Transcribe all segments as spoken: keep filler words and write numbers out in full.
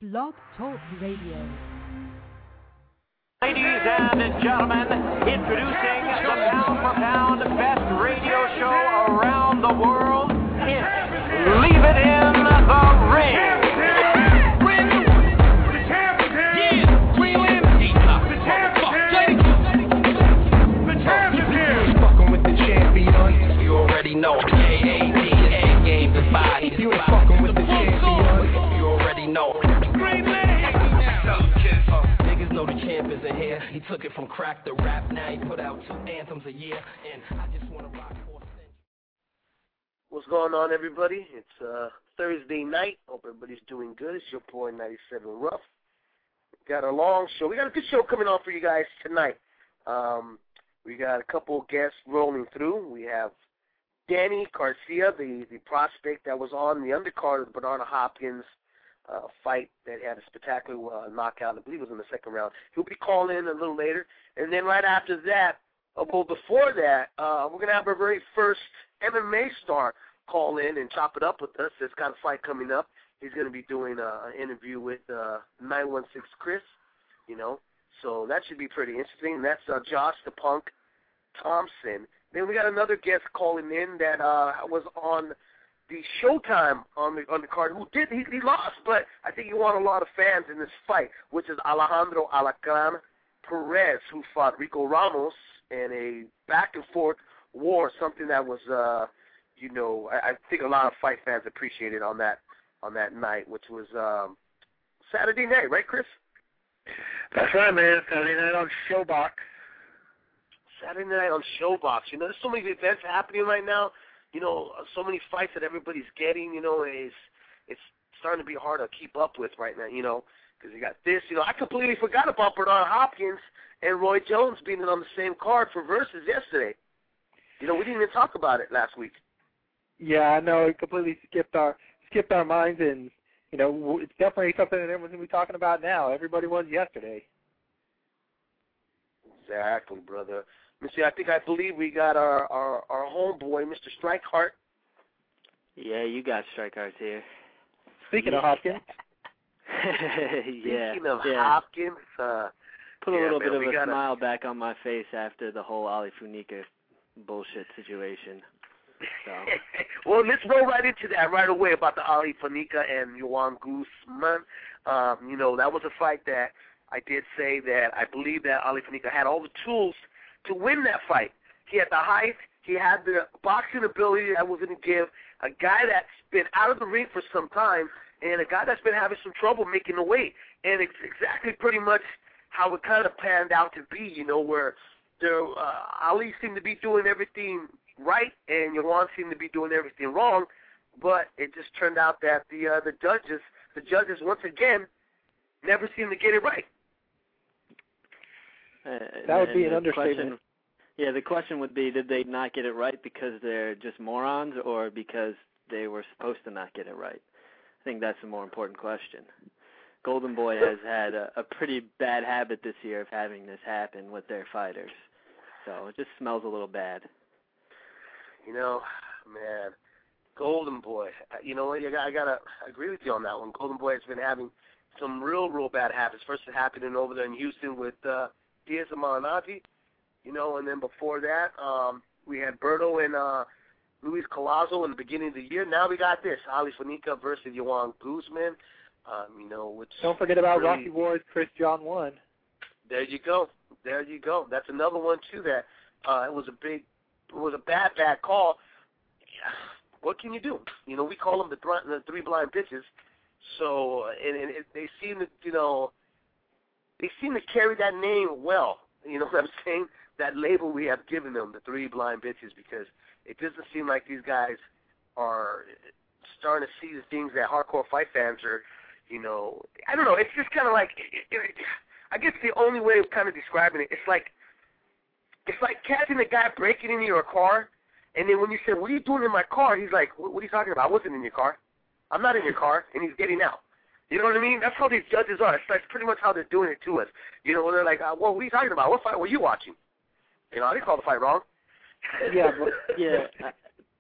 Blog Talk Radio. Ladies and gentlemen, introducing the pound-for-pound best radio show around the world, it's Leave It In the Ring. No, A A D, A game goodbye. If you ain't fucking with the champion, you already know. Niggas know the champ isn't here. He took it from crack to rap. Now he put out two anthems a year, and I just wanna rock for a century. What's going on, everybody? It's uh, Thursday night. Hope everybody's doing good. It's your boy ninety-seven Ruff. Got a long show. We got a good show coming on for you guys tonight. Um, we got a couple of guests rolling through. We have Danny Garcia, the, the prospect that was on the undercard of the Bernardo Hopkins uh, fight that had a spectacular uh, knockout. I believe it was in the second round. He'll be calling in a little later. And then right after that, uh, well, before that, uh, we're going to have our very first M M A star call in and chop it up with us. There's got a fight coming up. He's going to be doing uh, an interview with uh, nine one six Chris, you know. So that should be pretty interesting. And that's uh, Josh the Punk Thompson. Then we got another guest calling in that uh, was on the Showtime on the on the card. Who did he, he lost, but I think he won a lot of fans in this fight, which is Alejandro Alacran Perez, who fought Rico Ramos in a back and forth war. Something that was, uh, you know, I, I think a lot of fight fans appreciated on that on that night, which was um, Saturday night, right, Chris? That's right, man. Saturday night on Showbox. Saturday night on Showbox. You know, there's so many events happening right now. You know, so many fights that everybody's getting. You know, it's it's starting to be hard to keep up with right now. You know, because you got this. You know, I completely forgot about Bernard Hopkins and Roy Jones being on the same card for Versus yesterday. You know, we didn't even talk about it last week. Yeah, I know. It completely skipped our skipped our minds, and you know, it's definitely something that everyone's gonna be talking about now. Everybody was yesterday. Exactly, brother. Mister I think I believe we got our, our, our homeboy, Mister Strikeheart. Yeah, you got Strikeheart here. Speaking yeah. of Hopkins. yeah. Speaking of yeah. Hopkins. Uh, Put a yeah, little man, bit of a gotta... smile back on my face after the whole Ali Funica bullshit situation. So. Well, let's roll right into that right away about the Ali Funica and Yoan Guzman. Um, you know, that was a fight that I did say that I believe that Ali Funica had all the tools to win that fight. He had the height, he had the boxing ability that was going to give a guy that's been out of the ring for some time and a guy that's been having some trouble making the weight. And it's exactly pretty much how it kind of panned out to be, you know, where there, uh, Ali seemed to be doing everything right and Yoan seemed to be doing everything wrong, but it just turned out that the uh, the judges, the judges once again, never seemed to get it right. Uh, that would be an understatement. Question, yeah, the question would be, did they not get it right because they're just morons or because they were supposed to not get it right? I think that's a more important question. Golden Boy has had a, a pretty bad habit this year of having this happen with their fighters. So it just smells a little bad. You know, man, Golden Boy, you know what, I got to agree with you on that one. Golden Boy has been having some real, real bad habits. First it happened over there in Houston with uh, Diaz and Malinati, you know, and then before that, um, we had Berto and uh, Luis Collazo in the beginning of the year. Now we got this, Ali Funica versus Yoan Guzman, um, you know, which... Don't forget about really, Rocky Wars, Chris John one. There you go. There you go. That's another one, too, that uh, it was a big, it was a bad, bad call. What can you do? You know, we call them the, th- the three blind bitches. So, and, and it, they seem to, you know, they seem to carry that name well. You know what I'm saying? That label we have given them, the three blind bitches, because it doesn't seem like these guys are starting to see the things that hardcore fight fans are, you know, I don't know. It's just kind of like, it, it, I guess the only way of kind of describing it, it's like, it's like catching a guy breaking into your car, and then when you say, what are you doing in my car? He's like, what, what are you talking about? I wasn't in your car. I'm not in your car, and he's getting out. You know what I mean? That's how these judges are. It's like pretty much how they're doing it to us. You know, they're like, uh, well, what are you talking about? What fight were you watching? You know, I didn't call the fight wrong. Yeah, but, yeah.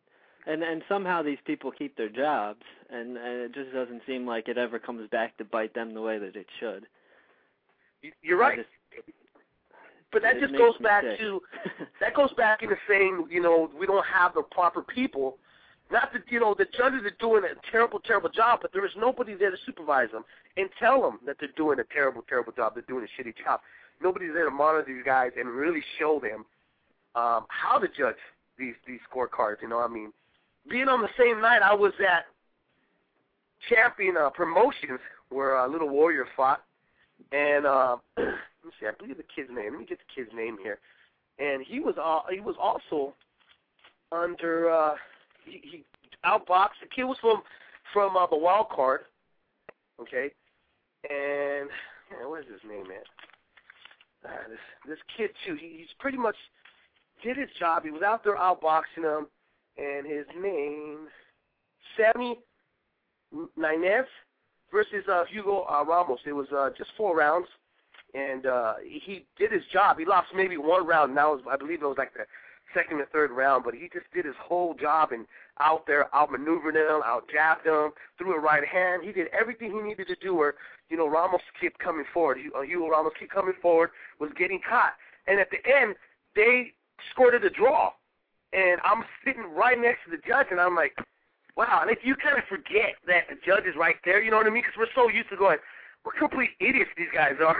And and somehow these people keep their jobs, and, and it just doesn't seem like it ever comes back to bite them the way that it should. You're right. Just, but that just goes back sick. to that goes back into saying, you know, we don't have the proper people. Not that, you know, the judges are doing a terrible, terrible job, but there is nobody there to supervise them and tell them that they're doing a terrible, terrible job. They're doing a shitty job. Nobody's there to monitor these guys and really show them um, how to judge these these scorecards. You know, I mean, being on the same night, I was at Champion uh, Promotions where uh, Little Warrior fought, and uh, let me see, I believe the kid's name. Let me get the kid's name here. And he was uh, he was also under uh, he, he outboxed. The kid was from from uh, the wild card, okay. And yeah, what is his name, man? Uh, this this kid too. He, he's pretty much did his job. He was out there outboxing him, and his name Sammy Nunez versus uh, Hugo uh, Ramos. It was uh, just four rounds, and uh, he did his job. He lost maybe one round. Now I believe it was like the second or third round, but he just did his whole job and out there outmaneuvered him, out jabbed him, threw a right hand. He did everything he needed to do. Where you know Ramos kept coming forward. Hugo Ramos kept coming forward, was getting caught, and at the end they scored it a draw. And I'm sitting right next to the judge, and I'm like, wow. And if you kind of forget that the judge is right there, you know what I mean? Because we're so used to going, what complete idiots these guys are.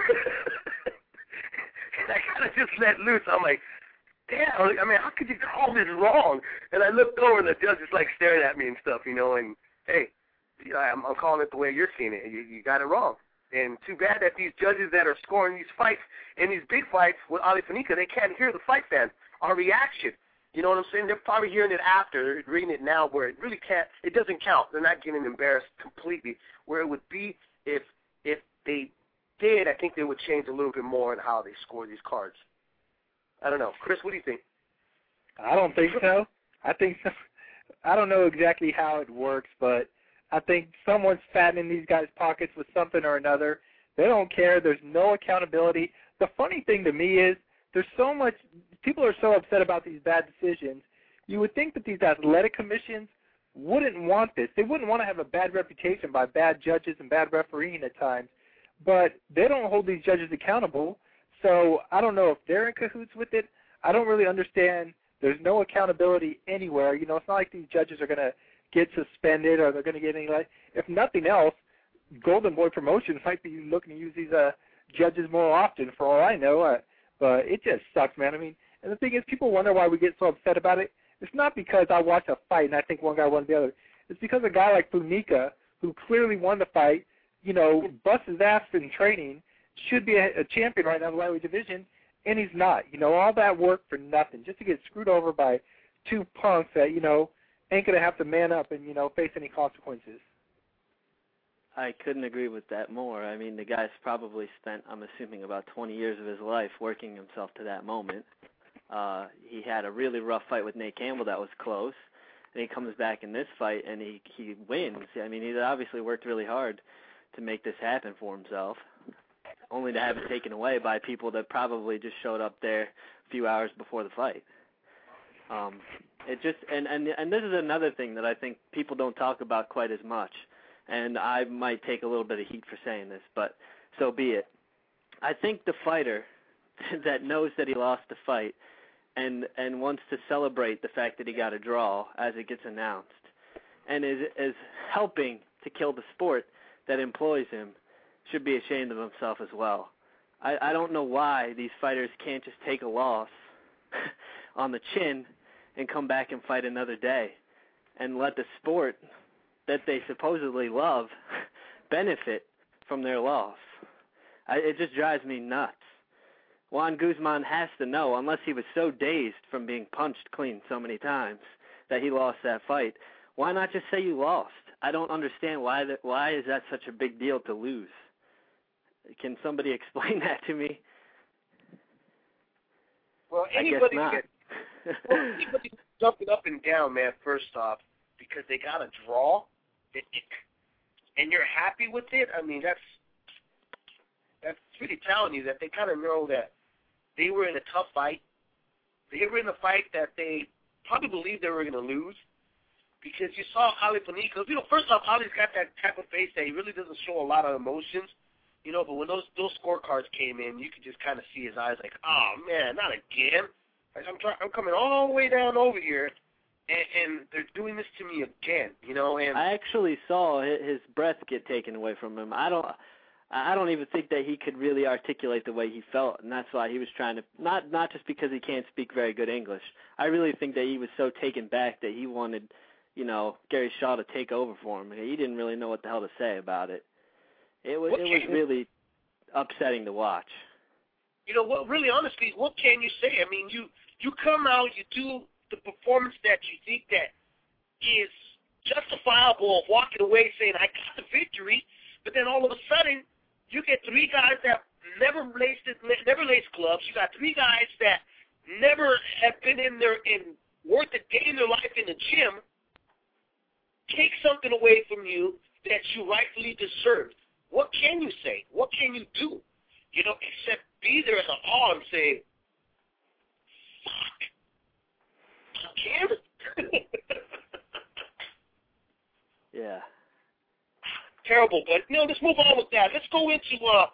And I kind of just let loose. I'm like, damn, I mean, how could you call this wrong? And I looked over, and the judge is like staring at me and stuff, you know, and, hey, I'm, I'm calling it the way you're seeing it. You, you got it wrong. And too bad that these judges that are scoring these fights, in these big fights with Ali Fanica, they can't hear the fight fans, our reaction. You know what I'm saying? They're probably hearing it after, reading it now, where it really can't, it doesn't count. They're not getting embarrassed completely. Where it would be if if they did, I think they would change a little bit more in how they score these cards. I don't know. Chris, what do you think? I don't think so. I think so. I don't know exactly how it works, but I think someone's fattening these guys' pockets with something or another. They don't care. There's no accountability. The funny thing to me is there's so much – people are so upset about these bad decisions. You would think that these athletic commissions wouldn't want this. They wouldn't want to have a bad reputation by bad judges and bad refereeing at times, but they don't hold these judges accountable. So I don't know if they're in cahoots with it. I don't really understand. There's no accountability anywhere. You know, it's not like these judges are going to get suspended or they're going to get any like. If nothing else, Golden Boy Promotions might be looking to use these uh, judges more often, for all I know. Uh, but it just sucks, man. I mean, and the thing is, people wonder why we get so upset about it. It's not because I watch a fight and I think one guy won the other. It's because a guy like Fanica, who clearly won the fight, you know, busts his ass in training, should be a, a champion right now in the lightweight division, and he's not. You know, all that work for nothing, just to get screwed over by two punks that, you know, ain't going to have to man up and, you know, face any consequences. I couldn't agree with that more. I mean, the guy's probably spent, I'm assuming, about twenty years of his life working himself to that moment. Uh, he had a really rough fight with Nate Campbell that was close, and he comes back in this fight and he, he wins. I mean, he's obviously worked really hard to make this happen for himself, only to have it taken away by people that probably just showed up there a few hours before the fight. Um, it just and, and and this is another thing that I think people don't talk about quite as much, and I might take a little bit of heat for saying this, but so be it. I think the fighter that knows that he lost the fight and and wants to celebrate the fact that he got a draw as it gets announced and is is helping to kill the sport that employs him should be ashamed of himself as well. I, I don't know why these fighters can't just take a loss on the chin and come back and fight another day and let the sport that they supposedly love benefit from their loss. I, it just drives me nuts. Juan Guzman has to know, unless he was so dazed from being punched clean so many times that he lost that fight, why not just say you lost? I don't understand why that. Why is that such a big deal to lose? Can somebody explain that to me? Well, anybody get, well, anybody jumping up and down, man, first off, because they got a draw, it, it, and you're happy with it, I mean, that's that's really telling you that they kind of know that they were in a tough fight. They were in a fight that they probably believed they were going to lose, because you saw Ali Panicos. You know, first off, Ali's got that type of face that he really doesn't show a lot of emotions. You know, but when those those scorecards came in, you could just kind of see his eyes like, oh man, not again. Like, I'm trying, I'm coming all the way down over here, and, and they're doing this to me again. You know, and I actually saw his breath get taken away from him. I don't, I don't even think that he could really articulate the way he felt, and that's why he was trying to not not just because he can't speak very good English. I really think that he was so taken back that he wanted, you know, Gary Shaw to take over for him. He didn't really know what the hell to say about it. It was, it was really upsetting to watch. You know, what? Really, honestly, what can you say? I mean, you, you come out, you do the performance that you think that is justifiable of walking away saying, I got the victory, but then all of a sudden, you get three guys that never laced, never laced gloves. You got three guys that never have been in there and worked a day in their life in the gym, take something away from you that you rightfully deserved. What can you say? What can you do? You know, except be there in the awe and say, fuck. Again? Yeah. Terrible, but, you know, let's move on with that. Let's go into uh,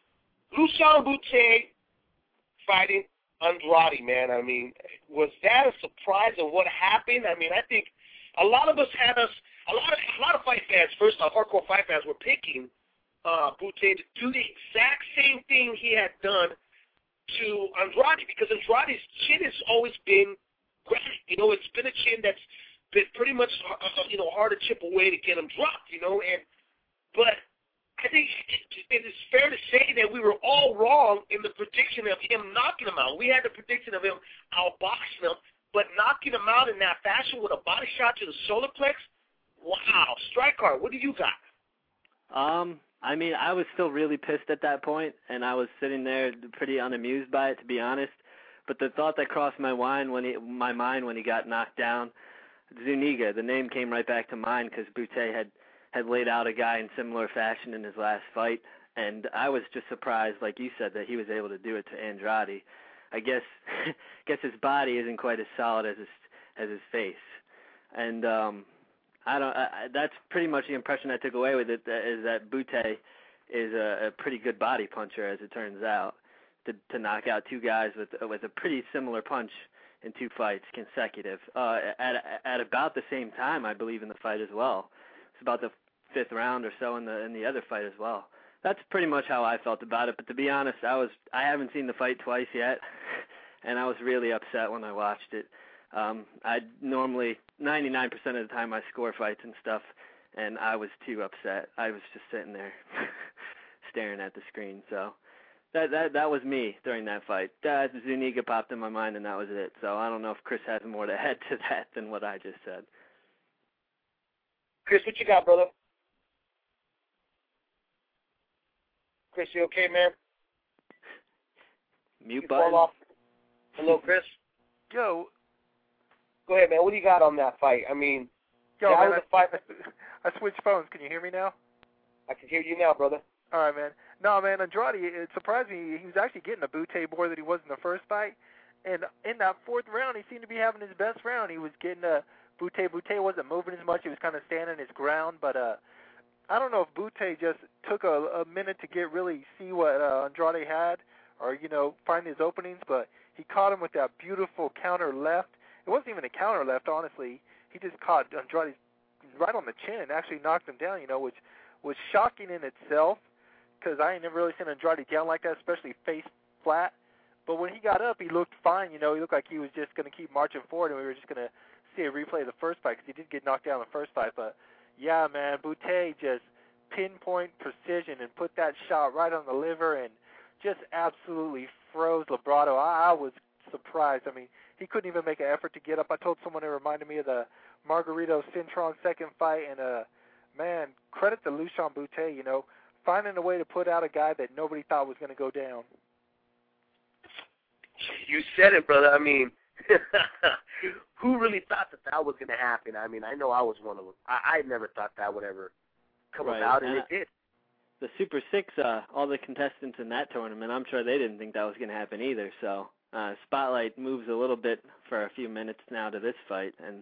Lucian Bute fighting Andrade, man. I mean, was that a surprise of what happened? I mean, I think a lot of us had us, a lot of, a lot of fight fans, first off, hardcore fight fans were picking Uh, Bute to do the exact same thing he had done to Andrade, because Andrade's chin has always been granite. You know, it's been a chin that's been pretty much, uh, you know, hard to chip away to get him dropped, you know. And But I think it, it is fair to say that we were all wrong in the prediction of him knocking him out. We had the prediction of him outboxing him, but knocking him out in that fashion with a body shot to the solar plex, wow. Striker, what do you got? Um... I mean, I was still really pissed at that point, and I was sitting there pretty unamused by it, to be honest. But the thought that crossed my mind when he, my mind when he got knocked down, Zuniga, the name came right back to mind because Bute had, had laid out a guy in similar fashion in his last fight, and I was just surprised, like you said, that he was able to do it to Andrade. I guess, guess his body isn't quite as solid as his as his face, and um, I don't. I, that's pretty much the impression I took away with it. That is that Bute is a, a pretty good body puncher, as it turns out, to to knock out two guys with with a pretty similar punch in two fights consecutive uh, at at about the same time, I believe, in the fight as well. It's about the fifth round or so in the in the other fight as well. That's pretty much how I felt about it. But to be honest, I was I haven't seen the fight twice yet, and I was really upset when I watched it. Um, I normally ninety-nine percent of the time I score fights and stuff, and I was too upset. I was just sitting there staring at the screen. So that that that was me during that fight. Uh, Zuniga popped in my mind, and that was it. So I don't know if Chris has more to add to that than what I just said. Chris, what you got, brother? Chris, you okay, man? Mute you button. Fall off. Hello, Chris. Yo. Go ahead, man. What do you got on that fight? I mean, Yo, that man, was I, a fight. I switched phones. Can you hear me now? I can hear you now, brother. All right, man. No, man, Andrade, it surprised me. He was actually getting a Bute more than he was in the first fight. And in that fourth round, he seemed to be having his best round. He was getting a Bute. Bute wasn't moving as much. He was kind of standing his ground. But uh, I don't know if Bute just took a, a minute to get really see what uh, Andrade had or, you know, find his openings. But he caught him with that beautiful counter left. It wasn't even a counter left, honestly. He just caught Andrade right on the chin and actually knocked him down, you know, which was shocking in itself because I ain't never really seen Andrade down like that, especially face flat. But when he got up, he looked fine, you know. He looked like he was just going to keep marching forward, and we were just going to see a replay of the first fight because he did get knocked down in the first fight. But, yeah, man, Bute just pinpoint precision and put that shot right on the liver and just absolutely froze Labrado. I, I was surprised. I mean, he couldn't even make an effort to get up. I told someone it reminded me of the Margarito Cintron second fight, and, uh, man, credit to Lucian Bute, you know, finding a way to put out a guy that nobody thought was going to go down. You said it, brother. I mean, who really thought that that was going to happen? I mean, I know I was one of them. I, I never thought that would ever come right. about, and uh, it did. The Super Six, uh, all the contestants in that tournament, I'm sure they didn't think that was going to happen either. So uh, spotlight moves a little bit for a few minutes now to this fight, and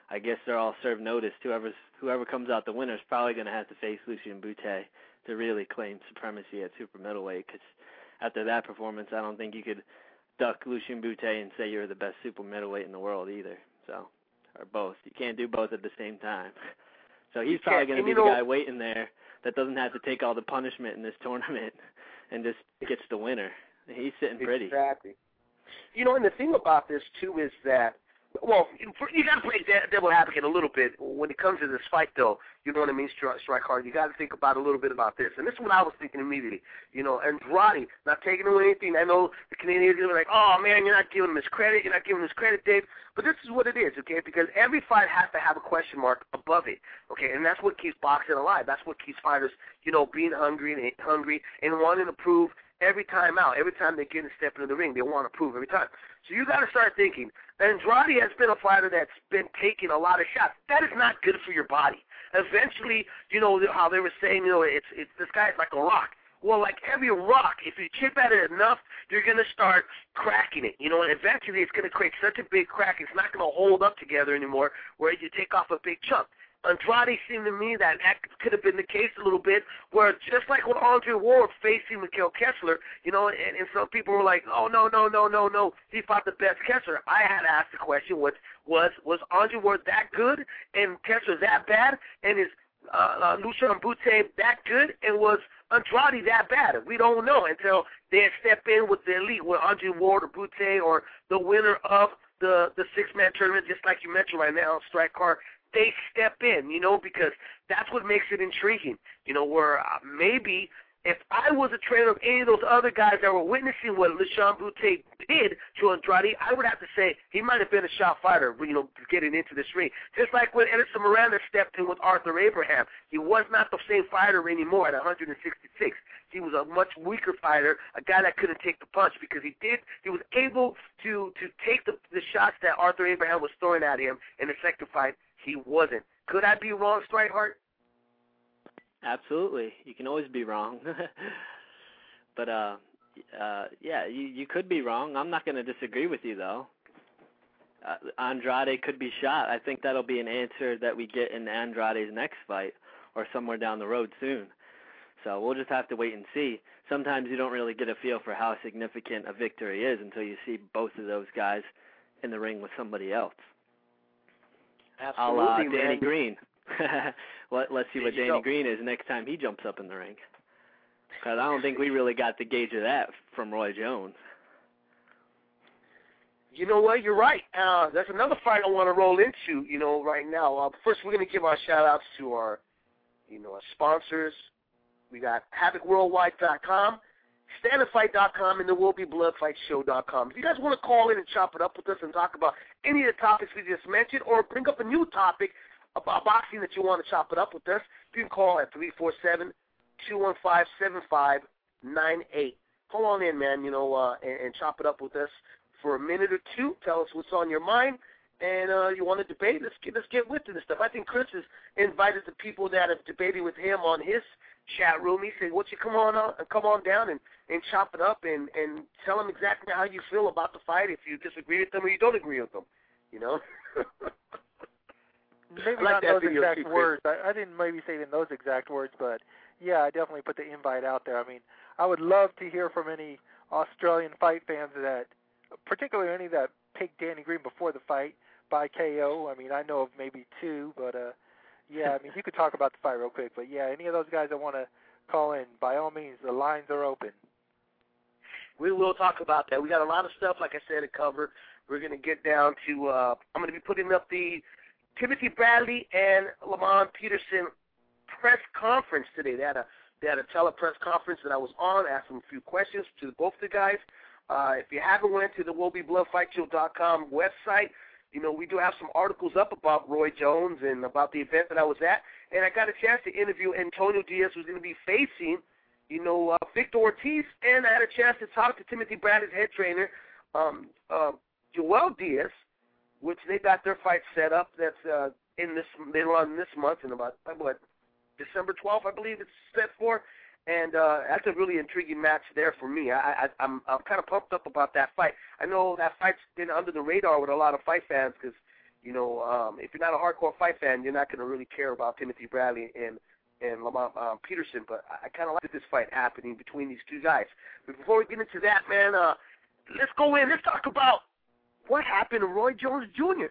I guess they're all served notice. Whoever's, whoever comes out the winner is probably going to have to face Lucian Bute to really claim supremacy at super middleweight, because after that performance, I don't think you could duck Lucian Bute and say you're the best super middleweight in the world either. So, or both. You can't do both at the same time. So he's probably going to be the guy waiting there that doesn't have to take all the punishment in this tournament and just gets the winner. He's sitting pretty. Exactly. You know, and the thing about this, too, is that, well, you got to play devil advocate a little bit when it comes to this fight, though. You know what I mean, Strike Hard. You got to think about a little bit about this. And this is what I was thinking immediately. You know, Andrade, not taking away anything. I know the Canadians are like, oh, man, you're not giving him his credit. You're not giving him his credit, Dave. But this is what it is, okay, because every fight has to have a question mark above it, okay, and that's what keeps boxing alive. That's what keeps fighters, you know, being hungry and hungry and wanting to prove every time out. Every time they get and step into the ring, they want to prove every time. So you got to start thinking, Andrade has been a fighter that's been taking a lot of shots. That is not good for your body. Eventually, you know, how they were saying, you know, it's it's this guy's like a rock. Well, like every rock, if you chip at it enough, you're going to start cracking it, you know, and eventually it's going to create such a big crack, it's not going to hold up together anymore where you take off a big chunk. Andrade seemed to me that that could have been the case a little bit, where just like with Andre Ward facing Mikhail Kessler, you know, and, and some people were like, oh, no, no, no, no, no, he fought the best Kessler. I had to ask the question, was, was, was Andre Ward that good and Kessler that bad, and is uh, uh, Lucian Bute that good, and was Andrade that bad? We don't know until they step in with the elite, with Andre Ward or Bute or the winner of the, the six-man tournament, just like you mentioned right now, Strike Hard. They step in, you know, because that's what makes it intriguing, you know, where uh, maybe if I was a trainer of any of those other guys that were witnessing what Lucian Bute did to Andrade, I would have to say he might have been a shot fighter, you know, getting into this ring. Just like when Edison Miranda stepped in with Arthur Abraham. He was not the same fighter anymore at one sixty-six. He was a much weaker fighter, a guy that couldn't take the punch because he did. He was able to, to take the, the shots that Arthur Abraham was throwing at him in the second fight. He wasn't. Could I be wrong, Strike Hard? Absolutely. You can always be wrong. but, uh, uh, yeah, you, you could be wrong. I'm not going to disagree with you, though. Uh, Andrade could be shot. I think that'll be an answer that we get in Andrade's next fight or somewhere down the road soon. So we'll just have to wait and see. Sometimes you don't really get a feel for how significant a victory is until you see both of those guys in the ring with somebody else. Absolutely, I'll, uh, man. Danny Green. Let, let's see what Danny go. Green is next time he jumps up in the ring. Because I don't think we really got the gauge of that from Roy Jones. You know what? You're right. Uh, that's another fight I want to roll into, you know, right now. Uh, first, we're going to give our shout-outs to our, you know, our sponsors. We got havoc worldwide dot com, standard fight dot com, and the will be blood fight show dot com. If you guys want to call in and chop it up with us and talk about any of the topics we just mentioned or bring up a new topic about boxing that you want to chop it up with us, you can call at three four seven, two one five, seven five nine eight. Call on in, man, you know, uh, and, and chop it up with us for a minute or two. Tell us what's on your mind. And uh, you want to debate? Let's get, let's get with this stuff. I think Chris has invited the people that have debated with him on his chat room. He said, "Won't you come on out and come on down and, and chop it up and, and tell them exactly how you feel about the fight, if you disagree with them or you don't agree with them." You know. Maybe like not those video exact too, words. I, I didn't maybe say it in those exact words, but yeah, I definitely put the invite out there. I mean, I would love to hear from any Australian fight fans that, particularly any that picked Danny Green before the fight by K O. I mean, I know of maybe two, but uh, yeah, I mean, you could talk about the fight real quick. But yeah, any of those guys that want to call in, by all means, the lines are open. We will talk about that. We got a lot of stuff, like I said, to cover. We're going to get down to, uh, I'm going to be putting up the Timothy Bradley and Lamont Peterson press conference today. They had a they had a telepress conference that I was on, asked them a few questions to both the guys. Uh, if you haven't went to the will be blood fight show dot com website, you know, we do have some articles up about Roy Jones and about the event that I was at. And I got a chance to interview Antonio Diaz, who's going to be facing, you know, uh, Victor Ortiz. And I had a chance to talk to Timothy Bradley's head trainer, um, uh, Joel Diaz, which they got their fight set up. That's uh, in this, they run this month in about, what, December twelfth, I believe it's set for. And uh, that's a really intriguing match there for me. I, I, I'm, I'm kind of pumped up about that fight. I know that fight's been under the radar with a lot of fight fans because, you know, um, if you're not a hardcore fight fan, you're not going to really care about Timothy Bradley and and Lamont um, Peterson. But I, I kind of like this fight happening between these two guys. But before we get into that, man, uh, let's go in. Let's talk about what happened to Roy Jones Junior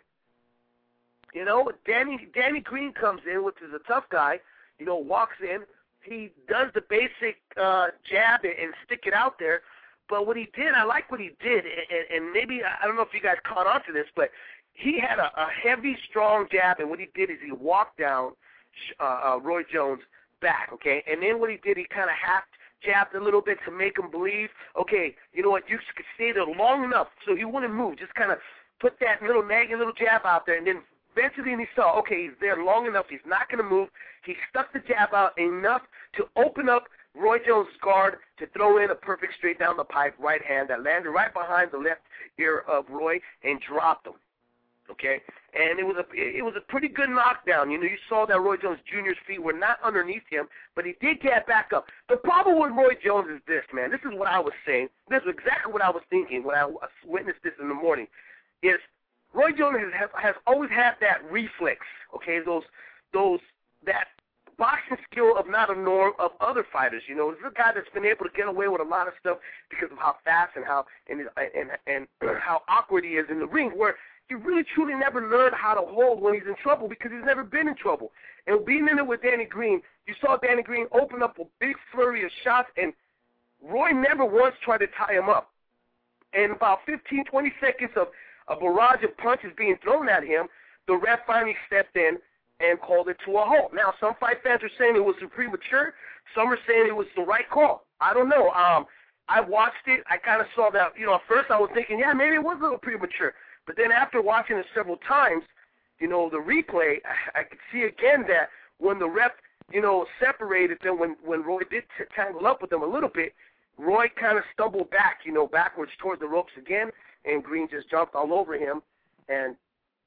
You know, Danny Danny Green comes in, which is a tough guy. You know, walks in. He does the basic uh, jab and, and stick it out there. But what he did, I like what he did, and, and maybe, I don't know if you guys caught on to this, but he had a, a heavy, strong jab, and what he did is he walked down uh, uh, Roy Jones' back, okay? And then what he did, he kind of half jabbed a little bit to make him believe, okay, you know what, you could stay there long enough so he wouldn't move. Just kind of put that little nagging little jab out there, and then eventually he saw, okay, he's there long enough, he's not going to move. He stuck the jab out enough to open up Roy Jones' guard to throw in a perfect straight down the pipe right hand that landed right behind the left ear of Roy and dropped him. Okay, and it was a it was a pretty good knockdown. You know, you saw that Roy Jones Junior's feet were not underneath him, but he did get back up. The problem with Roy Jones is this, man. This is what I was saying. This is exactly what I was thinking when I witnessed this in the morning. Is Roy Jones has has always had that reflex. Okay, those those that. boxing skill of not a norm of other fighters. You know, this is a guy that's been able to get away with a lot of stuff because of how fast and how and and and how awkward he is in the ring, where he really truly never learned how to hold when he's in trouble because he's never been in trouble. And being in it with Danny Green, you saw Danny Green open up a big flurry of shots, and Roy never once tried to tie him up. And about fifteen, twenty seconds of a barrage of punches being thrown at him, the ref finally stepped in and called it to a halt. Now, some fight fans are saying it was premature. Some are saying it was the right call. I don't know. Um, I watched it. I kind of saw that, you know, at first I was thinking, yeah, maybe it was a little premature. But then after watching it several times, you know, the replay, I, I could see again that when the ref, you know, separated them, when, when Roy did t- tangle up with them a little bit, Roy kind of stumbled back, you know, backwards toward the ropes again, and Green just jumped all over him and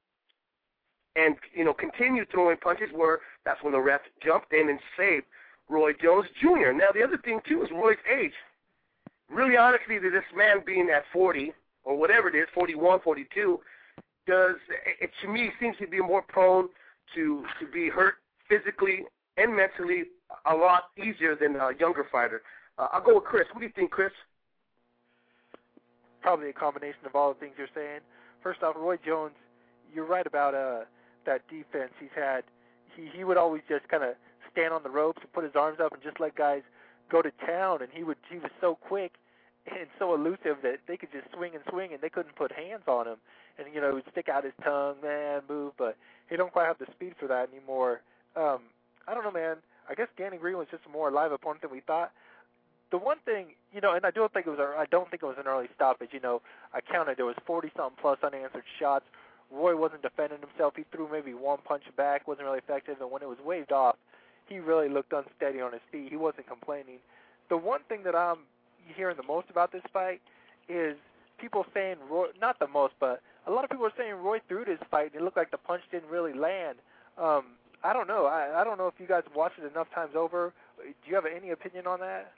and, you know, continued throwing punches where that's when the ref jumped in and saved Roy Jones Junior Now, the other thing, too, is Roy's age. Really, honestly, this man being at forty, or whatever it is, forty-one, forty-two, does, it, to me, seems to be more prone to, to be hurt physically and mentally a lot easier than a younger fighter. Uh, I'll go with Chris. What do you think, Chris? Probably a combination of all the things you're saying. First off, Roy Jones, you're right about uh, that defense he's had. He he would always just kind of stand on the ropes and put his arms up and just let guys go to town. And he would he was so quick and so elusive that they could just swing and swing and they couldn't put hands on him. And you know, he would stick out his tongue, man, move, but he don't quite have the speed for that anymore. Um, I don't know, man. I guess Danny Green was just a more live opponent than we thought. The one thing, you know, and I don't think it was a, I don't think it was an early stoppage. You know, I counted there was forty something plus unanswered shots. Roy wasn't defending himself. He threw maybe one punch back, wasn't really effective, and when it was waved off, he really looked unsteady on his feet. He wasn't complaining. The one thing that I'm hearing the most about this fight is people saying Roy, not the most, but a lot of people are saying Roy threw this fight, and it looked like the punch didn't really land. Um, I don't know. I, I don't know if you guys watched it enough times over. Do you have any opinion on that?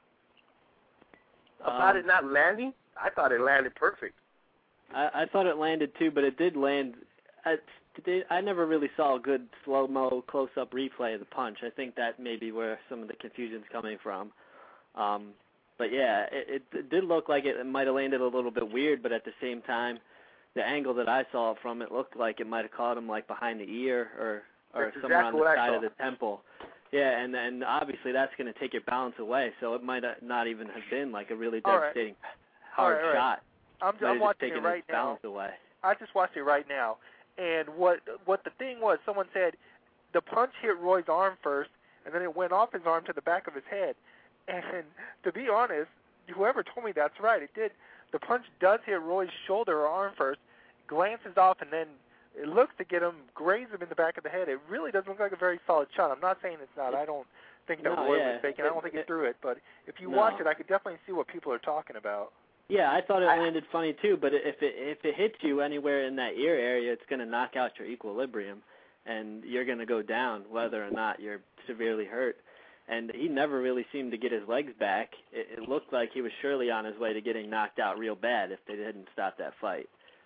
About um, it not landing? I thought it landed perfect. I, I thought it landed too, but it did land. I, I never really saw a good slow-mo, close-up replay of the punch. I think that may be where some of the confusion's coming from. Um, but yeah, it, it did look like it, it might have landed a little bit weird, but at the same time, the angle that I saw from it looked like it might have caught him like behind the ear or, or That's somewhere exactly on the what I side saw. of the temple. Yeah, and and obviously that's going to take your balance away, so it might not even have been like a really All right. devastating hard all right, all right. shot. I'm, Might I'm have watching just it taken right his now. balance away. I just watched it right now, and what what the thing was, someone said the punch hit Roy's arm first, and then it went off his arm to the back of his head. And to be honest, whoever told me that's right, it did. The punch does hit Roy's shoulder or arm first, glances off, and then it looks to get him, graze him in the back of the head. It really does look like a very solid shot. I'm not saying it's not. I don't think that No, Roy yeah. was faking. I don't think he It- threw it. But if you No. watch it, I could definitely see what people are talking about. Yeah, I thought it I- landed funny too, but if it if it hits you anywhere in that ear area, it's going to knock out your equilibrium, and you're going to go down whether or not you're severely hurt. And he never really seemed to get his legs back. It, it looked like he was surely on his way to getting knocked out real bad if they didn't stop that fight.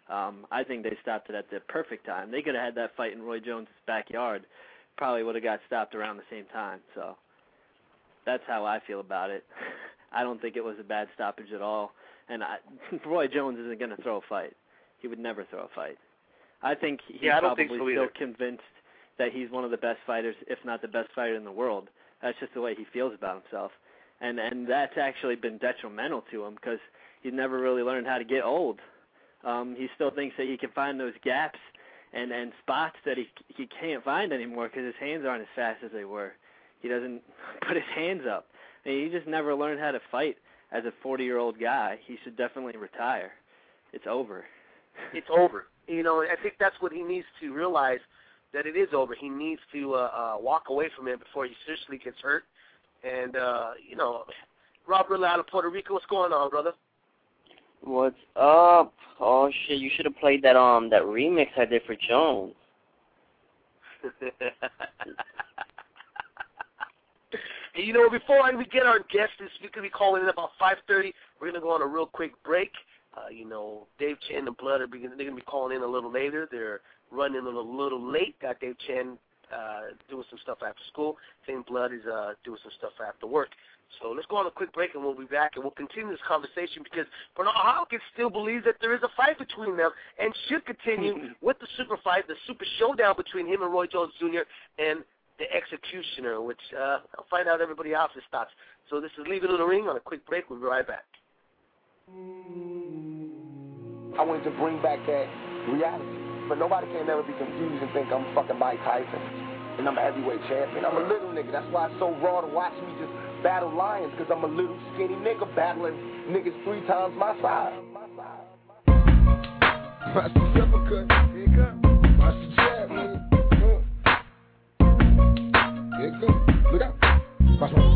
Um, I think they stopped it at the perfect time. They could have had that fight in Roy Jones' backyard. Probably would have got stopped around the same time. So that's how I feel about it. I don't think it was a bad stoppage at all. And I, Roy Jones isn't going to throw a fight. He would never throw a fight. I think he's yeah, I don't probably think so still either. convinced that he's one of the best fighters, if not the best fighter in the world. That's just the way he feels about himself. And and that's actually been detrimental to him because he's never really learned how to get old. Um, he still thinks that he can find those gaps and, and spots that he he can't find anymore because his hands aren't as fast as they were. He doesn't put his hands up. I mean, he just never learned how to fight as a forty-year-old guy. He should definitely retire. It's over. It's over. You know, I think that's what he needs to realize, that it is over. He needs to uh, uh, walk away from it before he seriously gets hurt. And, uh, you know, Rob Rilla out of Puerto Rico, what's going on, brother? What's up? Oh, shit, you should have played that um that remix I did for Jones. And, you know, before we get our guest this week, we're going to be calling in about five thirty. We're going to go on a real quick break. Uh, you know, Dave Chen and Blood are beginning, they're going to be calling in a little later. They're running a little, little late. Got Dave Chen uh, doing some stuff after school. Chen Blood is uh, doing some stuff after work. So let's go on a quick break, and we'll be back, and we'll continue this conversation because Bernard Hopkins still believes that there is a fight between them and should continue with the super fight, the super showdown between him and Roy Jones Junior and the Executioner, which uh, I'll find out everybody else's thoughts. So this is Leave It in the Ring on a quick break. We'll be right back. I wanted to bring back that reality, but nobody can never be confused and think I'm fucking Mike Tyson and I'm a heavyweight champion. I'm a little nigga. That's why it's so raw to watch me just battle lions, because I'm a little skinny nigga battling niggas three times my size. Watch the double cut. Here it comes. Watch the jab, nigga. Here it comes. Look out. Watch my.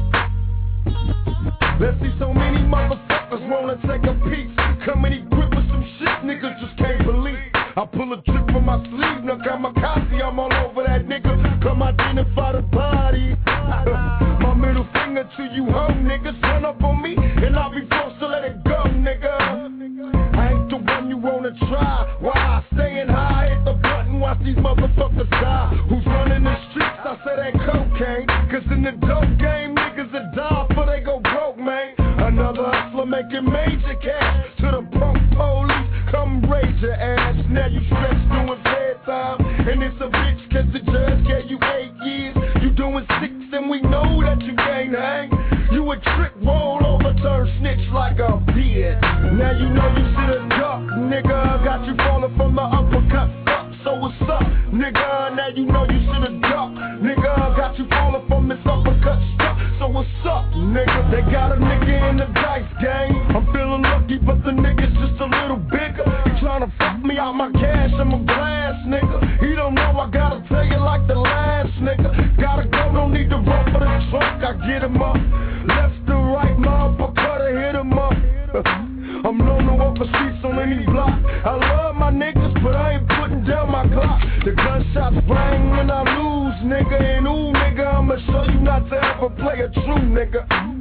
Let's see so many motherfuckers wanna take a piece. Come and equip with some shit niggas just can't believe. I pull a trick from my sleeve, now kamikaze, I'm all over that nigga. Come identify the body. My middle finger to you home niggas. Run up on me and I'll be forced to let it go, nigga. I ain't the one you wanna try. Why I staying high, hit the button, watch these motherfuckers die. Who's running the streets? I say that cocaine. Cause in the dope game, niggas that die before they go broke, man. Another hustler making major cash. To the punk police, come raise your ass. Now you stressed doing bad time. And it's a bitch cause the judge gave you eight years. You doing six and we know that you can't hang. You a trick roll over, turn snitch like a beard. Now you know you should've ducked, nigga. Got you falling from the uppercut. Fuck, so what's up, nigga? Now you know you should've ducked, nigga. Got you falling from this uppercut stuff. So what's up, nigga? They got a nigga in the dice game. I'm feeling lucky, but the nigga's just a little bigger. He tryna fuck me out my cash and my glass, nigga. He don't know I gotta tell you like the last nigga. Gotta go, don't need to run for the trunk. I get him up. Left to right, my uppercut, I hit him up. I'm known to walk the streets on any block. I love my niggas, but I ain't putting down my clock. The gunshots ring when I lose, nigga. And ooh, nigga, I'ma show you not to ever play a true nigga.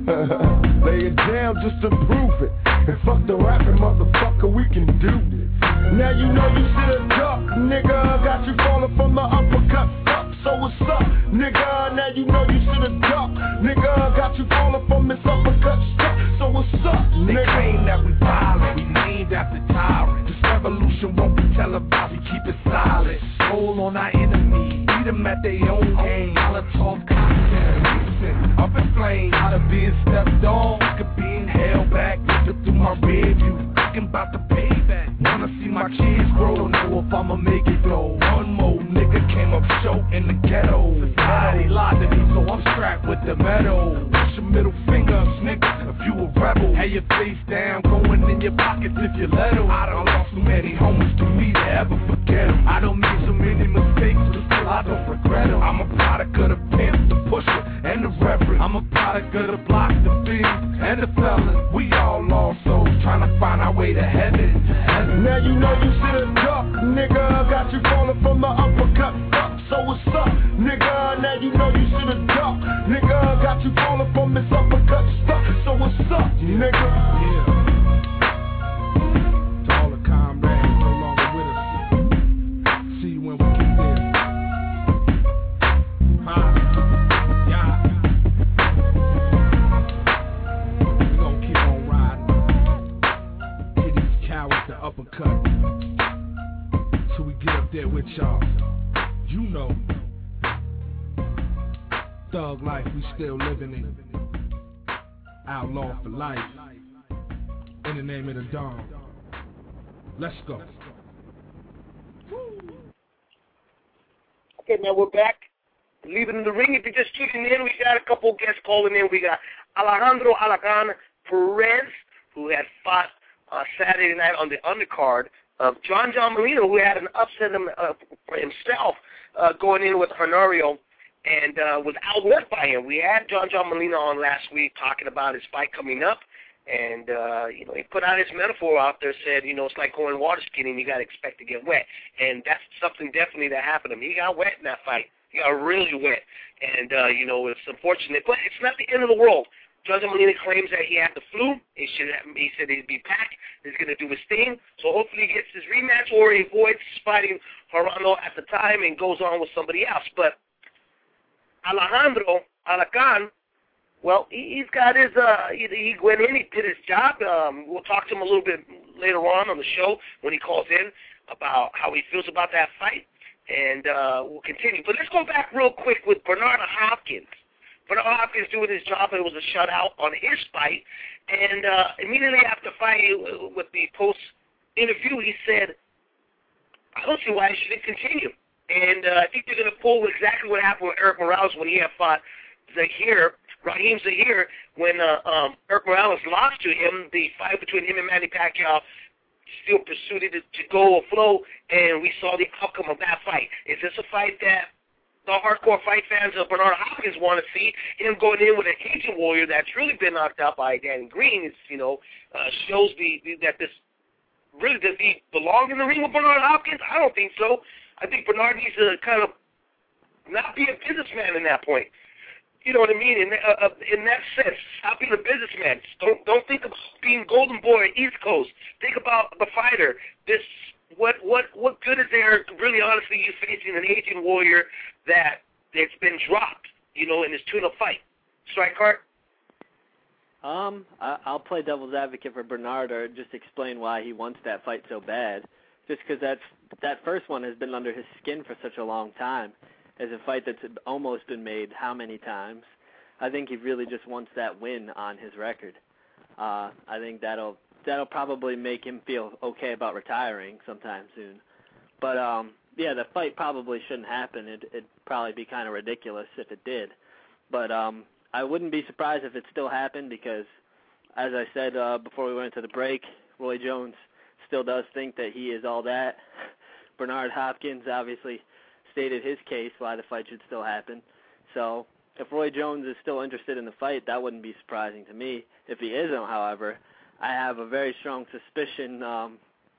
Lay it down just to prove it. And fuck the rapping, motherfucker, we can do this. Now you know you should've ducked, nigga. Got you falling from the uppercut. Fuck, so what's up, nigga? Now you know you should've ducked, nigga. Got you falling from this uppercut stuff. So what's up, nigga? They claim that we violent, we named after tyrants. This revolution won't be televised, we keep it silent. Roll on our enemies, beat them at their own game. Molotov cocktail, mixing up in flames. Out of being stepped on, could being held back. Look through my rear view, thinking about the payback. Wanna see my kids grow, don't know if I'ma make it though. One more nigga came up short in the ghetto. Society lied to me, so I'm strapped with the metal. Push your middle finger, nigga, if you a rebel. Have your face down, going in your pockets if you let em. I done lost too many homies to me to ever forget them. I done made so many mistakes, but still I don't regret them. I'm a product of the pimp, the pusher, and the reverend. I'm a product of the block, the thieves, and the felons. We all lost souls, trying to find our way to heaven. Now you know you should've ducked, nigga. Got you falling from the uppercut. Fuck, so what's up, nigga? Now you know you should've ducked, nigga. Got you falling from this uppercut stuff. So what's up, nigga? Yeah. To all the comrades, cut. Till we get up there with y'all. You know, thug life we still living in. Outlaw for life. In the name of the Dawn. Let's go. Okay, now we're back. Leaving the ring. If you're just tuning in, we got a couple guests calling in. We got Alejandro Alacan Perez, who had fought uh, Saturday night on the undercard of John John Molina, who had an upset him, uh, for himself uh, going in with Honorio and uh, was outworked by him. We had John John Molina on last week talking about his fight coming up. And, uh, you know, he put out his metaphor out there, said, you know, it's like going water skiing, you got to expect to get wet. And that's something definitely that happened to him. He got wet in that fight. He got really wet. And, uh, you know, it's unfortunate. But it's not the end of the world. John Molina claims that he had the flu. He, should have, he said he'd be back. He's going to do his thing. So hopefully he gets his rematch or he avoids fighting Gerardo at the time and goes on with somebody else. But Alejandro Alacan, well, he's got his, uh, he, he went in, he did his job. Um, we'll talk to him a little bit later on on the show when he calls in about how he feels about that fight, and uh, we'll continue. But let's go back real quick with Bernard Hopkins. Bernard Hopkins doing his job. It was a shutout on his fight, and uh, immediately after fighting with the post-interview, he said, I don't see why he shouldn't continue. And uh, I think they're going to pull exactly what happened with Eric Morales when he had fought Zahir, Raheem Zahir, when uh, um, Eric Morales lost to him. The fight between him and Manny Pacquiao still pursued it to go afloat, and we saw the outcome of that fight. Is this a fight that the hardcore fight fans of Bernard Hopkins want to see? Him going in with an Agent Warrior that's really been knocked out by Danny Green, is, you know, uh, shows the, the that this really, does he belong in the ring with Bernard Hopkins? I don't think so. I think Bernard needs to kind of not be a businessman in that point. You know what I mean? In, uh, in that sense, stop being a businessman. Don't don't think about being Golden Boy East Coast. Think about the fighter. This what what what good is there? Really, honestly, you facing an Agent Warrior that that's been dropped. You know, in his tune-up fight. Strike Cart. Um, I, I'll play devil's advocate for Bernard, or just explain why he wants that fight so bad. Just because that's that first one has been under his skin for such a long time. As a fight that's almost been made how many times. I think he really just wants that win on his record. Uh, I think that'll that'll probably make him feel okay about retiring sometime soon. But, um, yeah, the fight probably shouldn't happen. It, it'd probably be kind of ridiculous if it did. But um, I wouldn't be surprised if it still happened because, as I said uh, before we went into the break, Roy Jones still does think that he is all that. Bernard Hopkins obviously stated his case why the fight should still happen. So if Roy Jones is still interested in the fight, that wouldn't be surprising to me. If he isn't, however, I have a very strong suspicion um,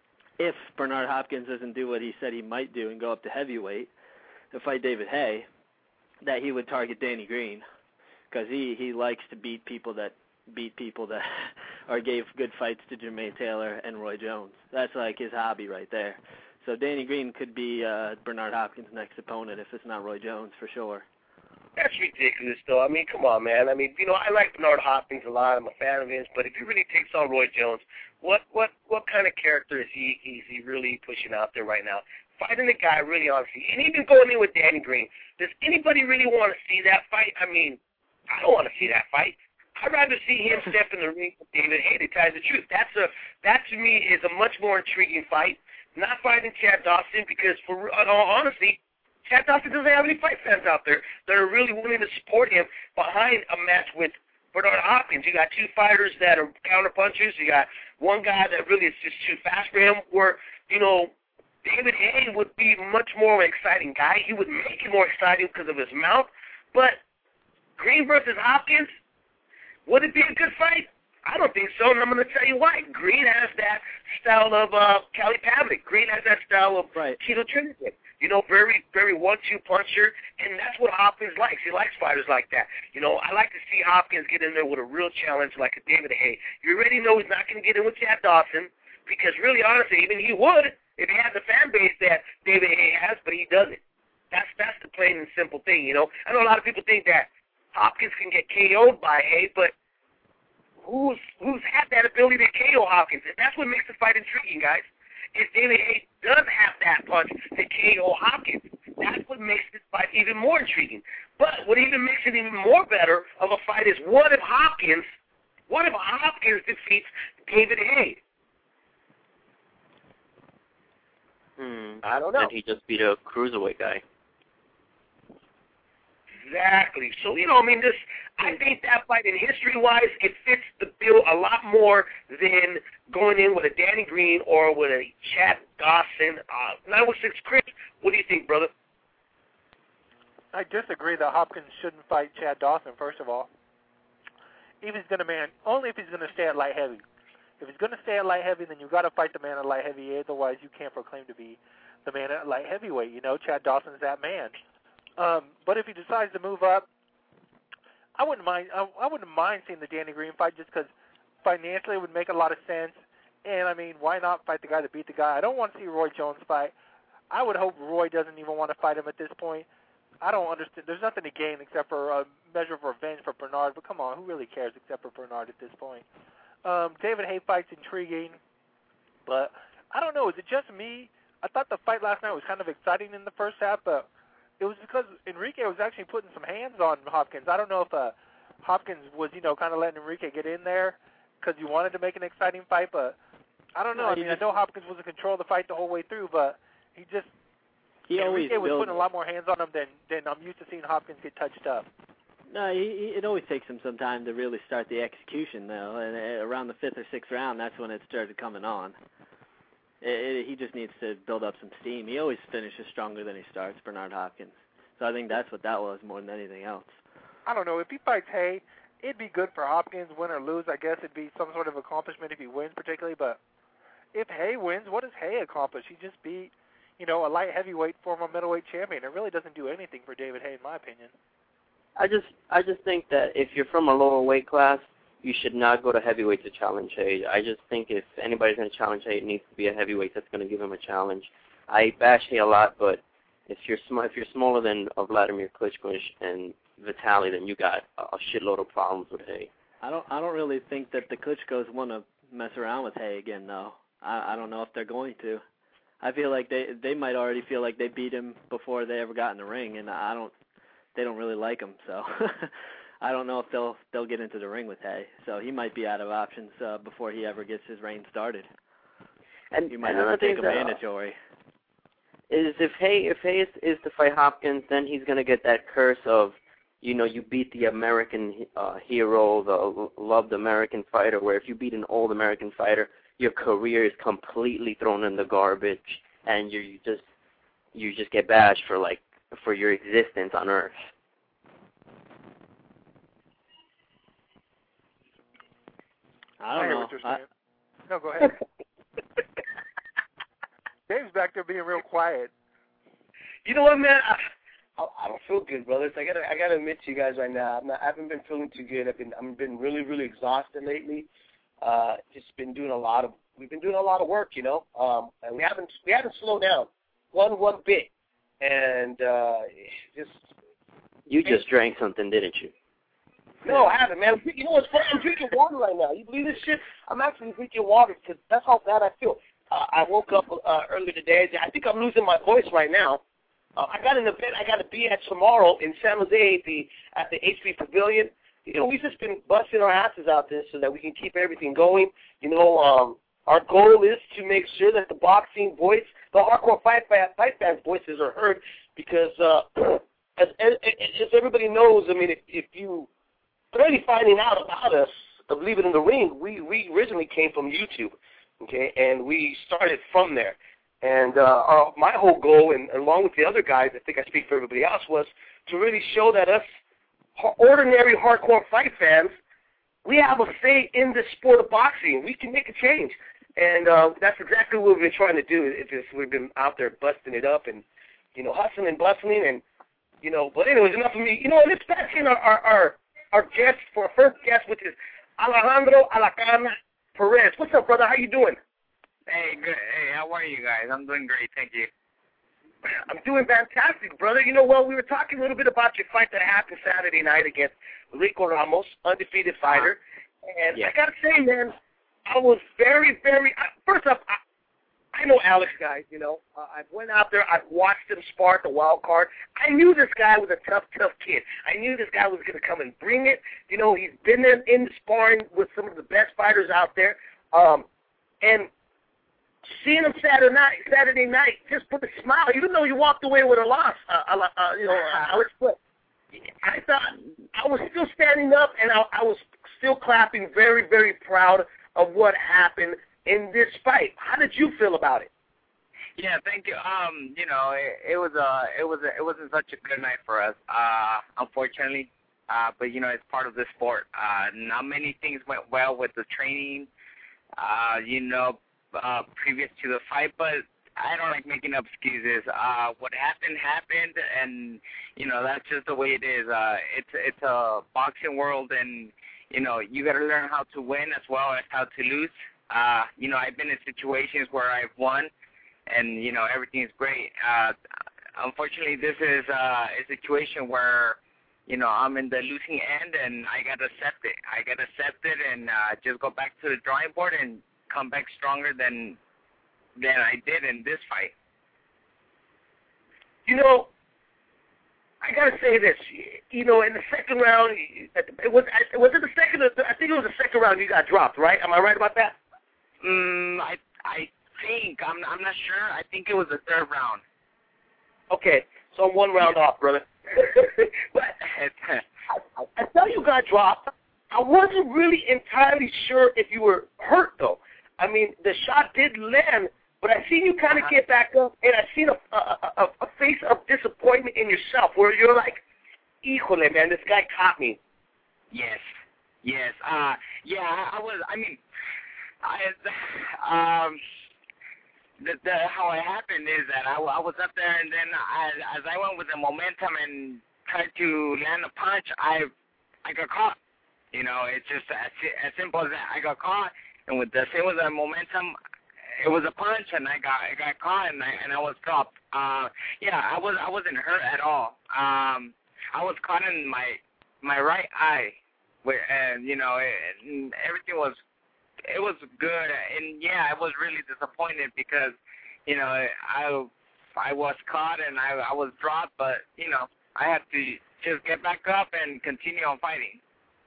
if Bernard Hopkins doesn't do what he said he might do and go up to heavyweight to fight David Haye, that he would target Danny Green because he, he likes to beat people that beat people that or gave good fights to Jermaine Taylor and Roy Jones. That's like his hobby right there. So Danny Green could be uh, Bernard Hopkins' next opponent if it's not Roy Jones, for sure. That's ridiculous, though. I mean, come on, man. I mean, you know, I like Bernard Hopkins a lot. I'm a fan of his. But if he really takes on Roy Jones, what what what kind of character is he is he really pushing out there right now? Fighting the guy, really, honestly. And even going in with Danny Green. Does anybody really want to see that fight? I mean, I don't want to see that fight. I'd rather see him step in the ring with David Haye, to tell you the truth. That's a, that, to me, is a much more intriguing fight. Not fighting Chad Dawson because, for in all honesty, Chad Dawson doesn't have any fight fans out there that are really willing to support him behind a match with Bernard Hopkins. You got two fighters that are counterpunchers. You got one guy that really is just too fast for him. Where, you know, David Haye would be much more an exciting guy. He would make it more exciting because of his mouth. But Green versus Hopkins, would it be a good fight? I don't think so, and I'm going to tell you why. Green has that style of uh, Kelly Pavlik. Green has that style of right. Tito Trinidad. You know, very, very one-two puncher, and that's what Hopkins likes. He likes fighters like that. You know, I like to see Hopkins get in there with a real challenge like a David Haye. You already know he's not going to get in with Chad Dawson because, really, honestly, even he would if he had the fan base that David Haye has, but he doesn't. That's that's the plain and simple thing, you know. I know a lot of people think that Hopkins can get K O'd by Haye, but who's who's had that ability to K O Hopkins? And that's what makes the fight intriguing, guys. is David Haye does have that punch to K O Hopkins. That's what makes this fight even more intriguing. But what even makes it even more better of a fight is what if Hopkins, what if Hopkins defeats David Haye? Hmm. I don't know. And he just beat a cruiserweight guy. Exactly. So, you know, I mean, this, I think that fight, in history-wise, it fits the bill a lot more than going in with a Danny Green or with a Chad Dawson. Uh, nine one six Chris, what do you think, brother? I disagree that Hopkins shouldn't fight Chad Dawson, first of all. If he's going to, man, only if he's going to stay at light heavy. If he's going to stay at light heavy, then you've got to fight the man at light heavy. Otherwise, you can't proclaim to be the man at light heavyweight. You know, Chad Dawson's that man. Um, but if he decides to move up, I wouldn't mind. I, I wouldn't mind seeing the Danny Green fight just because financially it would make a lot of sense. And I mean, why not fight the guy that beat the guy? I don't want to see Roy Jones fight. I would hope Roy doesn't even want to fight him at this point. I don't understand. There's nothing to gain except for a measure of revenge for Bernard. But come on, who really cares except for Bernard at this point? Um, David Haye fight's intriguing, but I don't know. Is it just me? I thought the fight last night was kind of exciting in the first half, but it was because Enrique was actually putting some hands on Hopkins. I don't know if uh, Hopkins was, you know, kind of letting Enrique get in there because he wanted to make an exciting fight, but I don't know. No, I mean, just, I know Hopkins was in control of the fight the whole way through, but he just he Enrique always was builds, putting a lot more hands on him than, than I'm used to seeing Hopkins get touched up. No, he, he, it always takes him some time to really start the execution, though, and uh, around the fifth or sixth round, that's when it started coming on. It, it, he just needs to build up some steam. He always finishes stronger than he starts, Bernard Hopkins. So I think that's what that was more than anything else. I don't know. If he fights Haye, it'd be good for Hopkins, win or lose. I guess it'd be some sort of accomplishment if he wins particularly, but if Haye wins, what does Haye accomplish? He just beat, you know, a light heavyweight former middleweight champion. It really doesn't do anything for David Haye, in my opinion. I just I just think that if you're from a lower weight class, you should not go to heavyweight to challenge Haye. I just think if anybody's going to challenge Haye, it needs to be a heavyweight that's going to give him a challenge. I bash Haye a lot, but if you're sm- if you're smaller than uh, Vladimir Klitschko and Vitaly, then you got a, a shitload of problems with Haye. I don't I don't really think that the Klitschkos want to mess around with Haye again, though. I, I don't know if they're going to. I feel like they they might already feel like they beat him before they ever got in the ring, and I don't. They don't really like him, so I don't know if they'll they'll get into the ring with Haye. So he might be out of options uh, before he ever gets his reign started. And you might and have to take thing him that, mandatory. Is if Haye if Haye is, is to fight Hopkins, then he's gonna get that curse of, you know, you beat the American uh, hero, the loved American fighter. Where if you beat an old American fighter, your career is completely thrown in the garbage, and you, you just you just get bashed for like. for your existence on Earth. I don't I hear know. what you're I, saying. No, go ahead. Dave's back there being real quiet. You know what, man? I, I don't feel good, brothers. I gotta, I gotta admit to you guys right now, I'm not, I haven't been feeling too good. I've been, I've been really, really exhausted lately. Uh, just been doing a lot of, we've been doing a lot of work, you know. Um, and we haven't, we haven't slowed down one, one bit. And uh, just you just drank something, didn't you? No, I haven't, man. You know what's funny? I'm drinking water right now. You believe this shit? I'm actually drinking water because that's how bad I feel. Uh, I woke up uh, earlier today. I think I'm losing my voice right now. Uh, I got in the bed. I got to be at tomorrow in San Jose at the at the H P Pavilion. You know, we've just been busting our asses out there so that we can keep everything going. You know, um, our goal is to make sure that the boxing voice, the hardcore fight, fight fans' voices are heard because, uh, as, as, as everybody knows, I mean, if, if you already finding out about us, of Leave It in the Ring, we, we originally came from YouTube, okay, and we started from there. And uh, our, my whole goal, and along with the other guys, I think I speak for everybody else, was to really show that us ordinary hardcore fight fans, we have a say in the sport of boxing. We can make a change. And uh, that's exactly what we've been trying to do. It's just, we've been out there busting it up and, you know, hustling and bustling. And, you know, but anyways, enough of me. You know, let's back in our, our, our, our guest for our first guest, which is Alejandro Alacana Perez. What's up, brother? How you doing? Hey, good. Hey, how are you guys? I'm doing great, thank you. I'm doing fantastic, brother. You know, well, we were talking a little bit about your fight that happened Saturday night against Rico Ramos, undefeated fighter. And yeah. I got to say, man, I was very, very – first off, I, I know Alex, guys. You know, uh, I went out there. I've watched him spar at the wild card. I knew this guy was a tough, tough kid. I knew this guy was going to come and bring it. You know, he's been in, in the sparring with some of the best fighters out there. Um, and seeing him Saturday night, Saturday night, just put a smile. Even though you walked away with a loss, uh, uh, you know, Alex. But I thought I was still standing up, and I, I was still clapping, very, very proud of what happened in this fight. How did you feel about it? Yeah, thank you. Um, you know, it, it was a, it was a, it wasn't such a good night for us, uh, unfortunately. Uh, but you know, it's part of the sport. Uh, not many things went well with the training. Uh, you know, uh, previous to the fight, but I don't like making up excuses. Uh, what happened happened, and you know that's just the way it is. Uh, it's it's a boxing world, and you know you got to learn how to win as well as how to lose. Uh, you know I've been in situations where I've won, and you know everything is great. Uh, unfortunately, this is uh, a situation where you know I'm in the losing end, and I got to accept it. I got to accept it, and uh, just go back to the drawing board and come back stronger than. than I did in this fight. You know, I gotta say this. You know, in the second round, it was was it the second? I think it was the second round you got dropped, right? Am I right about that? Mm, I I think I'm I'm not sure. I think it was the third round. Okay, so I'm one round yeah. off, brother. But I, I thought you got dropped. I wasn't really entirely sure if you were hurt though. I mean, the shot did land. But I seen you kind of uh-huh. get back up, and I seen a, a, a, a face of disappointment in yourself, where you're like, "Híjole, man, this guy caught me." Yes, yes, uh, yeah. I was. I mean, I um, the, the how it happened is that I, I was up there, and then I, as I went with the momentum and tried to land a punch, I I got caught. You know, it's just as, as simple as that. I got caught, and with the same with the momentum. It was a punch, and I got I got caught, and I and I was dropped. Uh, yeah, I was I wasn't hurt at all. Um, I was caught in my my right eye, where and you know it, and everything was it was good, and yeah, I was really disappointed because you know I I was caught and I I was dropped, but you know I had to just get back up and continue on fighting.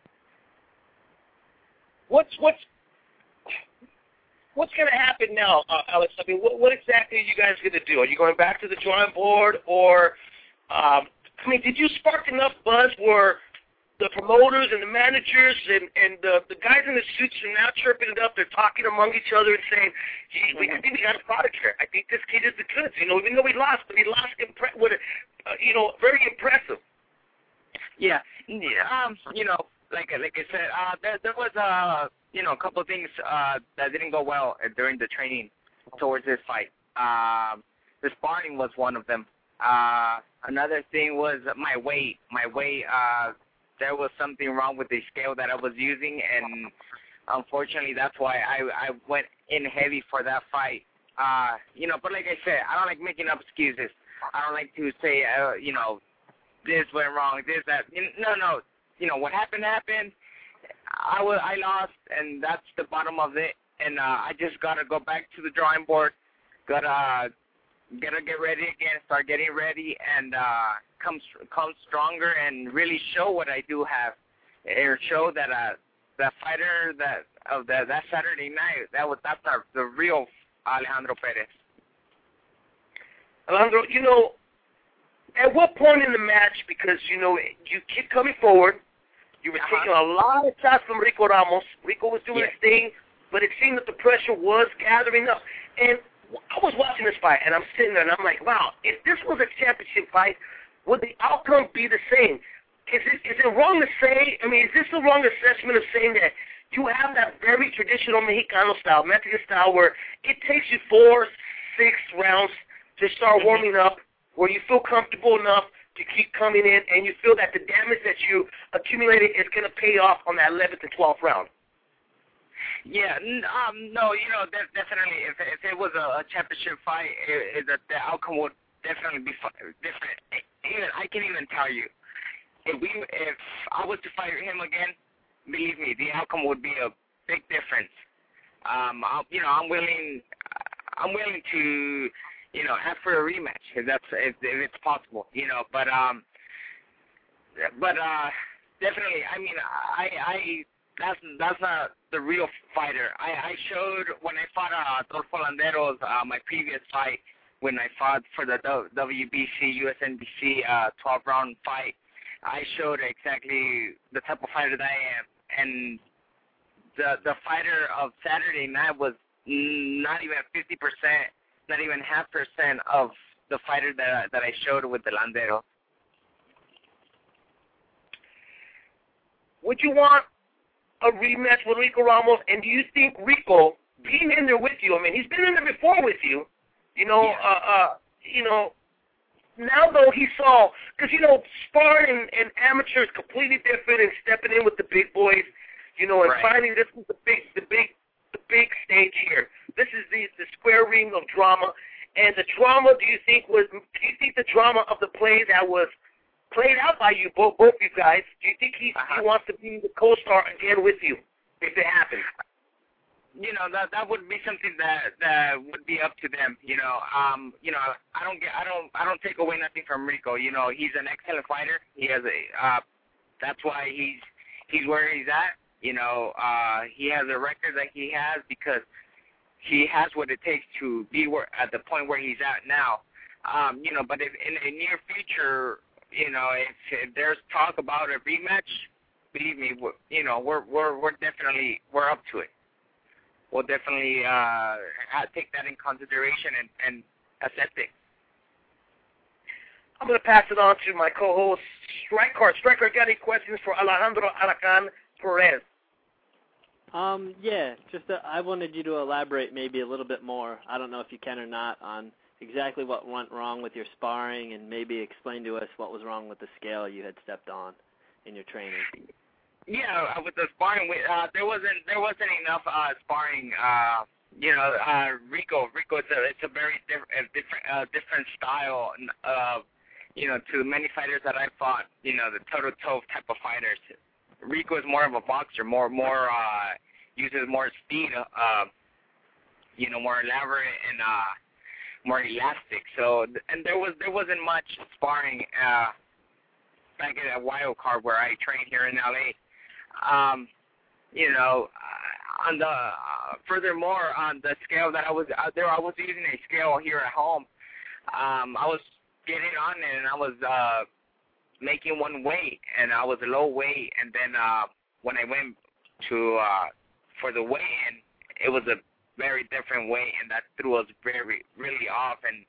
What's what's What's going to happen now, uh, Alex? I mean, what, what exactly are you guys going to do? Are you going back to the drawing board, or, um, I mean, did you spark enough buzz where the promoters and the managers and, and the, the guys in the suits are now chirping it up? They're talking among each other and saying, gee, we, I think we got a product here. I think this kid is the goods. You know, even though he lost, but he lost impre- with a, uh, you know, very impressive. Yeah, yeah. Um, you know, like like I said, uh, there, there was a. Uh, You know, a couple of things uh, that didn't go well during the training towards this fight. Um, the sparring was one of them. Uh, another thing was my weight. My weight, uh, there was something wrong with the scale that I was using, and unfortunately that's why I, I went in heavy for that fight. Uh, you know, but like I said, I don't like making up excuses. I don't like to say, uh, you know, this went wrong, this, that. No, no. You know, what happened, happened. I, was, I lost, and that's the bottom of it. And uh, I just got to go back to the drawing board, got to gotta get ready again, start getting ready, and uh, come come stronger and really show what I do have. Or show that uh, the fighter that of the, that Saturday night, that was that's our, the real Alejandro Perez. Alejandro, you know, at what point in the match, because, you know, you keep coming forward, you were uh-huh. taking a lot of shots from Rico Ramos. Rico was doing yes. his thing, but it seemed that the pressure was gathering up. And I was watching this fight, and I'm sitting there, and I'm like, wow, if this was a championship fight, would the outcome be the same? Is it, is it wrong to say, I mean, is this the wrong assessment of saying that you have that very traditional Mexicano style, Mexican style, where it takes you four, six rounds to start mm-hmm. warming up, where you feel comfortable enough to keep coming in, and you feel that the damage that you accumulated is going to pay off on that eleventh and twelfth round? Yeah, um, no, you know, de- definitely, if, if it was a, a championship fight, it, it, the, the outcome would definitely be different. Even I can't even tell you. If we, if I was to fight him again, believe me, the outcome would be a big difference. Um, I'll, you know, I'm willing, I'm willing to, you know, ask for a rematch if that's if, if it's possible, you know. But um, but uh, definitely, I mean, I I that's that's not the real fighter. I I showed when I fought uh, Adolfo Landeros, uh, my previous fight, when I fought for the W B C U S N B C uh, twelve round fight. I showed exactly the type of fighter that I am, and the the fighter of Saturday night was not even fifty percent, not even half percent of the fighter that that I showed with the Landero. Would you want a rematch with Rico Ramos? And do you think Rico, being in there with you, I mean, he's been in there before with you, you know, yeah. uh, uh, you know, now though he saw, because, you know, sparring and, and amateur is completely different, and stepping in with the big boys, you know, and right. finding this is the big, the big, the big stage here. This is the the square ring of drama, and the drama. Do you think was? Do you think the drama of the play that was played out by you, both both you guys? Do you think he uh-huh. he wants to be the co-star again with you if it happens? You know, that that would be something that that would be up to them. You know, um, you know, I don't get, I don't, I don't take away nothing from Rico. You know, he's an excellent fighter. He has a, uh, that's why he's he's where he's at. You know, uh, he has a record that he has because he has what it takes to be where, at the point where he's at now. Um, you know, but if in the near future, you know, if, if there's talk about a rematch, believe me, we're, you know, we're we're we're definitely we're up to it. We'll definitely uh, take that in consideration and, and accept it. I'm going to pass it on to my co-host, Striker. Striker, got any questions for Alejandro Aracan Perez? Um, yeah, just uh, I wanted you to elaborate maybe a little bit more. I don't know if you can or not on exactly what went wrong with your sparring, and maybe explain to us what was wrong with the scale you had stepped on in your training. Yeah, with the sparring, uh, there wasn't there wasn't enough uh, sparring. Uh, you know, uh, Rico, Rico, it's a it's a very diff- a different uh, different style. Uh, you know, to many fighters that I fought. You know, the toe-to-toe type of fighters. Rico is more of a boxer, more more uh, uses more speed. Uh, you know, more elaborate and uh, more elastic. So, and there was there wasn't much sparring uh, back at a Wild Card where I trained here in L A. Um, you know, uh, on the uh, furthermore on the scale that I was out there, I was using a scale here at home. Um, I was getting on it, and I was uh, making one weight, and I was low weight, and then uh, when I went to uh, for the weigh-in, it was a very different weight, and that threw us very really off, and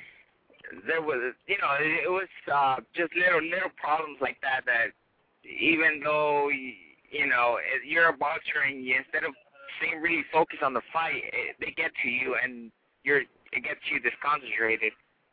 there was, you know, it, it was uh, just little little problems like that that even though you know you're a boxer and you, instead of staying really focused on the fight, it, they get to you and you're it gets you disconcentrated.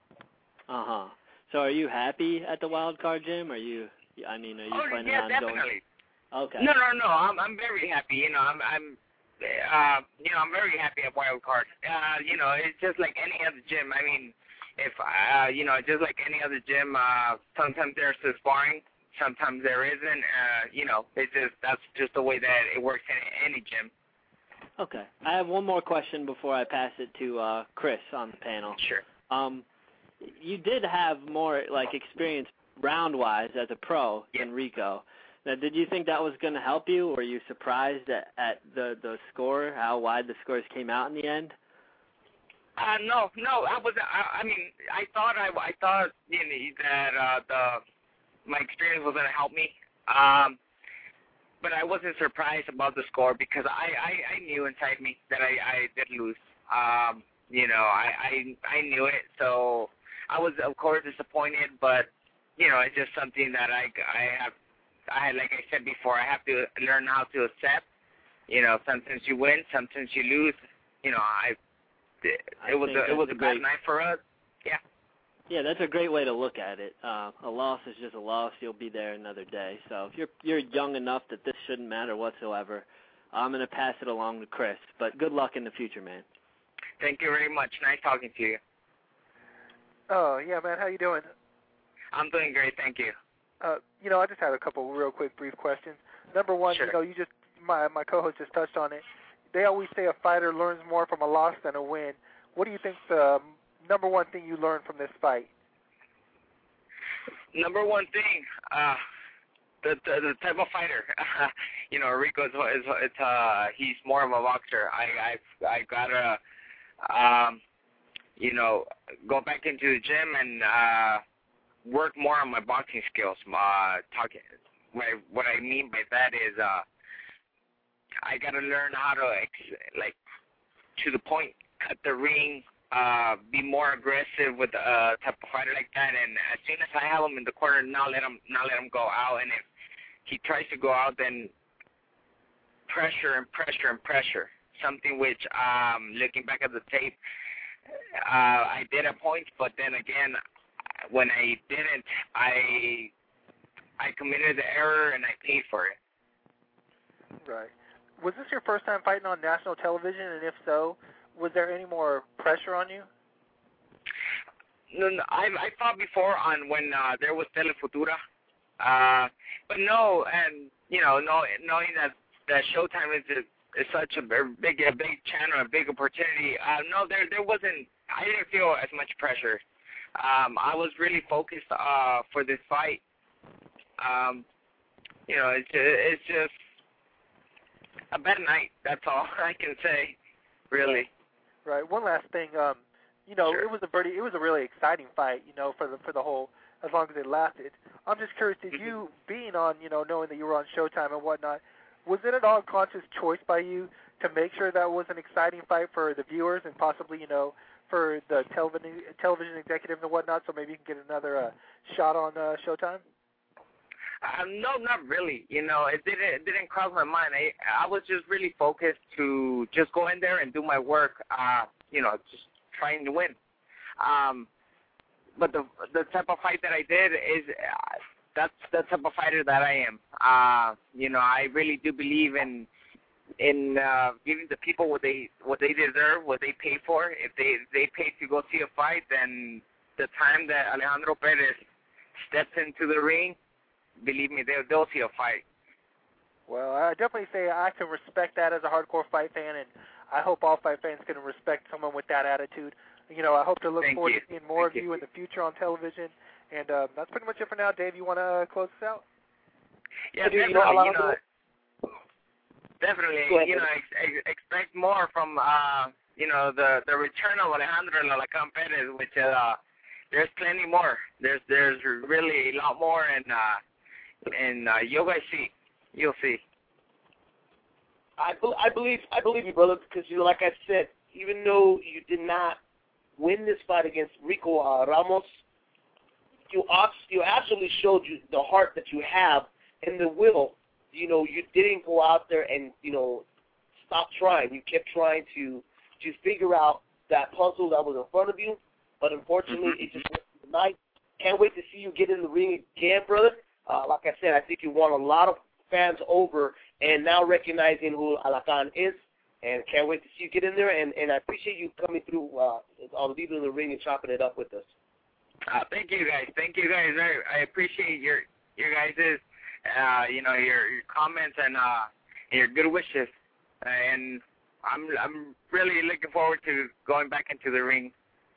Uh huh. So are you happy at the Wild Card Gym? Are you? I mean, are you oh, planning yeah, on definitely. going? Okay. No, no, no. I'm I'm very happy. You know, I'm I'm uh you know I'm very happy at Wild Card. Uh, you know, it's just like any other gym. I mean, if uh you know, just like any other gym. Uh, sometimes there's the sparring. Sometimes there isn't. Uh, you know, it's just that's just the way that it works in any gym. Okay. I have one more question before I pass it to uh, Chris on the panel. Sure. Um, you did have more like experience round-wise as a pro yeah. than Rico. Now, did you think that was going to help you? Were you surprised at, at the the score, how wide the scores came out in the end? Uh, no, no. I was. I, I mean, I thought I, I thought you know, that uh, the my experience was going to help me. Um, but I wasn't surprised about the score because I, I, I knew inside me that I, I did lose. Um, you know, I, I I knew it, so I was of course disappointed. But you know, it's just something that I I have. I like I said before, I have to learn how to accept. You know, sometimes you win, sometimes you lose. You know, I. It, it was a, it was a bad night for us. Yeah. Yeah, that's a great way to look at it. Uh, a loss is just a loss. You'll be there another day. So if you're you're young enough that this shouldn't matter whatsoever, I'm going to pass it along to Chris. But good luck in the future, man. Thank you very much. Nice talking to you. Oh, yeah, man. How you doing? I'm doing great. Thank you. Uh, you know, I just had a couple real quick, brief questions. Number one, sure. you know, you just my my co-host just touched on it. They always say a fighter learns more from a loss than a win. what do you think the number one thing you learned from this fight? Number one thing, uh, the, the the type of fighter. you know, Rico is, is, is uh, he's more of a boxer. I I I gotta, um, you know, go back into the gym and uh, work more on my boxing skills. Uh, talking, what I, what I mean by that is, uh, I gotta learn how to ex- like to the point, cut the ring. Uh, be more aggressive with a uh, type of fighter like that, and as soon as I have him in the corner, not let him, not let him go out. And if he tries to go out, then pressure and pressure and pressure. Something which, um, looking back at the tape, uh, I did at points, but then again, when I didn't, I I committed the error and I paid for it. Right. Was this your first time fighting on national television, and if so, was there any more pressure on you? No, no I I fought before on when uh, there was Telefutura, uh, but no, and you know, know knowing that that Showtime is a, is such a big a big channel, a big opportunity. Uh, no, there there wasn't. I didn't feel as much pressure. Um, I was really focused uh, for this fight. Um, you know, it's it's just a bad night. That's all I can say, really. Right. One last thing, um, you know, sure. it was a pretty, it was a really exciting fight, you know, for the for the whole, as long as it lasted. I'm just curious, did mm-hmm. you, being on, you know, knowing that you were on Showtime and whatnot, was it at all a conscious choice by you to make sure that was an exciting fight for the viewers and possibly, you know, for the television television executives and whatnot, so maybe you can get another uh, shot on uh, Showtime? Uh, no, not really. You know, it didn't it didn't cross my mind. I I was just really focused to just go in there and do my work. Uh, you know, just trying to win. Um, but the the type of fight that I did is uh, that's the type of fighter that I am. Uh, you know, I really do believe in in uh, giving the people what they what they deserve, what they pay for. If they if they pay to go see a fight, then the time that Alejandro Perez steps into the ring, believe me, they'll, they'll see a fight. Well, I definitely say I can respect that as a hardcore fight fan, and I hope all fight fans can respect someone with that attitude. You know, I hope to look Thank forward you. to seeing more Thank of you you in the future on television. And uh, that's pretty much it for now. Dave, you want to uh, close this out? Yeah, So definitely. you know, You know, definitely. You know, ex- ex- expect more from uh, you know the the return of Alejandro Lalacan Perez, which uh, there's plenty more. There's there's really a lot more, and uh, and uh, you'll guys see. You'll see. I, be- I believe I believe you, brother, because you know, like I said, even though you did not win this fight against Rico uh, Ramos, you you actually showed you the heart that you have and the will. You know, you didn't go out there and you know stop trying. You kept trying to to figure out that puzzle that was in front of you, but unfortunately, it just wasn't tonight. Can't wait to see you get in the ring again, brother. Uh, like I said, I think you won a lot of fans over, and now recognizing who Alacan is, and can't wait to see you get in there, and, and I appreciate you coming through uh, on leaving the ring and chopping it up with us. Uh, thank you guys. Thank you guys. I, I appreciate your your guys' uh, you know your, your comments and uh, your good wishes, uh, and I'm I'm really looking forward to going back into the ring.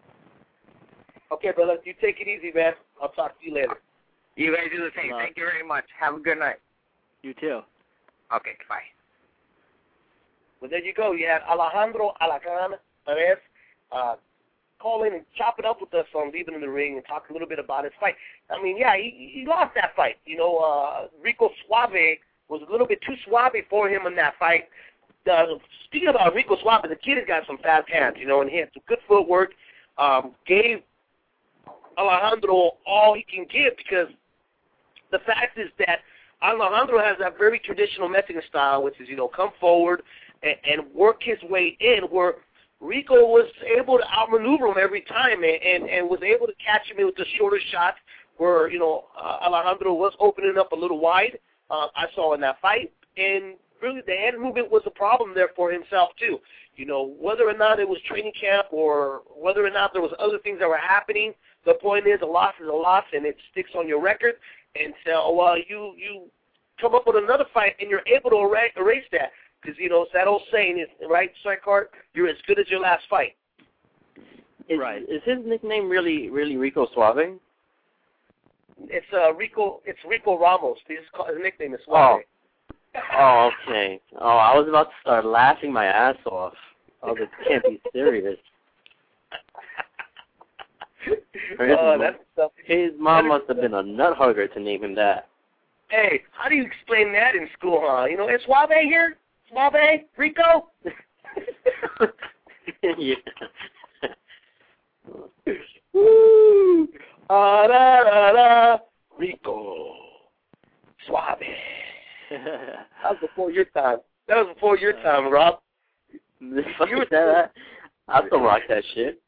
Okay, brother. You take it easy, man. I'll talk to you later. You guys do the same. Bye. Thank you very much. Have a good night. You too. Okay, bye. Well, there you go. You had Alejandro Alacan Perez uh, call in and chop it up with us on Leaving in the Ring and talk a little bit about his fight. I mean, yeah, he, he lost that fight. You know, uh, Rico Suave was a little bit too suave for him in that fight. Uh, speaking about Rico Suave, the kid has got some fast hands, you know, and he had some good footwork. Um, gave Alejandro all he can give because the fact is that Alejandro has that very traditional Mexican style, which is, you know, come forward and, and work his way in, where Rico was able to outmaneuver him every time and, and, and was able to catch him with the shorter shots where, you know, uh, Alejandro was opening up a little wide, uh, I saw in that fight. And really the hand movement was a problem there for himself, too. You know, whether or not it was training camp or whether or not there was other things that were happening, the point is a loss is a loss, and it sticks on your record. And so uh, you you come up with another fight, and you're able to erase, erase that. Because, you know, it's that old saying, is right, Strikeheart, you're as good as your last fight. Is, right. Is his nickname really really Rico Suave? It's uh, Rico. It's Rico Ramos. His, his nickname is Suave. Oh. oh, okay. Oh, I was about to start laughing my ass off. I was like, can't be serious. Oh, that's tough. His mom must have been a nut hugger to name him that. Hey, how do you explain that in school, huh? You know, is Suave here? Suave? Rico? Yeah. Woo! Ah, da, da, da. Rico. Suave. That was before your time. That was before your time, Rob. You were that. I still rock that shit.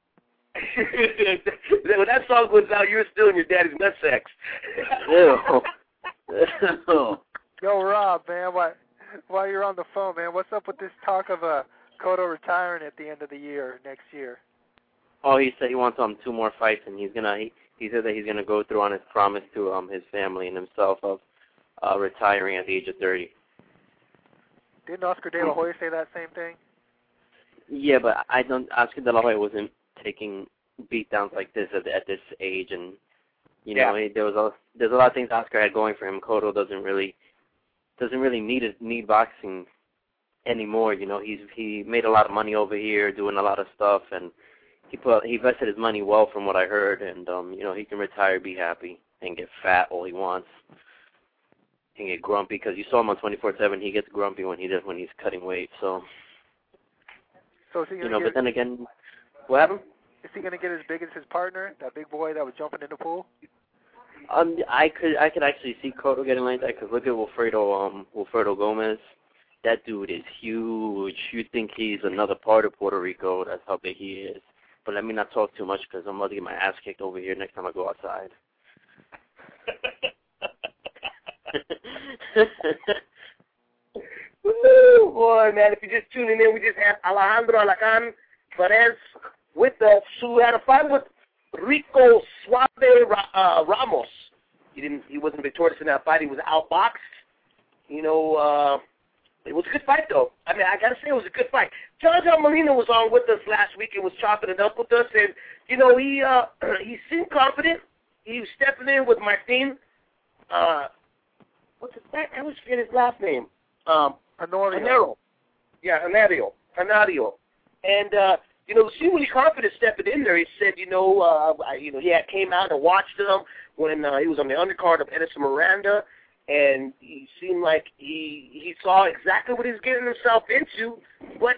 When that song was out, you were still in your daddy's nutsack. Ew. Ew. Yo, Rob, man, while, while you're on the phone, man, what's up with this talk of uh, Cotto retiring at the end of the year, next year? Oh, he said he wants um two more fights, and he's gonna. He, he said that he's gonna go through on his promise to um his family and himself of uh, retiring at the age of thirty. Didn't Oscar De La Hoya say that same thing? Yeah, but I don't. Oscar De La Hoya wasn't taking beatdowns like this at, at this age, and you know yeah. he, there was a there's a lot of things Oscar had going for him. Cotto doesn't really doesn't really need it, need boxing anymore. You know, he's he made a lot of money over here doing a lot of stuff, and he put he invested his money well from what I heard, and um you know he can retire, be happy, and get fat all he wants. He can get grumpy because you saw him on twenty-four seven. He gets grumpy when he does when he's cutting weight. So, so is he you know, get, but then again, what happened? Is he going to get as big as his partner, that big boy that was jumping in the pool? Um, I could I could actually see Cotto getting like that because look at Wilfredo um Wilfredo Gomez. That dude is huge. You'd think he's another part of Puerto Rico. That's how big he is. But let me not talk too much because I'm about to get my ass kicked over here next time I go outside. Woo, boy, man, if you're just tuning in, we just have Alejandro Alacan Perez with us, who had a fight with Rico Suave uh, Ramos. He didn't. He wasn't victorious in that fight. He was outboxed. You know, uh, it was a good fight, though. I mean, I got to say it was a good fight. John John Molina was on with us last week and was chopping it up with us. And, you know, he uh, he seemed confident. He was stepping in with Martin. Uh, what's his name? I always forget his last name. Um, Hanario. Yeah, Hanario. Hanario. And, uh, you know, he seemed really confident stepping in there. He said, you know, uh, I, you know, he had came out and watched him when uh, he was on the undercard of Edison Miranda. And he seemed like he he saw exactly what he was getting himself into. But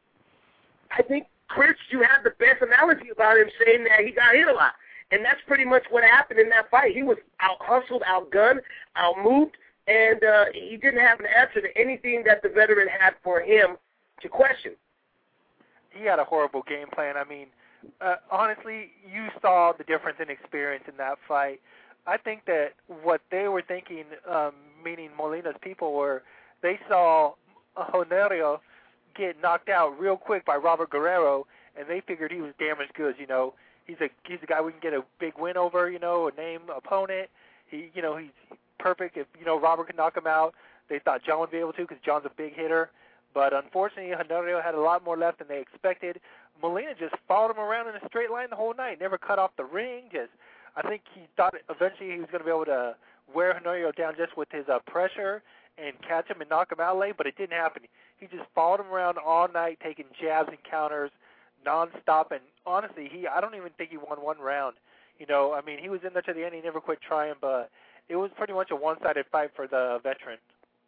I think, Chris, you have the best analogy about him saying that he got hit a lot. And that's pretty much what happened in that fight. He was out-hustled, out-gunned, out-moved, and uh, he didn't have an answer to anything that the veteran had for him to question. He had a horrible game plan. I mean, uh, honestly, you saw the difference in experience in that fight. I think that what they were thinking, um, meaning Molina's people, were they saw Hanario get knocked out real quick by Robert Guerrero, and they figured he was damaged goods. You know, he's a he's a guy we can get a big win over. You know, a name opponent. He, you know, he's perfect. If you know Robert could knock him out, they thought John would be able to because John's a big hitter. But unfortunately, Hanario had a lot more left than they expected. Molina just followed him around in a straight line the whole night. Never cut off the ring. Just, I think he thought eventually he was going to be able to wear Hanario down just with his uh, pressure and catch him and knock him out late, but it didn't happen. He just followed him around all night, taking jabs and counters nonstop. And honestly, he I don't even think he won one round. You know, I mean, he was in there to the end. He never quit trying, but it was pretty much a one-sided fight for the veteran.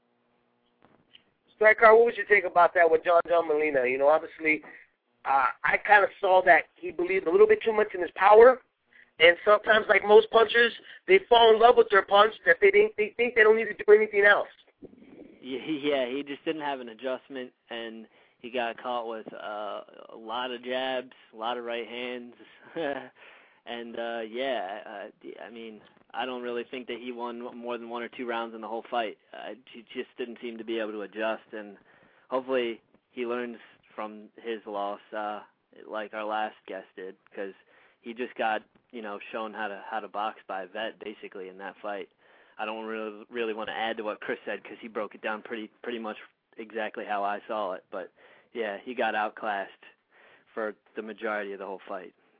Striker, what was your take about that with John John Molina? You know, obviously, uh, I kind of saw that he believed a little bit too much in his power, and sometimes, like most punchers, they fall in love with their punch that they think they think they don't need to do anything else. Yeah, he just didn't have an adjustment, and he got caught with uh, a lot of jabs, a lot of right hands, and uh, yeah, uh, I mean, I don't really think that he won more than one or two rounds in the whole fight. Uh, he just didn't seem to be able to adjust, and hopefully he learns from his loss, uh, like our last guest did, because he just got, you know, shown how to how to box by a vet basically in that fight. I don't really really want to add to what Chris said because he broke it down pretty pretty much exactly how I saw it. But yeah, he got outclassed for the majority of the whole fight.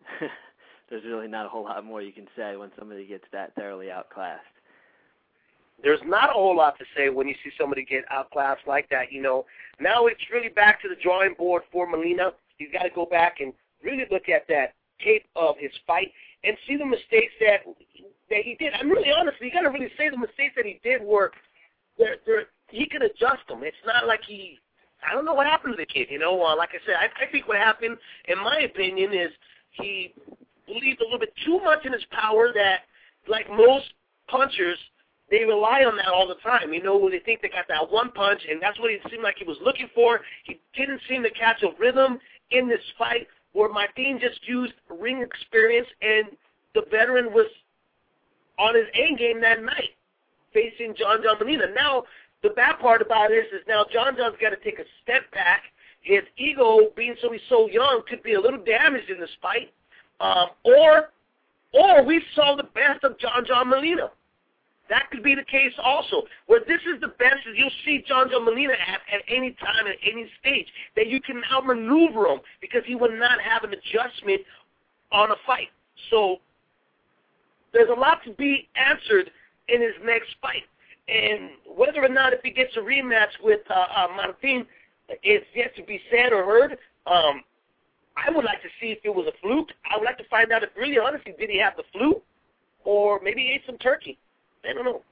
there's really not a whole lot more you can say when somebody gets that thoroughly outclassed. There's not a whole lot to say when you see somebody get outclassed like that. You know, now it's really back to the drawing board for Molina. He's got to go back and really look at that tape of his fight and see the mistakes that that he did. I'm really honestly, you got to really say the mistakes that he did were, they're, they're, he could adjust them. It's not like he, I don't know what happened to the kid. You know, uh, like I said, I, I think what happened, in my opinion, is he believed a little bit too much in his power that, like most punchers, they rely on that all the time. You know, they think they got that one punch, and that's what it seemed like he was looking for. He didn't seem to catch a rhythm in this fight where Martin just used ring experience, and the veteran was on his A game that night, facing John John Molina. Now, the bad part about this is now John John's got to take a step back. His ego, being so he's so young, could be a little damaged in this fight. Um, or, or we saw the best of John John Molina. That could be the case also, where this is the best that you'll see John John Molina at at any time, at any stage, that you can outmaneuver him because he will not have an adjustment on a fight. So there's a lot to be answered in his next fight. And whether or not if he gets a rematch with uh, uh, Martin is yet to be said or heard. Um, I would like to see if it was a fluke. I would like to find out if really, honestly, did he have the flu or maybe he ate some turkey. I don't know.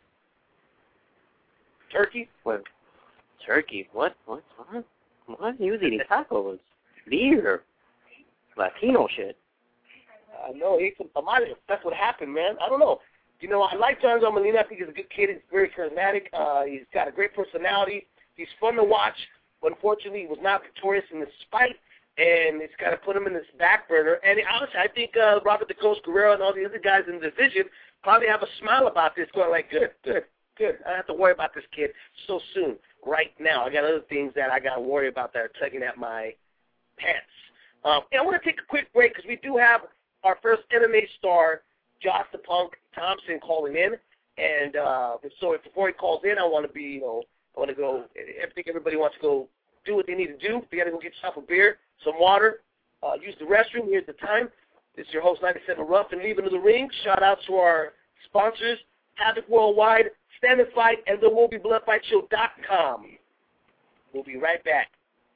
Turkey? What? Turkey? What? What? What? What? He was eating tacos. Beer. Latino shit. I know. He ate some tamales. That's what happened, man. I don't know. You know, I like John John Molina. I think he's a good kid. He's very charismatic. Uh, he's got a great personality. He's fun to watch. But unfortunately, he was not victorious in this fight, and it's got to put him in this back burner. And honestly, I think uh, Robert DeCoste Guerrero and all the other guys in the division probably have a smile about this, going like, good, good, good. I don't have to worry about this kid so soon, right now. I got other things that I got to worry about that are tugging at my pants. Um, and I want to take a quick break because we do have our first M M A star, Josh the Punk Thompson, calling in. And uh, so before he calls in, I want to be, you know, I want to go, I think everybody wants to go do what they need to do. If you got to go get yourself a beer, some water, uh, use the restroom, here's the time. This is your host, ninety-seven Rough, and leaving to the ring. Shout out to our sponsors, Havoc Worldwide, Stand and Fight, and the Will Be Blood Fight Show dot com. We'll be right back.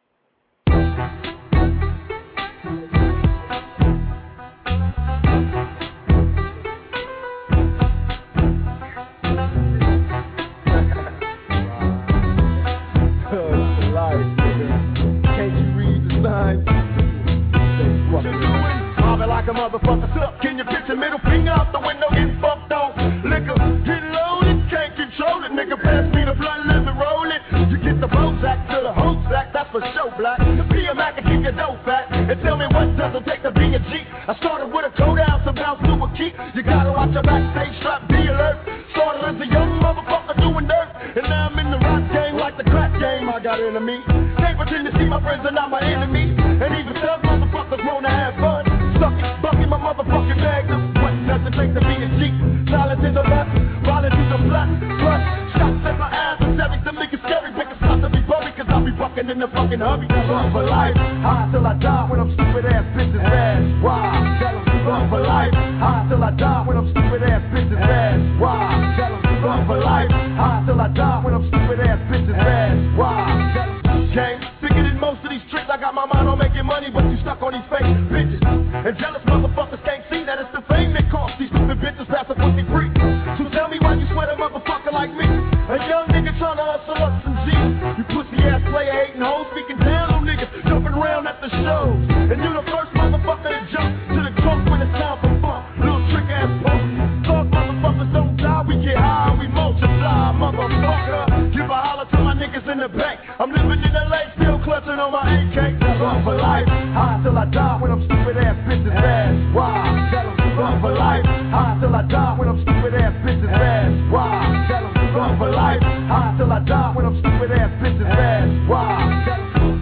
Like a motherfucker, suck. Can you picture middle finger out the window getting fucked on? Liquor, get loaded, can't control it. Nigga, pass me the blunt, let me roll it. You get the Bozak to the Hozak, that's for sure, black. Be a Mac and keep your dough fat. And tell me what doesn't take to be a G. I started with a code out to bounce to a key. You gotta watch your backstage strap, be alert. Started as a young motherfucker doing dirt. And now I'm in the rap game like the crack game. I got enemies. Can't pretend to see my friends are not my enemies. And even some motherfuckers wanna have fun. Suck it, bucket my motherfucking magnum. What does it take to be a G? Silence in the left, violence in the black. Plus, shots at my ass and everything to make it scary. Pick a spot to be buried, cause I'll be bucking in the fucking hurry. Run for life, high till I die when I'm stupid ass bitches ass. Why? Tell them, run for life, high till I die when I'm stupid ass bitches ass. Why? Tell them, run for life, high till I die when I'm stupid ass bitches ass. Why? Tell them, James, bigger than most of these tricks. I got my mind on making money, but you stuck on these fake bitches. And jealous motherfuckers can't see that it's the fame that costs these stupid bitches pass a pussy free. So tell me why you sweat a motherfucker like me, a young nigga trying to hustle up some G. You pussy ass player hating hoes, speaking down on niggas, jumping around at the shows. And you the first motherfucker to jump to the trunk when it's time for fun. Little trick ass punk. Thug motherfuckers don't die, we get high, we multiply, motherfucker. Give a holler to my niggas in the back. I'm living in L A, still clutching on my A K. Run for life, high till I die when I'm stupid ass bitches ass. Why? Tell them, run for life, high till I die when I'm stupid ass bitches ass. Why? Tell them, run for life, high till I die when I'm stupid ass bitches ass. Why? Tell them,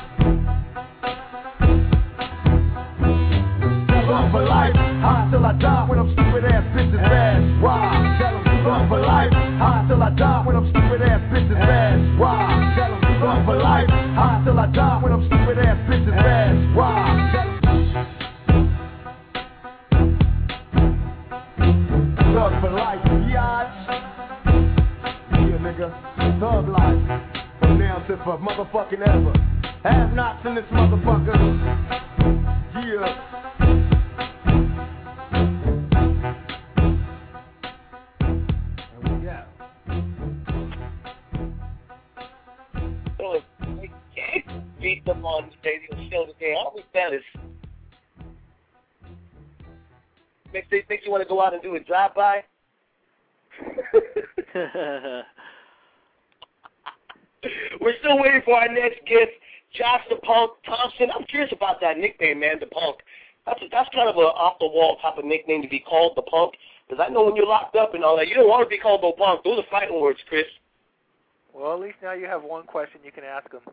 run for life, high till I die when I'm stupid ass bitches ass. Why? Tell them, run for life, high till I die when I'm stupid ass bitches ass. Why? Tell them, run for life, high till I die when I'm stupid ass bitches ass. Why? Tell them, motherfucking ever. Have nots in this motherfucker. Yeah. Beat them on the radio show today. I don't think that is. Makes they think you want to go out and do a drive-by. We're still waiting for our next guest, Josh the Punk Thompson. I'm curious about that nickname, man, the Punk. That's a, that's kind of an off-the-wall type of nickname to be called the Punk. Because I know when you're locked up and all that, you don't want to be called no Punk. Those are fighting words, Chris. Well, at least now you have one question you can ask him.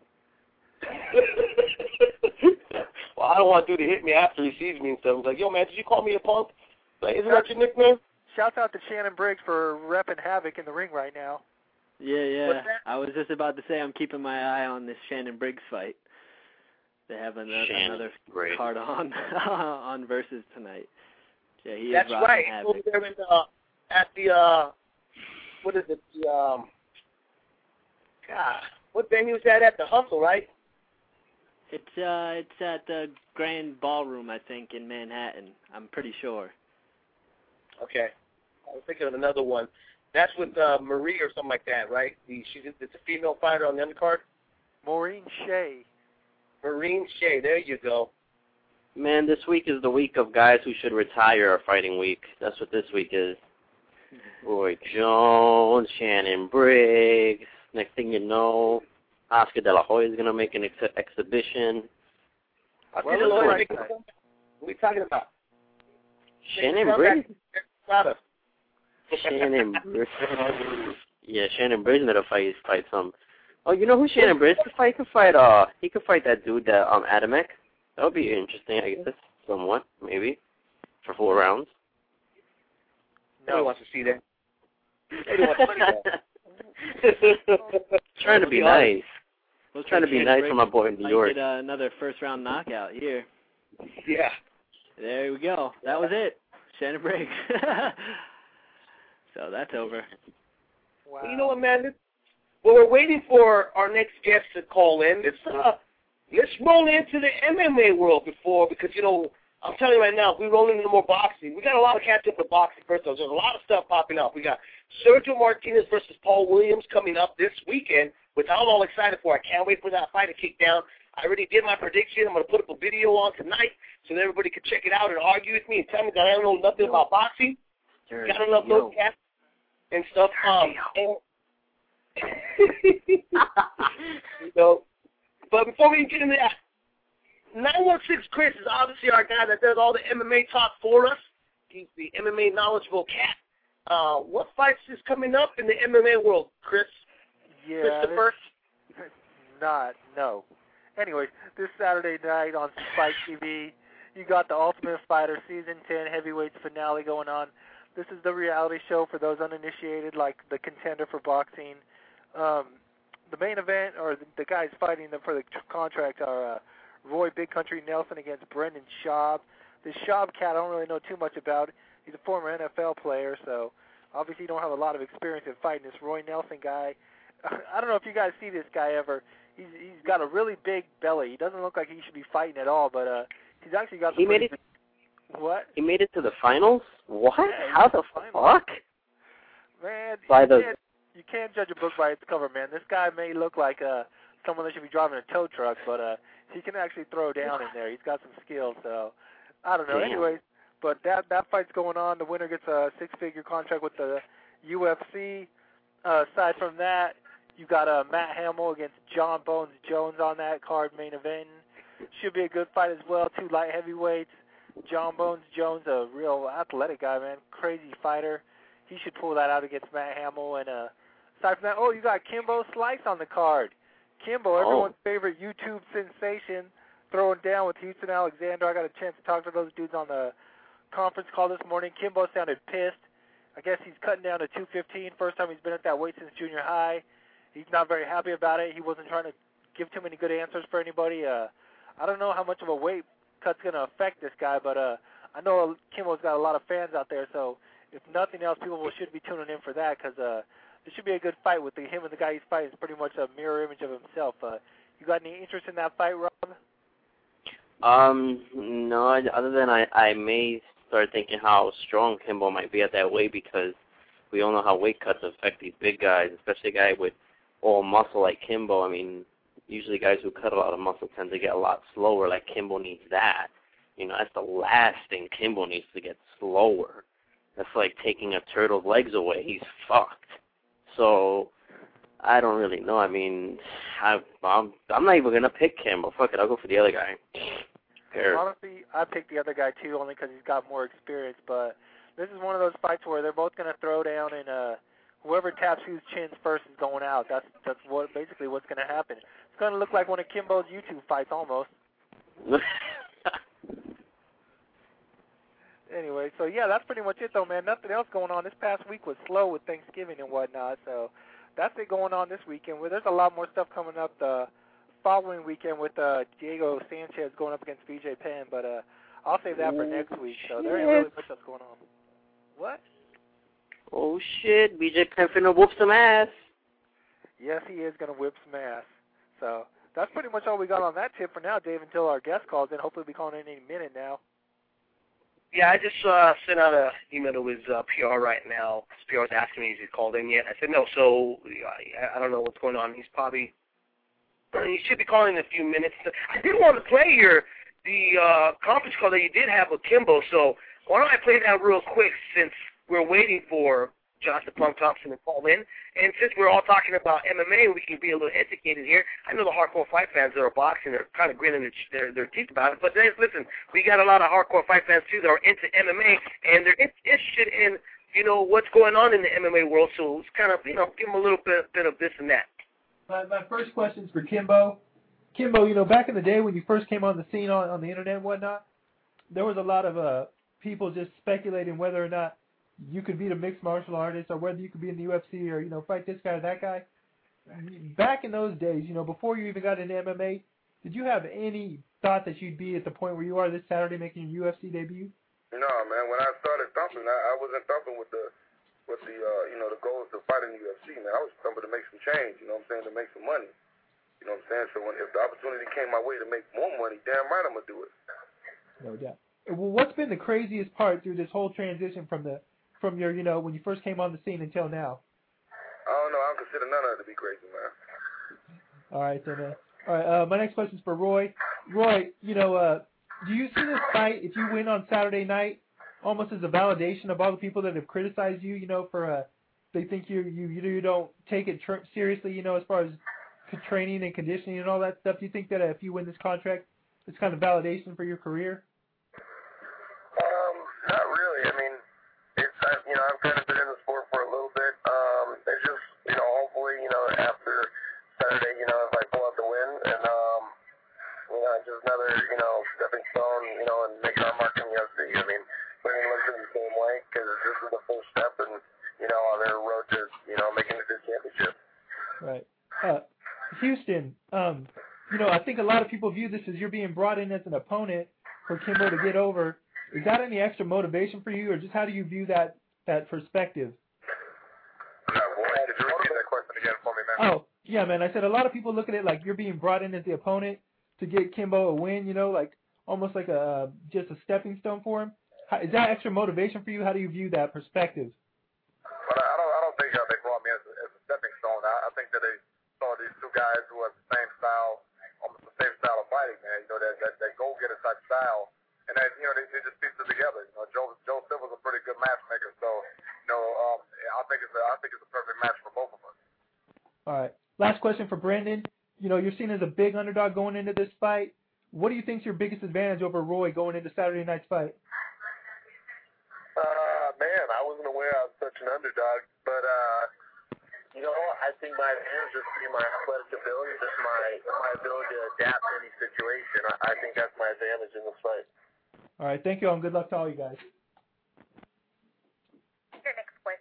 Well, I don't want dude to hit me after he sees me and stuff. He's like, yo, man, did you call me a punk? Like, isn't that your nickname? Shouts out to Shannon Briggs for repping Havoc in the ring right now. Yeah, yeah. I was just about to say I'm keeping my eye on this Shannon Briggs fight. They have another, another card on on Versus tonight. Yeah, he That's is right. Havoc. Over there in the, at the, uh, what is it, the, um, God, what venue is that at? The Hustle, right? It's uh, it's at the Grand Ballroom, I think, in Manhattan. I'm pretty sure. Okay, I was thinking of another one. That's with uh, Marie or something like that, right? The, she's it's a female fighter on the undercard. Maureen Shea. Maureen Shea. There you go. Man, this week is the week of guys who should retire a fighting week. That's what this week is. Roy Jones, Shannon Briggs. Next thing you know, Oscar De La Hoya is going to make an ex- exhibition. Oscar De La Hoya making what are we talking about? Shannon Briggs? Shannon Briggs. Yeah, Shannon Briggs need to fight, fight some. Oh, you know who Shannon Briggs could fight? He could fight, uh, he could fight that dude, that, um, Adamek. That would be interesting, I guess. Somewhat, maybe. For four rounds. Nobody wants to see that. Nobody wants to see that. Trying to be nice. I was trying to be nice for my boy in New York. Get uh, another first round knockout here. Yeah. There we go. That was it. Shannon Briggs. So that's over. Wow. You know what, man? Well, we're waiting for our next guest to call in. Let's uh, let's roll into the M M A world before, because you know, I'm telling you right now, if we roll into more boxing, we got a lot of catch up with boxing first. Though. There's a lot of stuff popping up. We got Sergio Martinez versus Paul Williams coming up this weekend, which I'm all excited for. I can't wait for that fight to kick down. I already did my prediction. I'm going to put up a video on tonight so that everybody can check it out and argue with me and tell me that I don't know nothing about boxing. Sure. Got to love those cats and stuff. Um, and, you know, but before we get into that, nine one six Chris is obviously our guy that does all the M M A talk for us. He's the M M A knowledgeable cat. Uh, what fights is coming up in the M M A world, Chris? Yeah, Christopher? This, not, no. Anyways, this Saturday night on Spike T V, you got the Ultimate Fighter Season ten Heavyweights finale going on. This is the reality show for those uninitiated, like the contender for boxing. Um, the main event, or the, the guys fighting them for the tr- contract, are uh, Roy Big Country Nelson against Brendan Schaub. This Schaub cat I don't really know too much about. He's a former N F L player, so obviously you don't have a lot of experience in fighting. This Roy Nelson guy, I don't know if you guys see this guy ever. He's he's got a really big belly. He doesn't look like he should be fighting at all, but uh, he's actually got. Some he made it. Big... What? He made it to the finals. What? Yeah, How the fuck? Man, By you, the... can't, you can't judge a book by its cover, man. This guy may look like uh someone that should be driving a tow truck, but uh, he can actually throw down in there. He's got some skills, so I don't know. Damn. Anyways, but that that fight's going on. The winner gets a six-figure contract with the U F C. Uh, aside from that, you got uh, Matt Hamill against John Bones Jones on that card, main event. Should be a good fight as well. Two light heavyweights. John Bones Jones, a real athletic guy, man, crazy fighter. He should pull that out against Matt Hamill. And uh, aside from that, oh, you got Kimbo Slice on the card. Kimbo, oh. everyone's favorite YouTube sensation, throwing down with Houston Alexander. I got a chance to talk to those dudes on the conference call this morning. Kimbo sounded pissed. I guess he's cutting down to two fifteen. First time he's been at that weight since junior high. He's not very happy about it. He wasn't trying to give too many good answers for anybody. Uh, I don't know how much of a weight cut's going to affect this guy, but uh, I know Kimbo's got a lot of fans out there, so if nothing else, people should be tuning in for that, because uh, this should be a good fight with the, him and the guy he's fighting is pretty much a mirror image of himself. Uh, You got any interest in that fight, Rob? Um, no, other than I, I may start thinking how strong Kimbo might be at that weight, because we all know how weight cuts affect these big guys, especially a guy with all muscle like Kimbo. I mean, usually guys who cut a lot of muscle tend to get a lot slower, like Kimbo needs that. You know, that's the last thing Kimbo needs, to get slower. That's like taking a turtle's legs away. He's fucked. So, I don't really know. I mean, I, I'm, I'm not even going to pick Kimbo. Fuck it, I'll go for the other guy. Honestly, I picked the other guy, too, only because he's got more experience. But this is one of those fights where they're both going to throw down, and uh, whoever taps whose chins first is going out. That's that's what basically what's going to happen. It's going to look like one of Kimbo's YouTube fights almost. Anyway, so yeah, that's pretty much it though, man. Nothing else going on. This past week was slow with Thanksgiving and whatnot, so that's it going on this weekend. Well, there's a lot more stuff coming up the following weekend with uh, Diego Sanchez going up against B J Penn, but uh, I'll save that for next week. So there ain't really much else going on. What? Oh shit, B J Penn finna whoop some ass. Yes, he is gonna whip some ass. So that's pretty much all we got on that tip for now, Dave. Until our guest calls in, hopefully we'll be calling in any minute now. Yeah, I just uh, sent out an email to his uh, P R right now. His P R is asking me if he's called in yet. I said no, so I, I don't know what's going on. He's probably, he should be calling in a few minutes. I did want to play your, the uh, conference call that you did have with Kimbo, so why don't I play that real quick since we're waiting for Josh the Plum Thompson to call in. And since we're all talking about M M A, we can be a little educated here. I know the hardcore fight fans that are boxing are kind of grinning their, their, their teeth about it. But then, listen, we got a lot of hardcore fight fans, too, that are into M M A, and they're interested in, you know, what's going on in the M M A world. So it's kind of, you know, give them a little bit, bit of this and that. My, my first question is for Kimbo. Kimbo, you know, back in the day when you first came on the scene on, on the Internet and whatnot, there was a lot of uh, people just speculating whether or not you could beat a mixed martial artist, or whether you could be in the U F C, or, you know, fight this guy or that guy. Back in those days, you know, before you even got into M M A, did you have any thought that you'd be at the point where you are this Saturday making your U F C debut? No, man. When I started thumping, I, I wasn't thumping with the, with the, uh, you know, the goals to fight in the U F C, man. I was thumping to make some change, you know what I'm saying, to make some money. You know what I'm saying? So when, if the opportunity came my way to make more money, damn right I'm going to do it. No doubt. Well, what's been the craziest part through this whole transition from the from your, you know, when you first came on the scene until now? I don't know. I don't consider none of it to be crazy, man. All right, then. Uh, all right. Uh, my next question is for Roy. Roy, you know, uh, do you see this fight, if you win on Saturday night, almost as a validation of all the people that have criticized you? You know, for uh, they think you you you don't take it tr- seriously. You know, as far as training and conditioning and all that stuff. Do you think that uh, if you win this contract, it's kind of validation for your career? Um, not really. I mean, it's I, you know I've kind of been in the sport for a little bit. Um, it's just you know hopefully you know after Saturday you know if I pull out the win and um you know just another you know stepping stone you know and making our mark in the U F C. I mean we're gonna look at the same way because this is the first step and you know on their road to you know making it to the championship. Right. Uh, Houston. Um, you know I think a lot of people view this as you're being brought in as an opponent for Kimbo to get over. Is that any extra motivation for you, or just how do you view that that perspective? No, boy, could you repeat that question again for me, man? Oh, yeah, man. I said a lot of people look at it like you're being brought in as the opponent to get Kimbo a win, you know, like almost like a just a stepping stone for him. How, is that extra motivation for you? How do you view that perspective? Well, I don't, I don't think uh, they brought me as a, as a stepping stone. I, I think that they saw these two guys who have the same style, almost the same style of fighting, man. You know, that that, that go-getter type style. And then, you know, they, they just piece it together. You know, Joe Joe Silva's a pretty good matchmaker, so you know, um, I think it's a I think it's a perfect match for both of us. All right. Last question for Brendan. You know, you're seen as a big underdog going into this fight. What do you think is your biggest advantage over Roy going into Saturday night's fight? Uh, man, I wasn't aware I was such an underdog, but uh, you know, I think my advantage is be my athletic ability, just my my ability to adapt to any situation. I, I think that's my advantage in this fight. All right, thank you all, and good luck to all you guys. Your next question.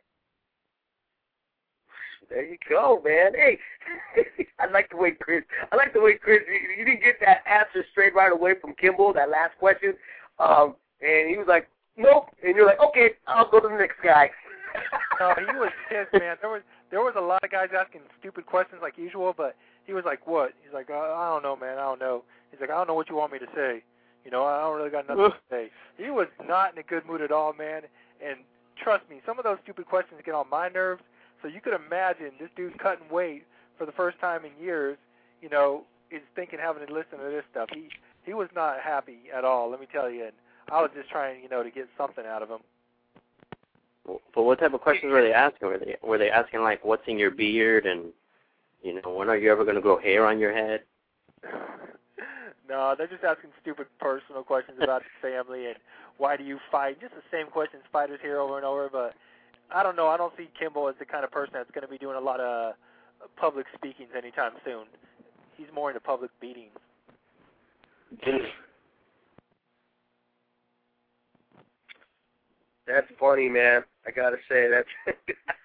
There you go, man. Hey, I like the way Chris. I like the way Chris. You, you didn't get that answer straight right away from Kimbo. That last question, um, and he was like, "Nope," and you're like, "Okay, I'll go to the next guy." No, he was pissed, man. There was there was a lot of guys asking stupid questions like usual, but he was like, what? He's like, uh, I don't know, man. I don't know. He's like, I don't know what you want me to say. You know, I don't really got nothing to say. He was not in a good mood at all, man. And trust me, some of those stupid questions get on my nerves. So you could imagine this dude's cutting weight for the first time in years, you know, is thinking having to listen to this stuff. He he was not happy at all, let me tell you. And I was just trying, you know, to get something out of him. But what type of questions were they asking? Were they were they asking like, what's in your beard, and you know, when are you ever going to grow hair on your head? No, they're just asking stupid personal questions about the family and why do you fight. Just the same questions fighters hear over and over. But I don't know. I don't see Kimbo as the kind of person that's going to be doing a lot of public speakings anytime soon. He's more into public beatings. That's funny, man. I gotta say that's.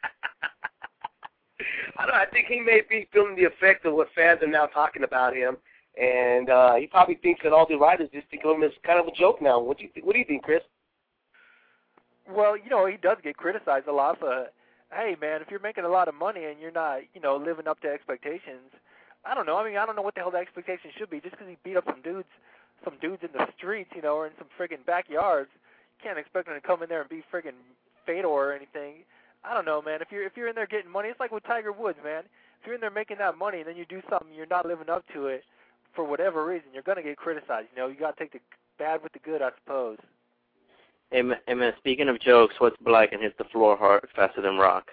I don't. I think he may be feeling the effect of what fans are now talking about him, and uh, he probably thinks that all the writers just think of him as kind of a joke now. What do you th- What do you think, Chris? Well, you know, he does get criticized a lot for, hey, man, if you're making a lot of money and you're not, you know, living up to expectations, I don't know. I mean, I don't know what the hell the expectation should be. Just because he beat up some dudes, some dudes in the streets, you know, or in some friggin' backyards, you can't expect him to come in there and be friggin' Fedor or anything. I don't know, man. If you're if you're in there getting money, it's like with Tiger Woods, man. If you're in there making that money and then you do something, you're not living up to it for whatever reason, you're gonna get criticized. You know, you gotta take the bad with the good, I suppose. Hey, man, hey, man, speaking of jokes, what's black and hits the floor hard faster than rock?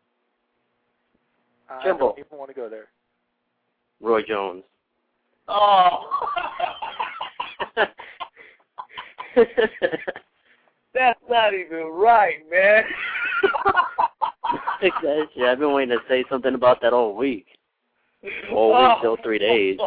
I Jimbo. don't even want to go there. Roy Jones. Oh. That's not even right, man. Exactly. I've been waiting to say something about that all week. All week Oh. till three days.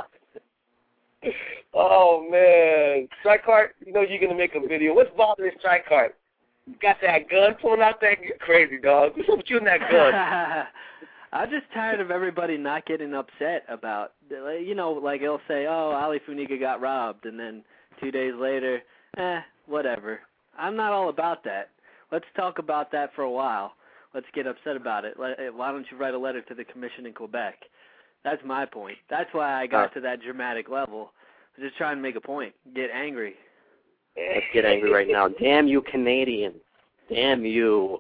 Oh, man. Strike Cart, you know you're going to make a video. What's bothering Strike Cart? You got that gun pulling out that crazy, dog. What's up with you and that gun? I'm just tired of everybody not getting upset about, you know, like they'll say, oh, Ali Funiga got robbed, and then two days later, eh, whatever. I'm not all about that. Let's talk about that for a while. Let's get upset about it. Why don't you write a letter to the commission in Quebec? That's my point. That's why I got to that dramatic level. I'm just trying to make a point. Get angry. Let's get angry right now. Damn you, Canadians. Damn you.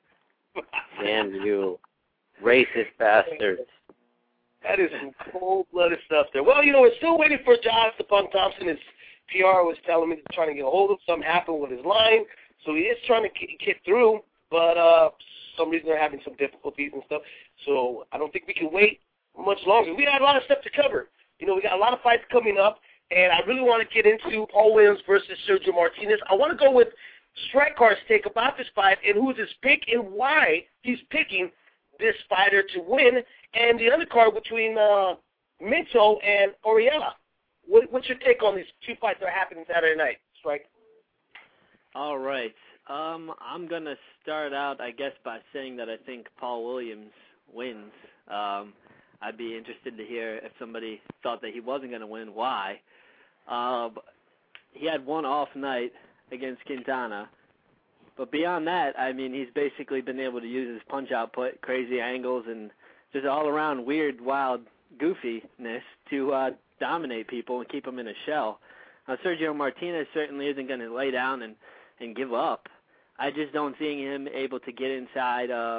Damn you. Racist bastards. That is some cold-blooded stuff there. Well, you know, we're still waiting for Jonathan Punk Thompson. His P R was telling me they're trying to get a hold of him. Something happened with his line, so he is trying to get through, but uh, for some reason they're having some difficulties and stuff. So I don't think we can wait much longer. We got a lot of stuff to cover. You know, we got a lot of fights coming up, and I really want to get into Paul Williams versus Sergio Martinez. I want to go with Strike Cart's take about this fight and who's his pick and why he's picking this fighter to win, and the other card between uh, Minto and Oriella. What, what's your take on these two fights that are happening Saturday night, Strike? All right. Um, I'm going to start out, I guess, by saying that I think Paul Williams wins. Um, I'd be interested to hear if somebody thought that he wasn't going to win, why. Uh, he had one off night against Quintana. But beyond that, I mean, he's basically been able to use his punch output, crazy angles, and just all-around weird, wild goofiness to uh, dominate people and keep them in a shell. Now, Sergio Martinez certainly isn't going to lay down and, and give up. I just don't see him able to get inside, uh,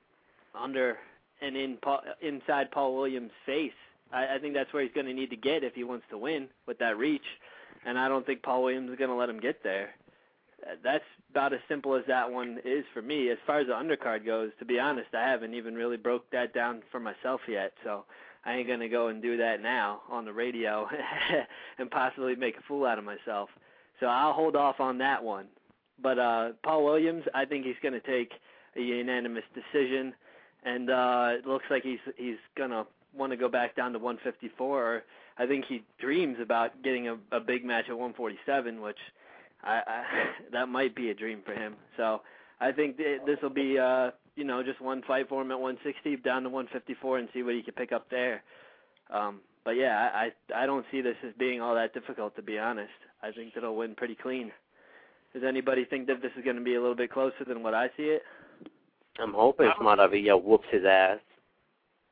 under and in Paul, inside Paul Williams' face. I, I think that's where he's going to need to get if he wants to win with that reach, and I don't think Paul Williams is going to let him get there. That's about as simple as that one is for me. As far as the undercard goes, to be honest, I haven't even really broke that down for myself yet, so I ain't going to go and do that now on the radio and possibly make a fool out of myself. So I'll hold off on that one. But uh, Paul Williams, I think he's going to take a unanimous decision, and uh, it looks like he's he's going to want to go back down to one fifty-four. Or I think he dreams about getting a, a big match at one forty-seven, which I, I, that might be a dream for him. So I think th- this will be, uh, you know, just one fight for him at one sixty, down to one fifty-four, and see what he can pick up there. Um, but, yeah, I, I don't see this as being all that difficult, to be honest. I think that he'll win pretty clean. Does anybody think that this is going to be a little bit closer than what I see it? I'm hoping Maravilla whoops his ass.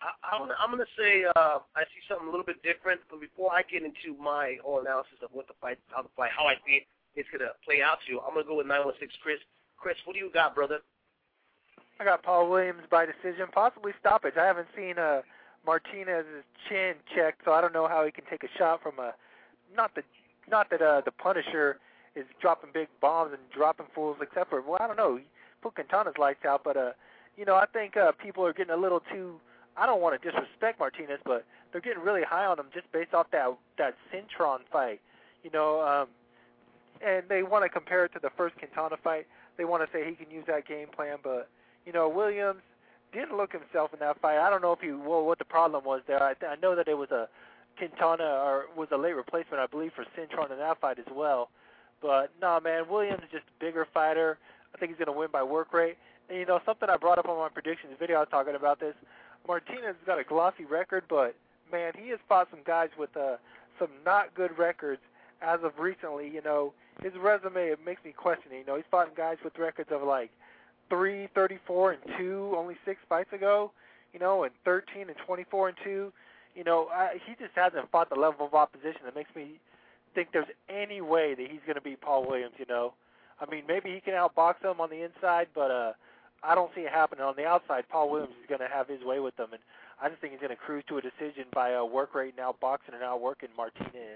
I, I'm, I'm going to say uh, I see something a little bit different. But before I get into my whole analysis of what the fight, how the fight, how I see it, it's going to play out to, I'm going to go with nine one six Chris. Chris, what do you got, brother? I got Paul Williams by decision, possibly stoppage. I haven't seen uh, Martinez's chin checked, so I don't know how he can take a shot from a not that not that uh, the Punisher is dropping big bombs and dropping fools, except for well, I don't know. He put Quintana's lights out, but uh, you know, I think uh, people are getting a little too. I don't want to disrespect Martinez, but they're getting really high on him just based off that that Cintron fight, you know, um, and they want to compare it to the first Quintana fight. They want to say he can use that game plan, but you know, Williams didn't look himself in that fight. I don't know if he well, what the problem was there. I, I know that it was a Quintana or was a late replacement, I believe, for Cintron in that fight as well. But no, man, Williams is just a bigger fighter. I think he's going to win by work rate. And you know, something I brought up on my predictions video, I was talking about this. Martinez has got a glossy record, but man, he has fought some guys with uh, some not good records as of recently. You know, his resume, it makes me question it. You know, he's fought guys with records of like three, thirty-four, and two only six fights ago, you know, and thirteen and twenty-four and two. You know, I, he just hasn't fought the level of opposition that makes me think there's any way that he's going to beat Paul Williams, you know. I mean, maybe he can outbox him on the inside, but uh, I don't see it happening. On the outside, Paul Williams is going to have his way with them, and I just think he's going to cruise to a decision by uh, work rate and outboxing and outworking Martinez.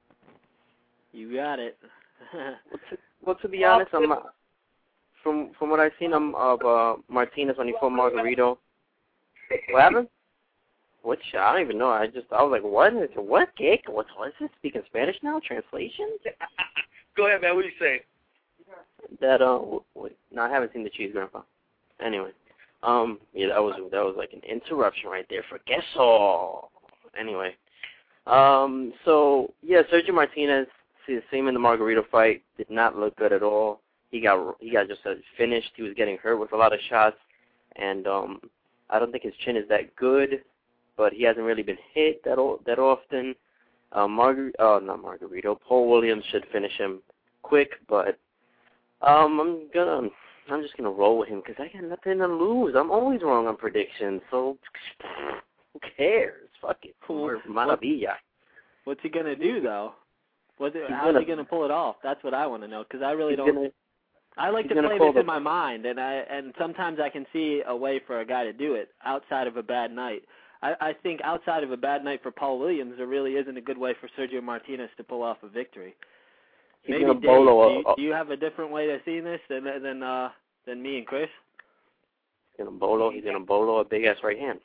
You got it. well, to, well, to be honest, I'm not. From from what I've seen um, of uh, Martinez when he fought Margarito, what happened? Which I don't even know. I just I was like, what? What? ¿Qué? What was it? Speaking Spanish now? Translation? Go ahead, man. What do you say? That uh, wait, no, I haven't seen the cheese, Grandpa. Anyway, um, yeah, that was that was like an interruption right there for Queso. Anyway, um, so yeah, Sergio Martinez, see, same in the Margarito fight, did not look good at all. He got he got just uh, finished. He was getting hurt with a lot of shots, and um, I don't think his chin is that good, but he hasn't really been hit that o- that often. Uh, Margar oh not Margarito, Paul Williams should finish him quick, but um, I'm gonna I'm just gonna roll with him because I got nothing to lose. I'm always wrong on predictions, so who cares? Fuck it. Or Maravilla. What's he gonna do though? What's it, how's gonna, he gonna pull it off? That's what I want to know because I really don't. Gonna, I like to play this the, in my mind, and I and sometimes I can see a way for a guy to do it outside of a bad night. I, I think outside of a bad night for Paul Williams, there really isn't a good way for Sergio Martinez to pull off a victory. He's Maybe gonna Dave, bolo do, you, a, do you have a different way to see this than than uh, than me and Chris? He's gonna bolo. He's gonna bolo a big ass right hand.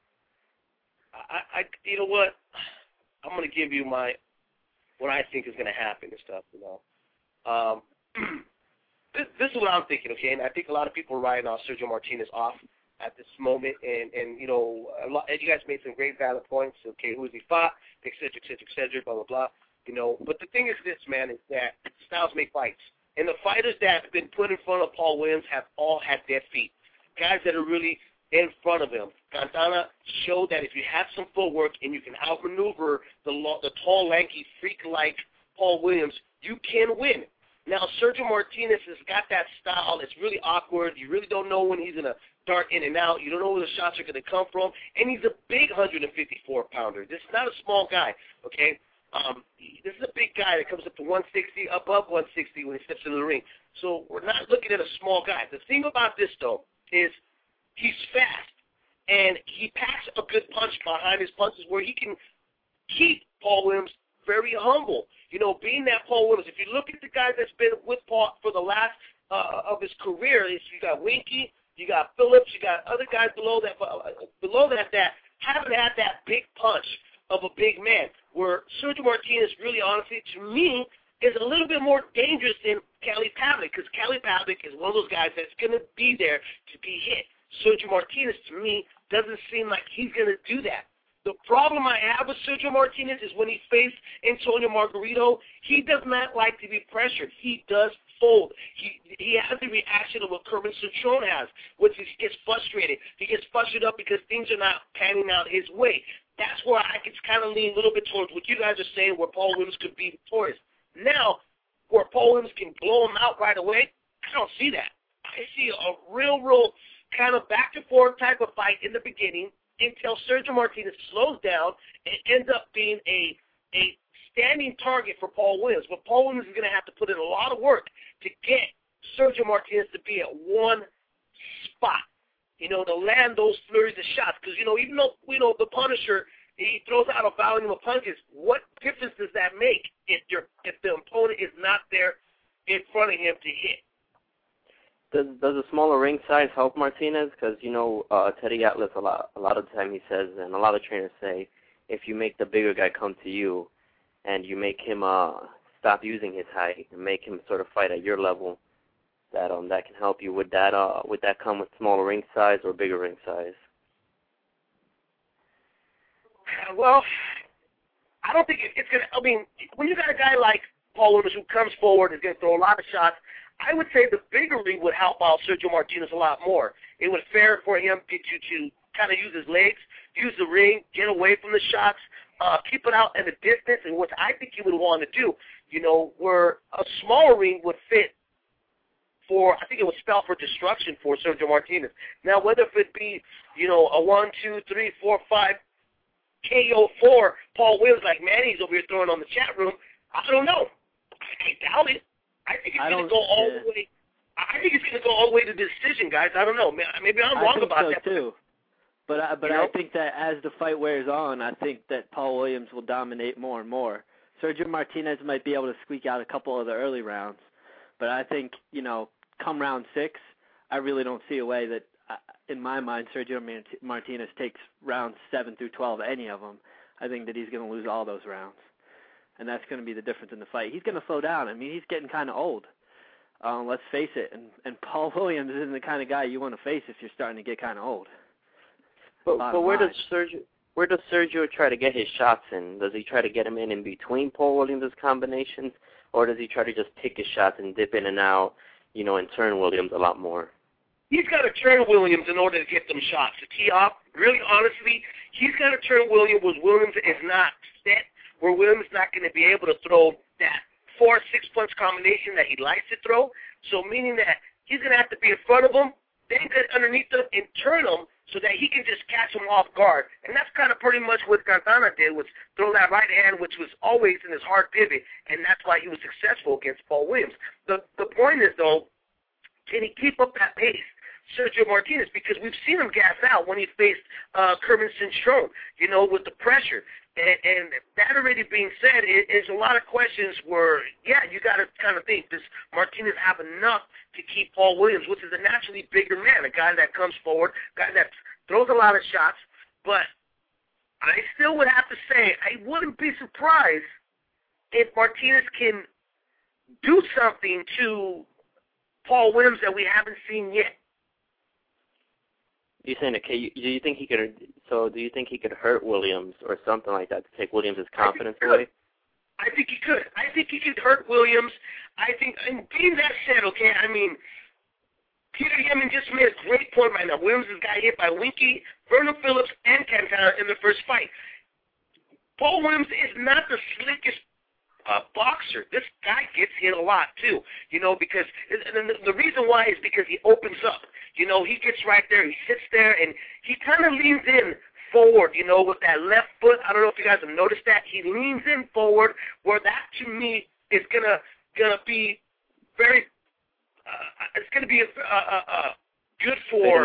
I, I, you know what? I'm gonna give you my what I think is gonna happen and stuff. You know, um, this, this is what I'm thinking. Okay, and I think a lot of people are writing off Sergio Martinez off at this moment, and and you know, a lot, and you guys made some great valid points. Okay, who has he fought? Et cetera, et cetera, et cetera, blah blah blah. You know, but the thing is this, man, is that styles make fights. And the fighters that have been put in front of Paul Williams have all had dead feet. Guys that are really in front of him. Quintana showed that if you have some footwork and you can outmaneuver the, the tall, lanky, freak-like Paul Williams, you can win. Now, Sergio Martinez has got that style. It's really awkward. You really don't know when he's going to dart in and out. You don't know where the shots are going to come from. And he's a big one fifty-four pounder. This is not a small guy, okay? Um, this is a big guy that comes up to one sixty, above one sixty when he steps into the ring. So we're not looking at a small guy. The thing about this, though, is he's fast, and he packs a good punch behind his punches where he can keep Paul Williams very humble. You know, being that Paul Williams, if you look at the guy that's been with Paul for the last uh, of his career, is you got Winky, you got Phillips, you got other guys below that, uh, below that that haven't had that big punch of a big man, where Sergio Martinez really, honestly, to me, is a little bit more dangerous than Kelly Pavlik, because Kelly Pavlik is one of those guys that's going to be there to be hit. Sergio Martinez, to me, doesn't seem like he's going to do that. The problem I have with Sergio Martinez is when he faced Antonio Margarito, he does not like to be pressured. He does fold. He he has the reaction of what Kermit Cintron has, which is he gets frustrated. He gets frustrated up because things are not panning out his way. That's where I can kind of lean a little bit towards what you guys are saying, where Paul Williams could be victorious. Now, where Paul Williams can blow him out right away, I don't see that. I see a real, real kind of back-and-forth type of fight in the beginning, until Sergio Martinez slows down and ends up being a a standing target for Paul Williams. But Paul Williams is going to have to put in a lot of work to get Sergio Martinez to be at one spot, you know, to land those flurries of shots. Because, you know, even though, you know, the Punisher, he throws out a volume of punches, what difference does that make if your if the opponent is not there in front of him to hit? Does does a smaller ring size help Martinez? Because, you know, uh, Teddy Atlas, a lot, a lot of the time he says, and a lot of trainers say, if you make the bigger guy come to you and you make him uh, stop using his height and make him sort of fight at your level, that um that can help you. Would that uh would that come with smaller ring size or bigger ring size? Well, I don't think it, it's gonna. I mean, when you got a guy like Paul Williams who comes forward and is gonna throw a lot of shots, I would say the bigger ring would help out Sergio Martinez a lot more. It would fair for him to to, to kind of use his legs, use the ring, get away from the shots, uh, keep it out in the distance, and what I think he would want to do, you know, where a smaller ring would fit for, I think it would spell for destruction for Sergio Martinez. Now, whether if it be, you know, a one, two, three, four, five, K O four, Paul Williams like Manny's over here throwing on the chat room, I don't know. I doubt it. I think it's going to go all yeah. the way. I think it's going to go all the way to decision, guys. I don't know. Maybe I'm wrong I think about so that. Too. But I, but you know? I think that as the fight wears on, I think that Paul Williams will dominate more and more. Sergio Martinez might be able to squeak out a couple of the early rounds, but I think, you know, come round six, I really don't see a way that, uh, in my mind, Sergio Martinez takes rounds seven through twelve, any of them. I think that he's going to lose all those rounds, and that's going to be the difference in the fight. He's going to slow down. I mean, he's getting kind of old. Uh, let's face it, and, and Paul Williams isn't the kind of guy you want to face if you're starting to get kind of old. But, but where does Sergio where does Sergio try to get his shots in? Does he try to get them in in between Paul Williams' combinations, or does he try to just pick his shots and dip in and out, you know, and turn Williams a lot more? He's got to turn Williams in order to get them shots. To tee off, really honestly, he's got to turn Williams where Williams is not set, where Williams is not going to be able to throw that four, six-punch combination that he likes to throw. So meaning that he's going to have to be in front of him, then get underneath him and turn him so that he can just catch him off guard. And that's kind of pretty much what Quintana did, was throw that right hand, which was always in his hard pivot, and that's why he was successful against Paul Williams. The the point is, though, can he keep up that pace? Sergio Martinez, because we've seen him gas out when he faced uh, Kermit Cintrone, you know, with the pressure. And, and that already being said, it, it's a lot of questions where, yeah, you got to kind of think, does Martinez have enough to keep Paul Williams, which is a naturally bigger man, a guy that comes forward, a guy that throws a lot of shots. But I still would have to say I wouldn't be surprised if Martinez can do something to Paul Williams that we haven't seen yet. You saying okay? Do you think he could? So, do you think he could hurt Williams or something like that to take Williams' confidence away? I think he could. I think he could hurt Williams. I think, and being that said, okay, I mean, Peter Yemen just made a great point right now. Williams has got hit by Winky, Vernon Phillips, and Quintana in the first fight. Paul Williams is not the slickest uh, boxer. This guy gets hit a lot too, you know, because and the, the reason why is because he opens up. You know, he gets right there, he sits there, and he kind of leans in forward, you know, with that left foot. I don't know if you guys have noticed that. He leans in forward, where that, to me, is going to gonna be very, uh, it's going to be uh, uh, uh, good for...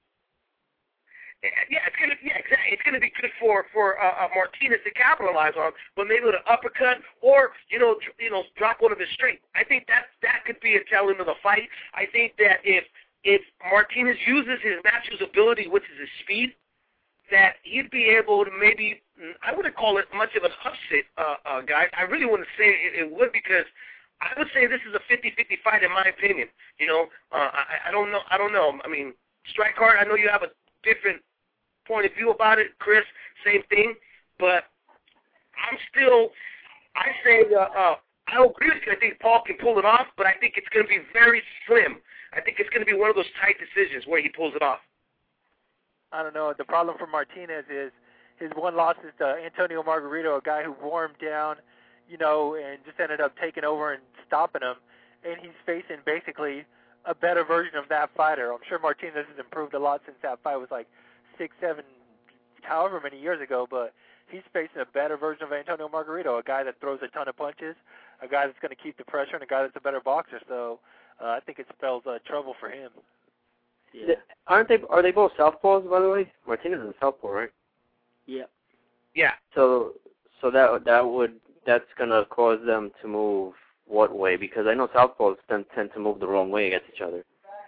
Yeah, it's gonna yeah exactly. It's gonna be good for for uh, uh, Martinez to capitalize on, but maybe with an uppercut or you know dr- you know drop one of his straight. I think that that could be a telling of the fight. I think that if if Martinez uses his natural ability, which is his speed, that he'd be able to maybe, I wouldn't call it much of an upset, uh, uh, guys. I really wouldn't say it, it would, because I would say this is a fifty-fifty fight in my opinion. You know, uh, I, I don't know. I don't know. I mean, strike hard. I know you have a different point of view about it, Chris. Same thing, but I'm still. I say uh, uh, I agree with you. I think Paul can pull it off, but I think it's going to be very slim. I think it's going to be one of those tight decisions where he pulls it off. I don't know. The problem for Martinez is his one loss is to Antonio Margarito, a guy who wore him down, you know, and just ended up taking over and stopping him. And he's facing basically a better version of that fighter. I'm sure Martinez has improved a lot since that fight was like six, seven, however many years ago, but he's facing a better version of Antonio Margarito, a guy that throws a ton of punches, a guy that's going to keep the pressure, and a guy that's a better boxer. So uh, I think it spells uh, trouble for him. Yeah. Aren't they? Are they both southpaws, by the way? Martinez is a southpaw, right? Yeah. Yeah. So, so that that would that's gonna cause them to move what way? Because I know southpaws tend tend to move the wrong way against each other.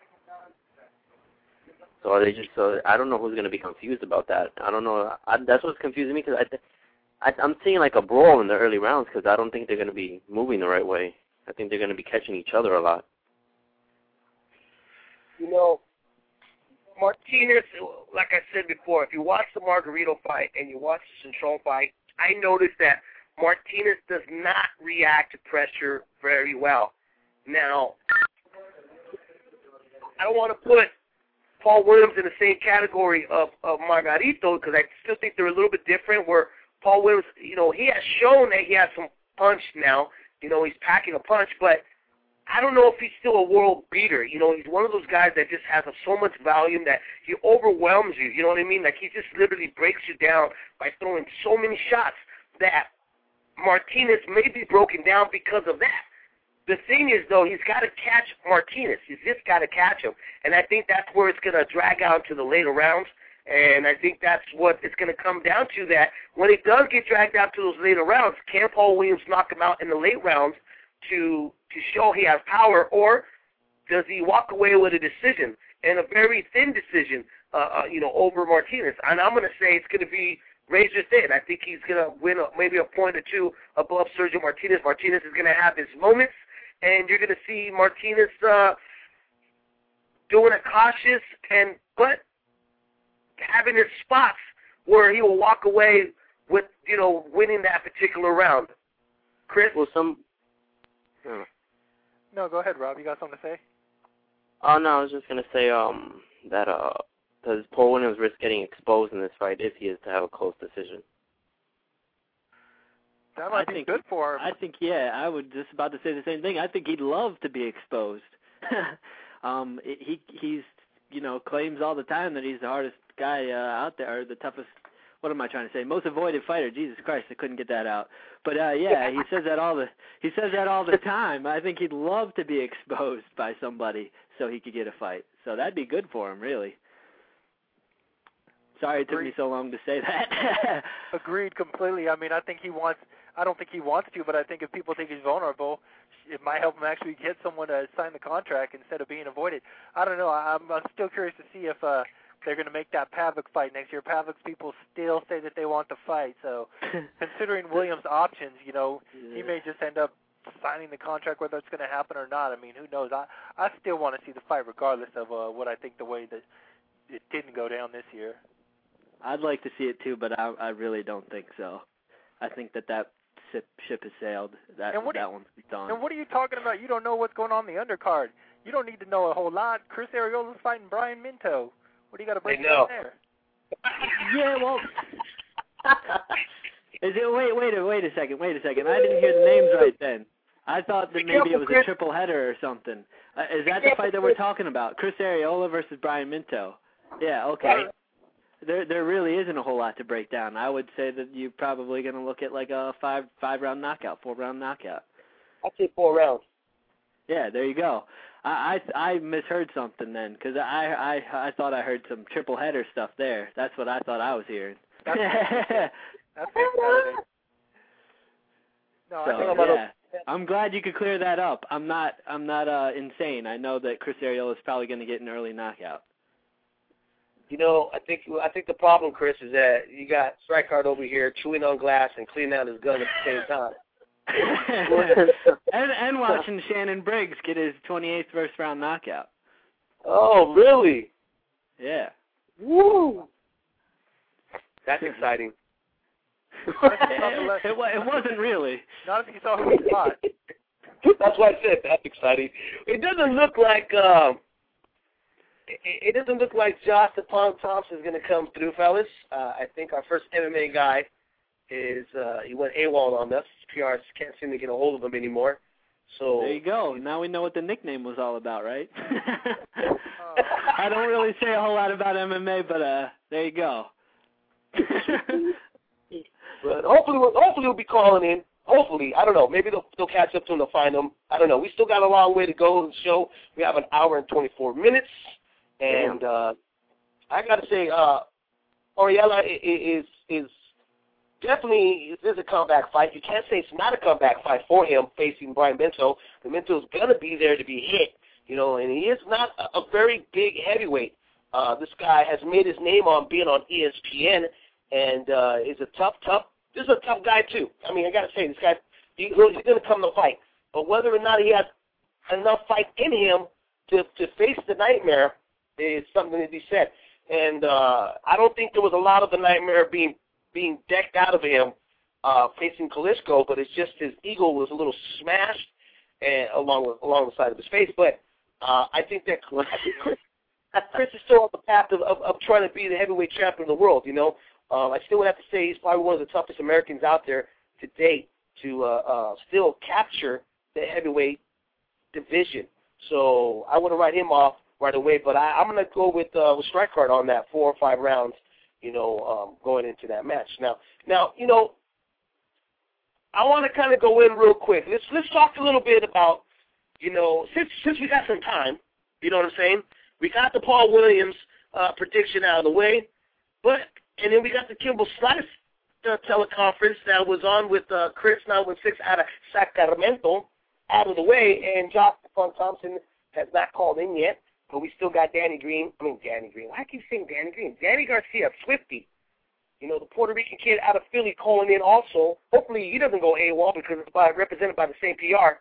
So are they just? So I don't know who's gonna be confused about that. I don't know. I, that's what's confusing me because I, th- I I'm seeing like a brawl in the early rounds because I don't think they're gonna be moving the right way. I think they're gonna be catching each other a lot. You know, Martinez, like I said before, if you watch the Margarito fight and you watch the Centron fight, I noticed that Martinez does not react to pressure very well. Now, I don't want to put Paul Williams in the same category of, of Margarito because I still think they're a little bit different where Paul Williams, you know, he has shown that he has some punch now. You know, he's packing a punch, but I don't know if he's still a world beater. You know, he's one of those guys that just has a, so much volume that he overwhelms you. You know what I mean? Like he just literally breaks you down by throwing so many shots that Martinez may be broken down because of that. The thing is, though, he's got to catch Martinez. He's just got to catch him. And I think that's where it's going to drag out to the later rounds. And I think that's what it's going to come down to, that when it does get dragged out to those later rounds, can Paul Williams knock him out in the late rounds to to show he has power, or does he walk away with a decision, and a very thin decision, uh, uh, you know, over Martinez? And I'm going to say it's going to be razor thin. I think he's going to win a, maybe a point or two above Sergio Martinez. Martinez is going to have his moments, and you're going to see Martinez uh, doing it cautious, and but having his spots where he will walk away with, you know, winning that particular round. Chris? Well, some... Uh, No, go ahead, Rob. You got something to say? Oh, no, I was just going to say um, that uh, does Paul Williams risk getting exposed in this fight if he is to have a close decision? That might I be think, good for him. I think, yeah, I was just about to say the same thing. I think he'd love to be exposed. um, it, he he's, you know, claims all the time that he's the hardest guy uh, out there, or the toughest, what am I trying to say, most avoided fighter. Jesus Christ, I couldn't get that out. But, uh, yeah, he says that all the he says that all the time. I think he'd love to be exposed by somebody so he could get a fight. So that'd be good for him, really. Sorry it took me so long to say that. Agreed completely. I mean, I think he wants, I don't think he wants to, but I think if people think he's vulnerable, it might help him actually get someone to sign the contract instead of being avoided. I don't know. I'm, I'm still curious to see if uh, they're going to make that Pavlik fight next year. Pavlik's people still say that they want the fight. So considering Williams' options, you know, yeah. he may just end up signing the contract whether it's going to happen or not. I mean, who knows? I, I still want to see the fight regardless of uh, what I think the way that it didn't go down this year. I'd like to see it too, but I, I really don't think so. I think that that ship, ship has sailed. That and what that you, one's done. And what are you talking about? You don't know what's going on in the undercard. You don't need to know a whole lot. Chris Ariola's fighting Brian Minto. What do you got to break down there? Yeah, well, is it? Wait, wait, wait a second. Wait a second. I didn't hear the names right then. I thought that maybe it was a triple header or something. Uh, is that the fight that we're talking about? Chris Ariola versus Brian Minto. Yeah. Okay. There, there really isn't a whole lot to break down. I would say that you're probably going to look at like a five, five round knockout, four round knockout. I'd say four rounds. Yeah, there you go. I, I, I misheard something then, because I, I, I thought I heard some triple header stuff there. That's what I thought I was hearing. That's That's Saturday. No, so, I yeah. I'm glad you could clear that up. I'm not, I'm not uh, insane. I know that Chris Ariola is probably going to get an early knockout. You know, I think I think the problem, Chris, is that you got Strikeheart over here chewing on glass and cleaning out his gun at the same time. and and watching Shannon Briggs get his twenty-eighth first round knockout. Oh, really? Yeah. Woo! That's exciting. it, it, it wasn't really. Not if you saw who he fought. That's why I said that's exciting. It doesn't look like um, it, it doesn't look like Josh the Palm Thompson is going to come through, fellas. Uh, I think our first M M A guy is uh, he went AWOL on us. P R can't seem to get a hold of him anymore. So there you go. Now we know what the nickname was all about, right? I don't really say a whole lot about M M A, but uh, there you go. But hopefully, we'll, hopefully we'll be calling in. Hopefully, I don't know. Maybe they'll, they'll catch up to him. They'll find him. I don't know. We still got a long way to go in the show. We have an hour and twenty-four minutes, and uh, I got to say, uh, Oriella is is definitely this is a comeback fight. You can't say it's not a comeback fight for him facing Brian Bento. The Bento's gonna be there to be hit, you know, and he is not a, a very big heavyweight. Uh, this guy has made his name on being on E S P N, and uh, is a tough, tough. This is a tough guy too. I mean, I gotta say, this guy he, he's gonna come to fight, but whether or not he has enough fight in him to to face the Nightmare is something to be said. And uh, I don't think there was a lot of the Nightmare being being decked out of him uh, facing Klitschko, but it's just his ego was a little smashed and along with, along the side of his face. But uh, I think that Chris, Chris is still on the path of, of, of trying to be the heavyweight champion of the world. You know, um, I still would have to say he's probably one of the toughest Americans out there to date to uh, uh, still capture the heavyweight division. So I want to write him off right away, but I, I'm going to go with uh, with Strikeheart on that four or five rounds, you know, um, going into that match. Now, now, you know, I want to kind of go in real quick. Let's let's talk a little bit about, you know, since since we got some time, you know what I'm saying? We got the Paul Williams uh, prediction out of the way, but and then we got the Kimbo Slice uh, teleconference that was on with uh, Chris nine one six out of Sacramento out of the way, and Josh Fun Thompson has not called in yet. But we still got Danny Green. I mean, Danny Green. Why I keep saying Danny Green? Danny Garcia, Swifty. You know, the Puerto Rican kid out of Philly calling in also. Hopefully he doesn't go AWOL because it's by, represented by the same P R.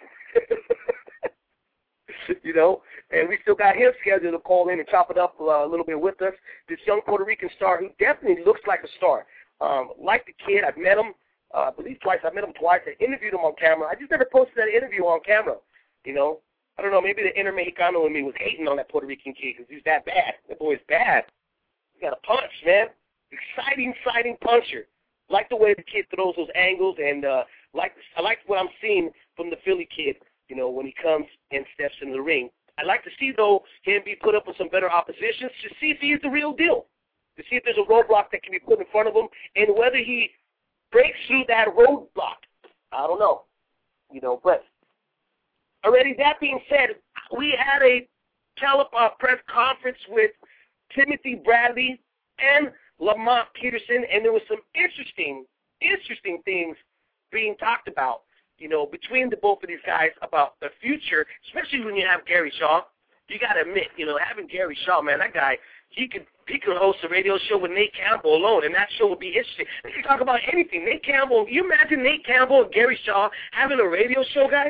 You know, and we still got him scheduled to call in and chop it up uh, a little bit with us. This young Puerto Rican star who definitely looks like a star. Um, like the kid, I've met him, uh, I believe twice. I met him twice. I interviewed him on camera. I just never posted that interview on camera, you know. I don't know, maybe the inner Mexicano in me was hating on that Puerto Rican kid because he's that bad. That boy's bad. He got a punch, man. Exciting, exciting puncher. Like the way the kid throws those angles, and uh, like I like what I'm seeing from the Philly kid, you know, when he comes and steps in the ring. I'd like to see, though, him be put up with some better opposition to see if he's the real deal, to see if there's a roadblock that can be put in front of him, and whether he breaks through that roadblock. I don't know, you know, but already, that being said, we had a tele uh, press conference with Timothy Bradley and Lamont Peterson, and there was some interesting, interesting things being talked about, you know, between the both of these guys about the future, especially when you have Gary Shaw. You got to admit, you know, having Gary Shaw, man, that guy, he could he could host a radio show with Nate Campbell alone, and that show would be interesting. They could talk about anything. Nate Campbell, you imagine Nate Campbell and Gary Shaw having a radio show, guys?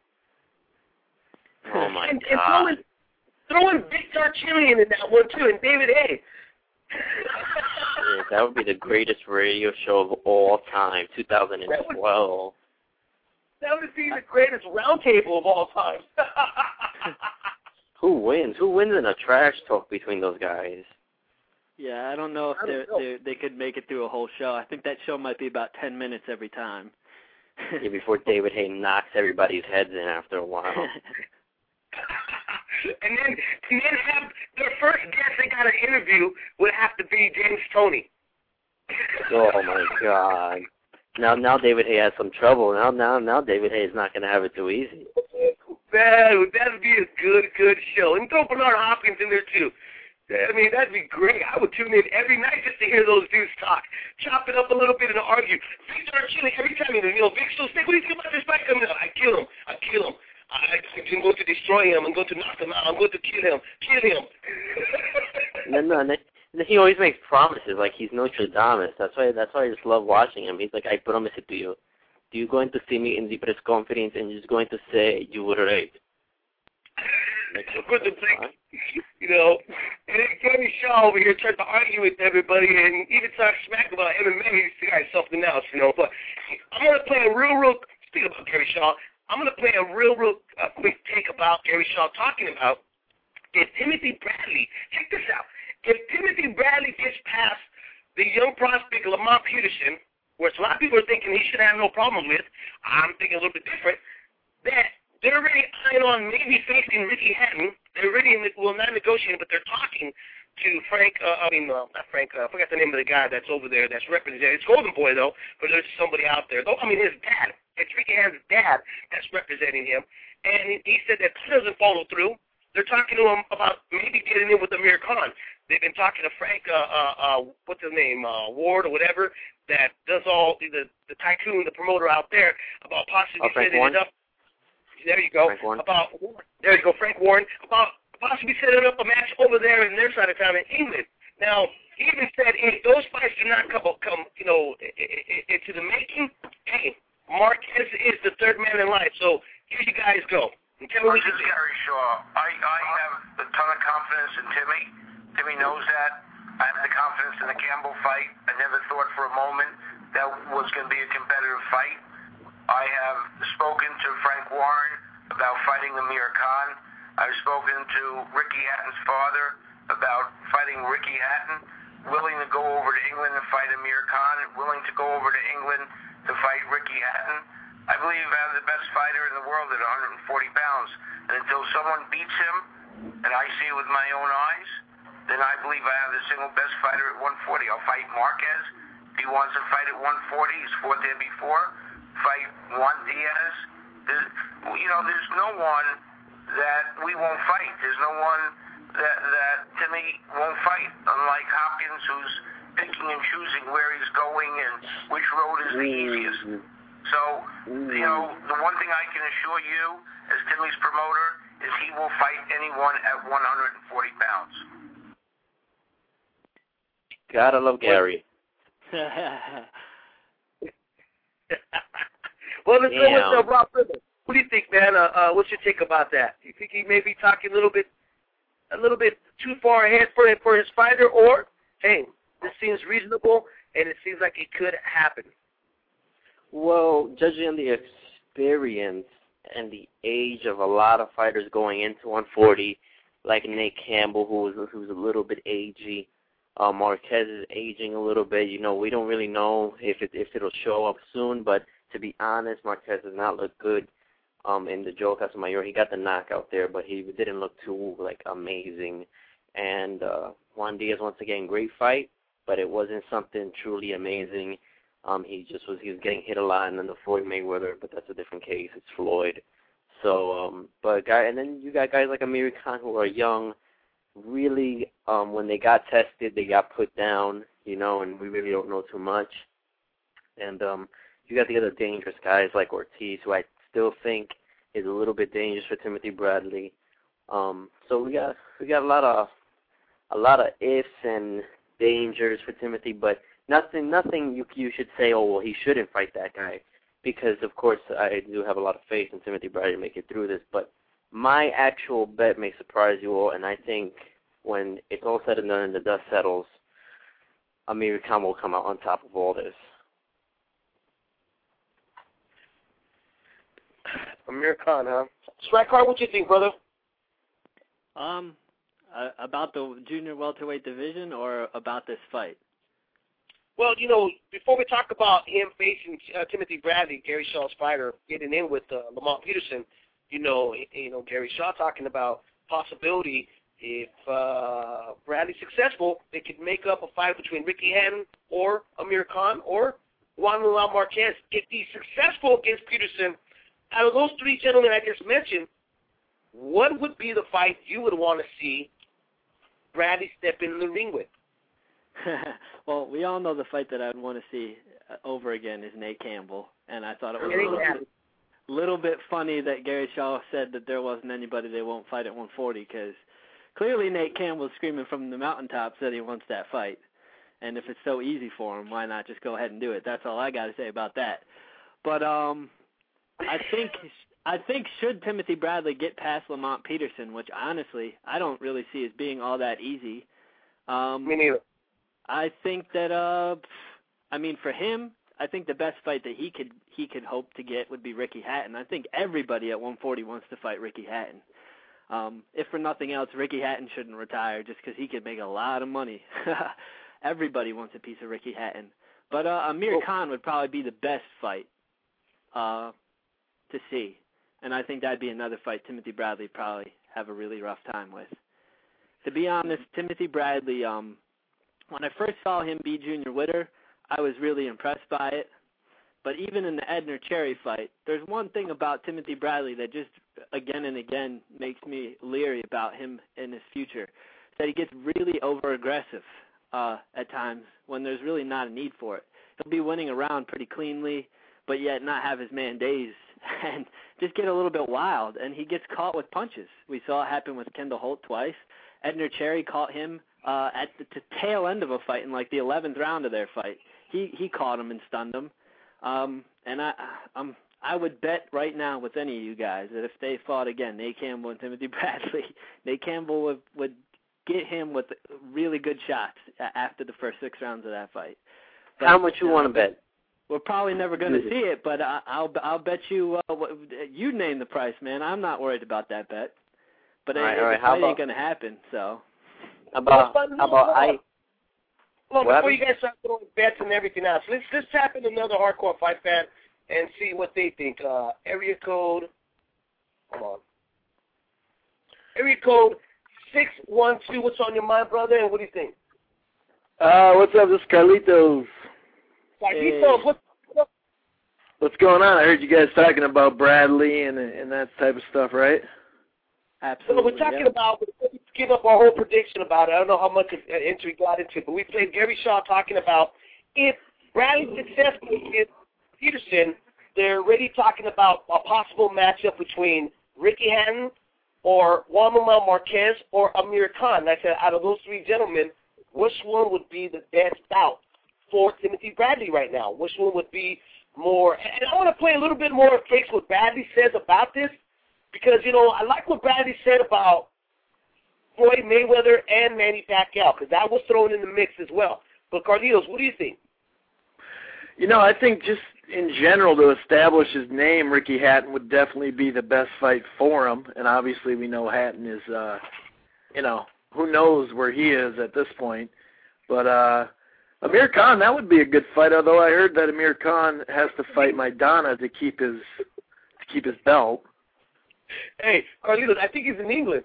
Oh, my and, God. And throwing, throwing Victor Chillian in that one, too, and David A. Yeah, that would be the greatest radio show of all time, two thousand twelve. That would, that would be the greatest roundtable of all time. Who wins? Who wins in a trash talk between those guys? Yeah, I don't know if they they they could make it through a whole show. I think that show might be about ten minutes every time. Yeah, before David Hay knocks everybody's heads in after a while. and then and then have their first guest they got an interview would have to be James Toney. Oh my God! Now now David Hay has some trouble. Now now now David Hay is not going to have it too easy. That would that'd be a good good show, and throw Bernard Hopkins in there too. I mean, that'd be great. I would tune in every night just to hear those dudes talk, chop it up a little bit and argue. Victor Chile, every time, you know, Vic still say, what do you think about this fight coming up? I kill him. I kill him. I, I'm going to destroy him. I'm going to knock him out. I'm going to kill him. Kill him. no, no, no. He always makes promises like he's Nostradamus. That's why. That's why I just love watching him. He's like, I promise it to you. Do you going to see me in the press conference and you're just going to say you were raped? Like, good to think, you know, and then Gary Shaw over here tried to argue with everybody and even talk smack about M M A. He's the guy something else, you know. But I'm going to play a real, real, speaking about Gary Shaw, I'm going to play a real, real uh, quick take about Gary Shaw talking about if Timothy Bradley, check this out, if Timothy Bradley gets past the young prospect Lamont Peterson, which a lot of people are thinking he should have no problem with, I'm thinking a little bit different, that they're already eyeing on maybe facing Ricky Hatton. They're already, in the, well, not negotiating, but they're talking to Frank, uh, I mean, uh, not Frank, uh, I forgot the name of the guy that's over there that's representing. It's Golden Boy, though, but there's somebody out there. Though, I mean, his dad. It's Ricky Hatton's dad that's representing him. And he, he said that he doesn't follow through. They're talking to him about maybe getting in with Amir Khan. They've been talking to Frank, uh, uh, uh, what's his name, uh, Ward or whatever, that does all, the, the tycoon, the promoter out there, about possibly oh, setting Warren? it up. There you go. Frank Warren. About, there you go, Frank Warren. About possibly setting up a match over there in their side of town in England. Now, he even said if those fights do not come, come you know, into the making, hey, Marquez is the third man in line. So here you guys go. And tell me this is Gary Shaw. I, I have a ton of confidence in Timmy. Timmy knows that. I have the confidence in the Campbell fight. I never thought for a moment that was going to be a competitive fight. I have spoken to Frank Warren about fighting Amir Khan. I've spoken to Ricky Hatton's father about fighting Ricky Hatton, willing to go over to England and fight Amir Khan, willing to go over to England to fight Ricky Hatton. I believe I have the best fighter in the world at one hundred forty pounds. And until someone beats him, and I see it with my own eyes, then I believe I have the single best fighter at one forty. I'll fight Marquez. If he wants to fight at one forty, he's fought there before. Fight Juan Diaz. There's, you know, there's no one that we won't fight. There's no one that that Timmy won't fight, unlike Hopkins, who's picking and choosing where he's going and which road is the easiest. So, you know, the one thing I can assure you as Timmy's promoter is he will fight anyone at one hundred forty pounds. Gotta love Gary. Well, let's go with uh, Rob River. What do you think, man? Uh, uh, what's your take about that? You think he may be talking a little bit, a little bit too far ahead for for his fighter, or hey, this seems reasonable and it seems like it could happen? Well, judging on the experience and the age of a lot of fighters going into one forty, like Nate Campbell, who was who's a little bit agey. Uh, Marquez is aging a little bit. You know, we don't really know if it if it'll show up soon, but to be honest, Marquez does not look good um, in the Joe Casamayor. He got the knockout there, but he didn't look too, like, amazing. And uh, Juan Diaz, once again, great fight, but it wasn't something truly amazing. Um, he just was, he was getting hit a lot, and then the Floyd Mayweather, but that's a different case. It's Floyd. So, um, but guy, and then you got guys like Amir Khan who are young. Really, um, when they got tested, they got put down, you know, and we really don't know too much. And um, you got the other dangerous guys like Ortiz, who I still think is a little bit dangerous for Timothy Bradley. Um, so we got we got a lot of a lot of ifs and dangers for Timothy, but nothing nothing you you should say, oh well, he shouldn't fight that guy, because of course I do have a lot of faith in Timothy Bradley to make it through this. But my actual bet may surprise you all, and I think when it's all said and done and the dust settles, Amir Khan will come out on top of all this. Amir Khan, huh? Striker, what you think, brother? Um, uh, about the junior welterweight division or about this fight? Well, you know, before we talk about him facing uh, Timothy Bradley, Gary Shaw's fighter, getting in with uh, Lamont Peterson, you know, you know, Gary Shaw talking about possibility if uh, Bradley's successful, they could make up a fight between Ricky Hatton or Amir Khan or Juan Manuel Marquez. If he's successful against Peterson, out of those three gentlemen I just mentioned, what would be the fight you would want to see Bradley step in the ring with? Well, we all know the fight that I'd want to see over again is Nate Campbell, and I thought it was a little bit, little bit funny that Gary Shaw said that there wasn't anybody they won't fight at one forty, because clearly Nate Campbell's screaming from the mountaintops that he wants that fight, and if it's so easy for him, why not just go ahead and do it? That's all I got to say about that. But um, I think I think should Timothy Bradley get past Lamont Peterson, which honestly I don't really see as being all that easy. Um, Me neither. I think that uh, I mean for him, I think the best fight that he could he could hope to get would be Ricky Hatton. I think everybody at one forty wants to fight Ricky Hatton. Um, if for nothing else, Ricky Hatton shouldn't retire just because he could make a lot of money. Everybody wants a piece of Ricky Hatton. But uh, Amir Khan would probably be the best fight uh, to see. And I think that'd be another fight Timothy Bradley probably have a really rough time with. To be honest, Timothy Bradley, um, when I first saw him beat Junior Witter, I was really impressed by it. But even in the Edner Cherry fight, there's one thing about Timothy Bradley that just again and again makes me leery about him in his future. That he gets really over-aggressive uh, at times when there's really not a need for it. He'll be winning a round pretty cleanly, but yet not have his man dazed and just get a little bit wild. And he gets caught with punches. We saw it happen with Kendall Holt twice. Edner Cherry caught him uh, at the t- tail end of a fight in like the eleventh round of their fight. He he caught him and stunned him. Um, and I, um, I would bet right now with any of you guys that if they fought again, Nate Campbell and Timothy Bradley, Nate Campbell would, would get him with really good shots after the first six rounds of that fight. But, how much you uh, want to bet? We're probably never going to see it, but I, I'll I'll bet you uh, you name the price, man. I'm not worried about that bet. But all right, it, all right. the How fight about, ain't going to happen. So how about how about I? Well, before you guys start throwing bets and everything else, let's let's tap in another hardcore fight fan and see what they think. Uh, area code, come on. Area code six one two. What's on your mind, brother? And what do you think? Uh, what's up? This is Carlitos. Carlitos, what's up? What's going on? I heard you guys talking about Bradley and and that type of stuff, right? Absolutely. So we're talking yeah. about, we give up our whole prediction about it. I don't know how much into we got into it, but we played Gary Shaw talking about if Bradley's successful against Peterson, they're already talking about a possible matchup between Ricky Hatton or Juan Manuel Marquez or Amir Khan. And I said, out of those three gentlemen, which one would be the best bout for Timothy Bradley right now? Which one would be more? And I want to play a little bit more of case what Bradley says about this. Because, you know, I like what Bradley said about Floyd Mayweather and Manny Pacquiao, because that was thrown in the mix as well. But, Carlitos, what do you think? You know, I think just in general to establish his name, Ricky Hatton would definitely be the best fight for him. And obviously we know Hatton is, uh, you know, who knows where he is at this point. But uh, Amir Khan, that would be a good fight, although I heard that Amir Khan has to fight Maidana to keep his to keep his belt. Hey, Carlitos, I think he's in England.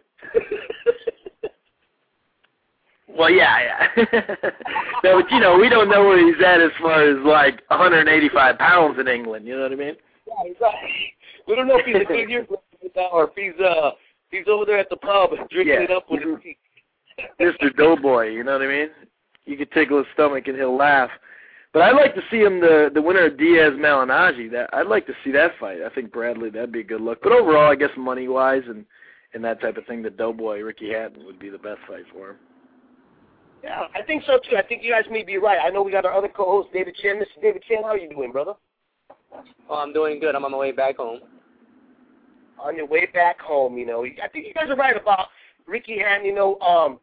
Well, yeah, yeah. No, but, you know, we don't know where he's at as far as, like, one hundred eighty-five pounds in England. You know what I mean? Yeah, exactly. We don't know if he's in here or if he's, uh, he's over there at the pub drinking yeah. it up with his teeth. Mister Doughboy, you know what I mean? You could tickle his stomach and he'll laugh. But I'd like to see him the the winner of Diaz-Malignaggi. That I'd like to see that fight. I think Bradley, that'd be a good look. But overall, I guess money-wise and, and that type of thing, the Doughboy, Ricky Hatton, would be the best fight for him. Yeah, I think so, too. I think you guys may be right. I know we got our other co-host, David Chen. Mister David Chen, how are you doing, brother? Oh, I'm doing good. I'm on my way back home. On your way back home, you know. I think you guys are right about Ricky Hatton. You know, um,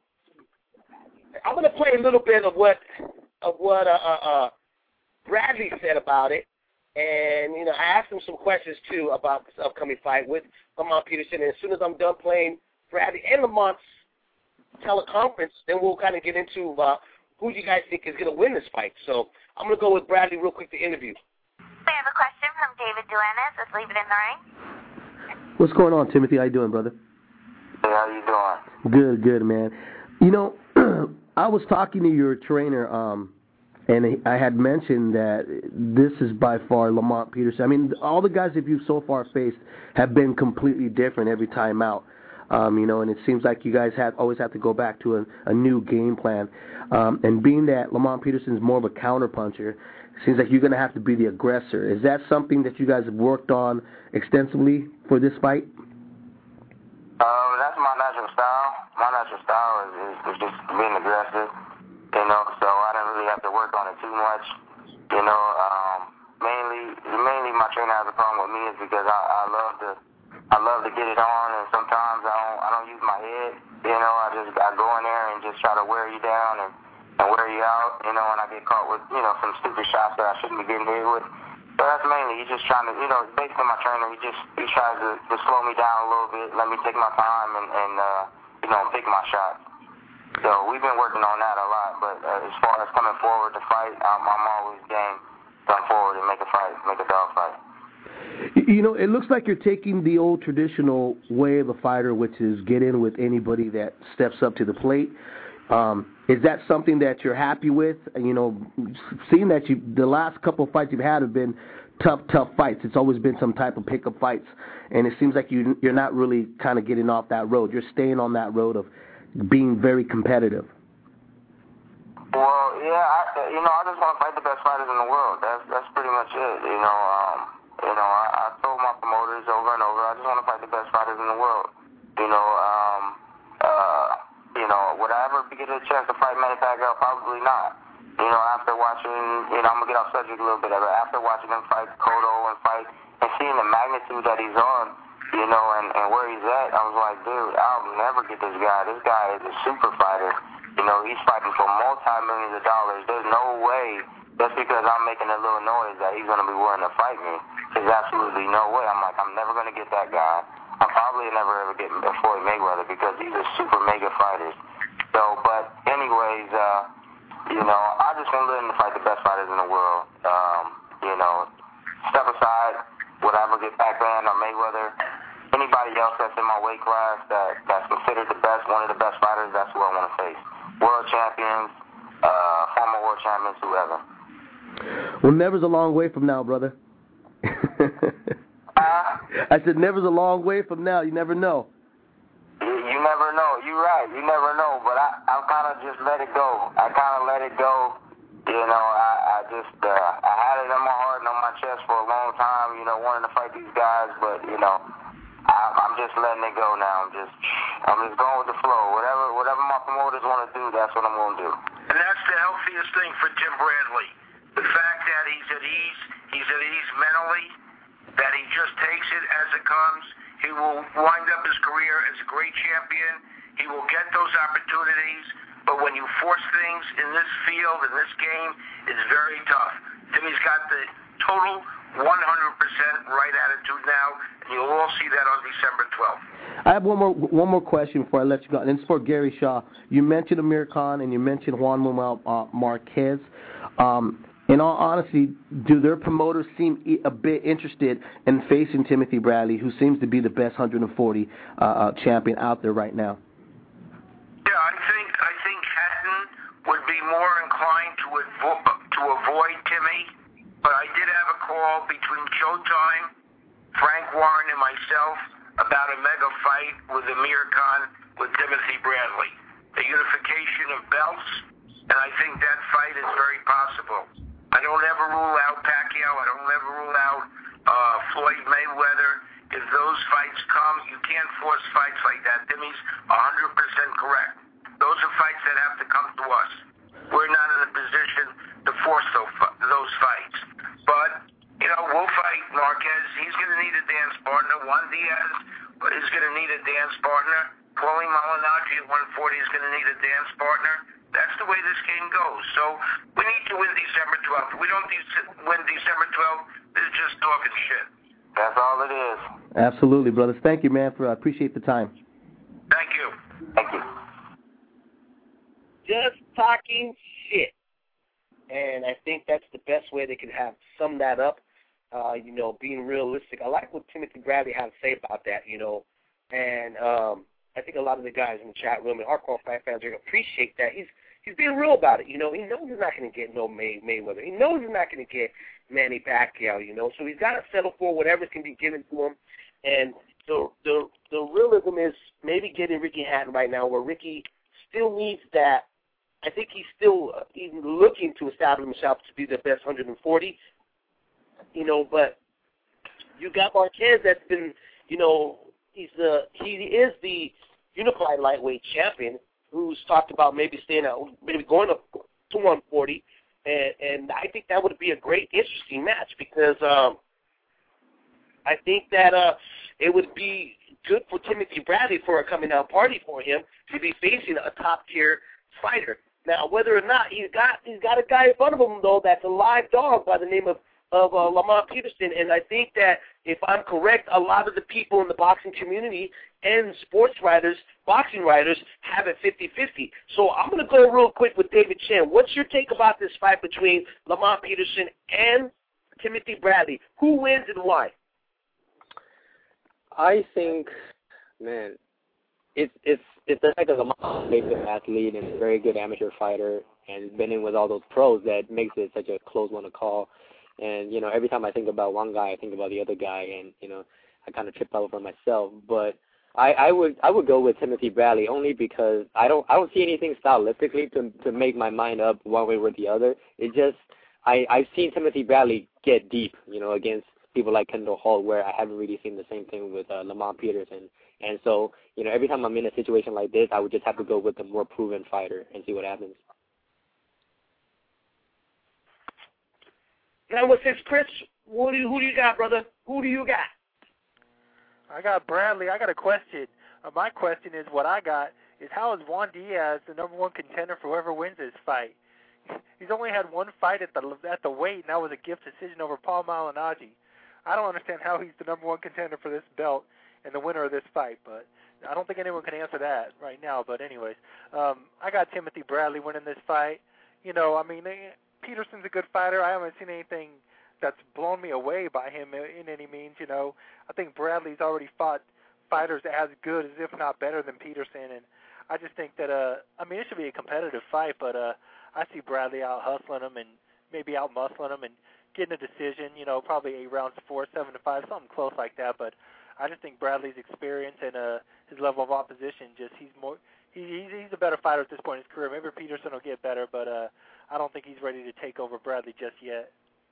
I'm going to play a little bit of what of what uh, uh, uh, Bradley said about it. And, you know, I asked him some questions, too, about this upcoming fight with Lamont Peterson. And as soon as I'm done playing Bradley and Lamont's teleconference, then we'll kind of get into uh, who you guys think is going to win this fight. So I'm going to go with Bradley real quick to interview. We have a question from David Duenas. Let's leave it in the ring. What's going on, Timothy? How you doing, brother? Hey, how you doing? Good, good, man. You know, I was talking to your trainer, um, and I had mentioned that this is by far Lamont Peterson. I mean, all the guys that you've so far faced have been completely different every time out. Um, you know, and it seems like you guys have always have to go back to a, a new game plan. Um, and being that Lamont Peterson is more of a counterpuncher, it seems like you're going to have to be the aggressor. Is that something that you guys have worked on extensively for this fight? Um, that's my natural style. My natural style is, is, is just being aggressive, you know, so I don't really have to work on it too much. You know, um, mainly, mainly my trainer has a problem with me is because I, I love to I love to get it on, and sometimes I don't I don't use my head. You know, I just I go in there and just try to wear you down and, and wear you out. You know, and I get caught with you know some stupid shots that I shouldn't be getting hit with. So that's mainly he's just trying to you know basically my trainer he just he tries to, to slow me down a little bit, let me take my time and and uh, you know pick my shots. So we've been working on that a lot. But uh, as far as coming forward to fight, I'm, I'm always game. Come forward and make a fight, make a dog fight. You know, it looks like you're taking the old traditional way of a fighter, which is get in with anybody that steps up to the plate. Um, is that something that you're happy with? You know, seeing that you the last couple of fights you've had have been tough, tough fights. It's always been some type of pickup fights, and it seems like you you're not really kind of getting off that road. You're staying on that road of being very competitive. Well, yeah, I, you know, I just want to fight the best fighters in the world. That's that's pretty much it. You know, um, you know, I, I told my promoters over and over, I just want to fight the best fighters in the world. You know, um, uh, you know, would I ever get a chance to fight Manny Pacquiao? Probably not. You know, after watching, you know, I'm gonna get off subject a little bit, but after watching him fight Cotto and fight and seeing the magnitude that he's on, you know, and and where he's at, I was like, dude, I'll never get this guy. This guy is a super fighter. You know, he's fighting for multi-millions of dollars. There's no way, just because I'm making a little noise, that he's going to be willing to fight me. There's absolutely no way. I'm like, I'm never going to get that guy. I'll probably never ever get Floyd Mayweather because these are super mega fighters. So, but anyways, uh, you know, I just want to let him fight the best fighters in the world. Um, you know, step aside, would I ever get Pac-Man or Mayweather? Anybody else that's in my weight class that, that's considered the best, one of the best fighters, that's who I want to face. World champions, uh, former world champions, whoever. Well, never's a long way from now, brother. uh, I said never's a long way from now. You never know. You, you never know. You're right. You never know. But I, I kind of just let it go. I kind of let it go. You know, I, I just, uh, I had it in my heart and on my chest for a long time, you know, wanting to fight these guys, but, you know, I'm just letting it go now. I'm just, I'm just going with the flow. Whatever, whatever my promoters want to do, that's what I'm going to do. And that's the healthiest thing for Tim Bradley. The fact that he's at ease, he's at ease mentally, that he just takes it as it comes. He will wind up his career as a great champion. He will get those opportunities. But when you force things in this field, in this game, it's very tough. Timmy's got the total one hundred percent right attitude now, and you'll all see that on December twelfth. I have one more one more question before I let you go, and it's for Gary Shaw. You mentioned Amir Khan and you mentioned Juan Manuel uh, Marquez. Um, in all honesty, do their promoters seem a bit interested in facing Timothy Bradley, who seems to be the best one forty uh, uh, champion out there right now? Yeah, I think I think Hatton would be more inclined to avo- to avoid Timmy. But I did have a call between Showtime, Frank Warren, and myself about a mega fight with Amir Khan with Timothy Bradley. A unification of belts, and I think that fight is very possible. I don't ever rule out Pacquiao. I don't ever rule out uh, Floyd Mayweather. If those fights come, you can't force fights like that. Timmy's one hundred percent correct. Those are fights that have to come to us. We're not in a position to force those, those fights. But, you know, we'll fight Marquez. He's going to need a dance partner. Juan Diaz is going to need a dance partner. Paulie Malignaggi at one forty is going to need a dance partner. That's the way this game goes. So we need to win December twelfth. If we don't de- win December twelfth, this is just talking shit. That's all it is. Absolutely, brothers. Thank you, man. For I appreciate the time. Thank you. Thank you. Just talking shit. And I think that's the best way they could have summed that up, uh, you know, being realistic. I like what Timothy Bradley had to say about that, you know, and um, I think a lot of the guys in the chat room and hardcore fight fans are going to appreciate that. He's he's being real about it, you know. He knows he's not going to get no May, Mayweather. He knows he's not going to get Manny Pacquiao, you know, so he's got to settle for whatever can be given to him. And the, the, the realism is maybe getting Ricky Hatton right now, where Ricky still needs that. I think he's still uh, even looking to establish himself to be the best one forty, you know, but you got Marquez that's been, you know, he's the, he is the unified lightweight champion who's talked about maybe staying out, maybe going up to one forty, and, and I think that would be a great, interesting match because um, I think that uh, it would be good for Timothy Bradley for a coming out party for him to be facing a top-tier fighter. Now, whether or not he's got he's got a guy in front of him though that's a live dog by the name of of uh, Lamont Peterson, and I think that if I'm correct, a lot of the people in the boxing community and sports writers, boxing writers, have it fifty-fifty. So I'm going to go real quick with David Chen. What's your take about this fight between Lamont Peterson and Timothy Bradley? Who wins and why? I think, man, it's it's it's the fact that Lamont is an athlete and a very good amateur fighter and been in with all those pros that makes it such a close one to call. And, you know, every time I think about one guy, I think about the other guy, and, you know, I kind of trip over myself. But I, I would I would go with Timothy Bradley only because I don't I don't see anything stylistically to to make my mind up one way or the other. It just I I've seen Timothy Bradley get deep, you know, against people like Kendall Holt, where I haven't really seen the same thing with uh, Lamont Peterson. And so, you know, every time I'm in a situation like this, I would just have to go with the more proven fighter and see what happens. Now, what's this, Chris? Who do you, who do you got, brother? Who do you got? I got Bradley. I got a question. Uh, my question is, what I got is, how is Juan Diaz the number one contender for whoever wins this fight? He's only had one fight at the at the weight, and that was a gift decision over Paul Malignaggi. I don't understand how he's the number one contender for this belt and the winner of this fight, but I don't think anyone can answer that right now. But anyways, um, I got Timothy Bradley winning this fight. You know, I mean, they, Peterson's a good fighter. I haven't seen anything that's blown me away by him in any means. You know, I think Bradley's already fought fighters as good as, if not better, than Peterson, and I just think that, uh, I mean, it should be a competitive fight, but uh, I see Bradley out hustling him and maybe out muscling him and getting a decision, you know, probably eight rounds to four, seven to five, something close like that. But I just think Bradley's experience and uh, his level of opposition, just he's more, he, he's, he's a better fighter at this point in his career. Maybe Peterson will get better, but uh, I don't think he's ready to take over Bradley just yet.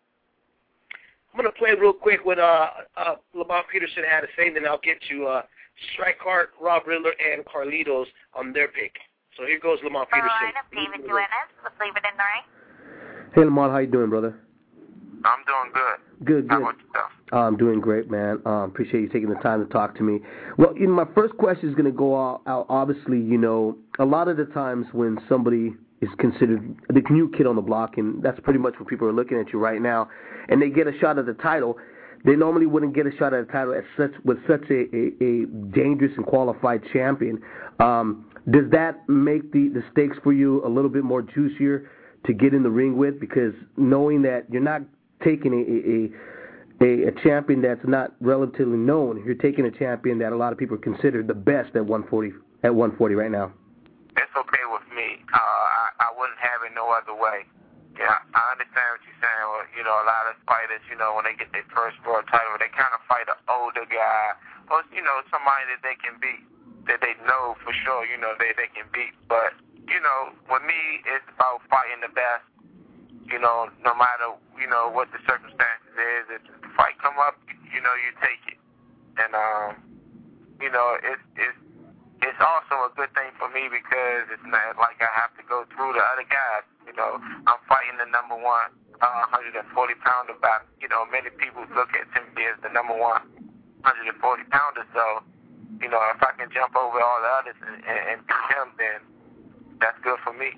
I'm going to play real quick what uh, uh, Lamont Peterson had to say, and then I'll get to uh, Strikeheart, Rob Riddler, and Carlitos on their pick. So here goes Lamont Peterson. All right, I'm David Duenas. Let's leave it in the ring. Hey, Lamont, how you doing, brother? I'm doing good. Good, good. How about yourself? I'm doing great, man. Um, appreciate you taking the time to talk to me. Well, you know, my first question is going to go out, out, obviously, you know, a lot of the times when somebody is considered the new kid on the block, and that's pretty much what people are looking at you right now, and they get a shot at the title, they normally wouldn't get a shot at the title at such, with such a, a, a dangerous and qualified champion. Um, does that make the, the stakes for you a little bit more juicier to get in the ring with? Because knowing that you're not taking a, a, a, a champion that's not relatively known, you're taking a champion that a lot of people consider the best at one forty at one forty right now. It's okay with me. Uh, I, I wouldn't have it no other way. Yeah, I understand what you're saying. Well, you know, a lot of fighters, you know, when they get their first world title, they kind of fight an older guy, or, you know, somebody that they can beat, that they know for sure, you know, they, they can beat. But, you know, with me, it's about fighting the best, you know, no matter, you know, what the circumstances is. If the fight come up, you know, you take it. And, um, you know, it's, it's, it's also a good thing for me because it's not like I have to go through the other guys. You know, I'm fighting the number one uh, one forty pounder back. You know, many people look at Timothy as the number one one forty pounder. So, you know, if I can jump over all the others and, and, and beat him, then that's good for me.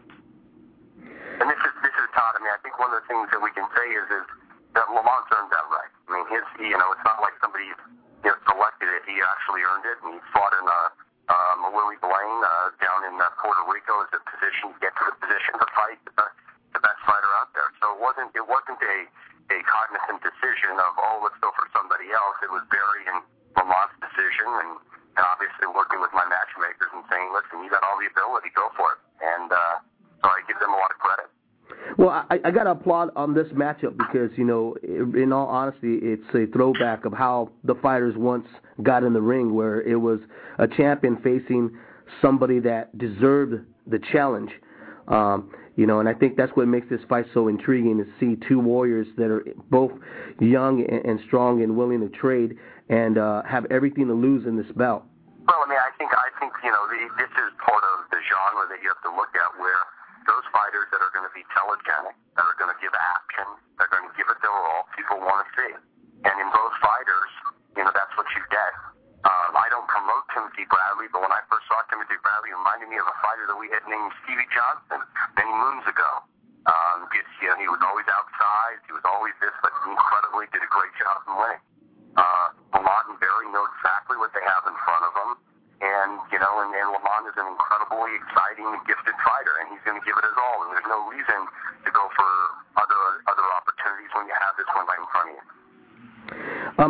And this is this is Todd. I mean, I think one of the things that we can say is is that Lamont's earned that right. I mean, his you know, it's not like somebody you know, selected it. He actually earned it, and he fought in a. Um, Willie Blaine uh, down in uh, Puerto Rico is a position, get to the position to fight the, the best fighter out there. So it wasn't it wasn't a, a cognizant decision of, oh, let's go for somebody else. It was Barry and Lamont's decision, and, and obviously working with my matchmakers and saying, listen, you got all the ability, go for it. And uh, so I give them a lot of credit. Well, I, I got to applaud on this matchup because, you know, in all honesty, it's a throwback of how the fighters once got in the ring, where it was a champion facing somebody that deserved the challenge. Um, you know, and I think that's what makes this fight so intriguing, to see two warriors that are both young and, and strong and willing to trade and uh, have everything to lose in this bout. Well, I mean, I think, I think you know, the, this is part of the genre that you have to look at, where those fighters that are going to be telegenic, that are going to give action, they're going to give it their all, people want to see. And in those fighters, you know, that's what you get. Um, I don't promote Timothy Bradley, but when I first saw Timothy Bradley, it reminded me of a fighter that we had named Stevie Johnson many moons ago. Um, it's, you know, he was always outside, he was always this, but incredibly did a great job in winning. Uh, Lamont and Barry know exactly what they have in front of them. And, you know, and, and Lamont is an incredibly exciting and gifted fighter, and he's going to give it his all. And there's no reason to go for other other opportunities when you have this one right in front of you. Um,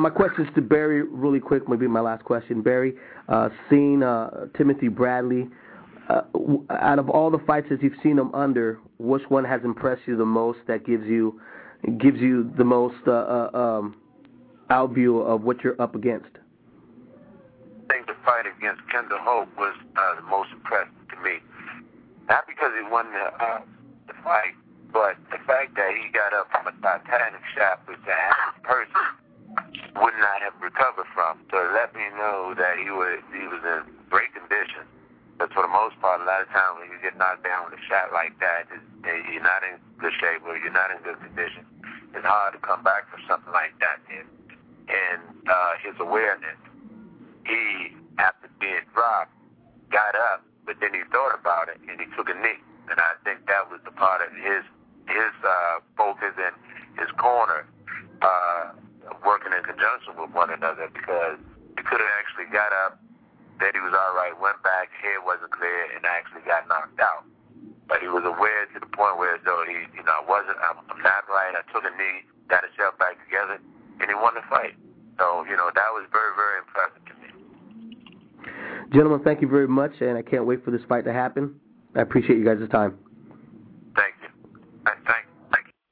my question is to Barry really quick, maybe my last question. Barry, uh, seeing uh, Timothy Bradley, uh, out of all the fights that you've seen him under, which one has impressed you the most that gives you gives you the most uh, uh, um, out view of what you're up against? I think the fight against Kendall Hope was uh, the most impressive to me. Not because he won the, uh, the fight, but the fact that he got up from a Titanic shot, which the average person would not have recovered from. So it let me know that he was he was in great condition. But for the most part, a lot of times when you get knocked down with a shot like that, you're not in good shape or you're not in good condition. It's hard to come back from something like that. And, and uh, his awareness, he, after being dropped, got up, but then he thought about it and he took a knee. And I think that was the part of his his uh, focus and his corner uh, working in conjunction with one another, because he could have actually got up, said he was all right, went back, head wasn't clear, and actually got knocked out. But he was aware to the point where, though he, you know, I wasn't, I'm, I'm not right. I took a knee, got himself back together, and he won the fight. So, you know, that was very, very impressive to me. Gentlemen, thank you very much, and I can't wait for this fight to happen. I appreciate you guys' time. Thank you. Thank, thank, thank you.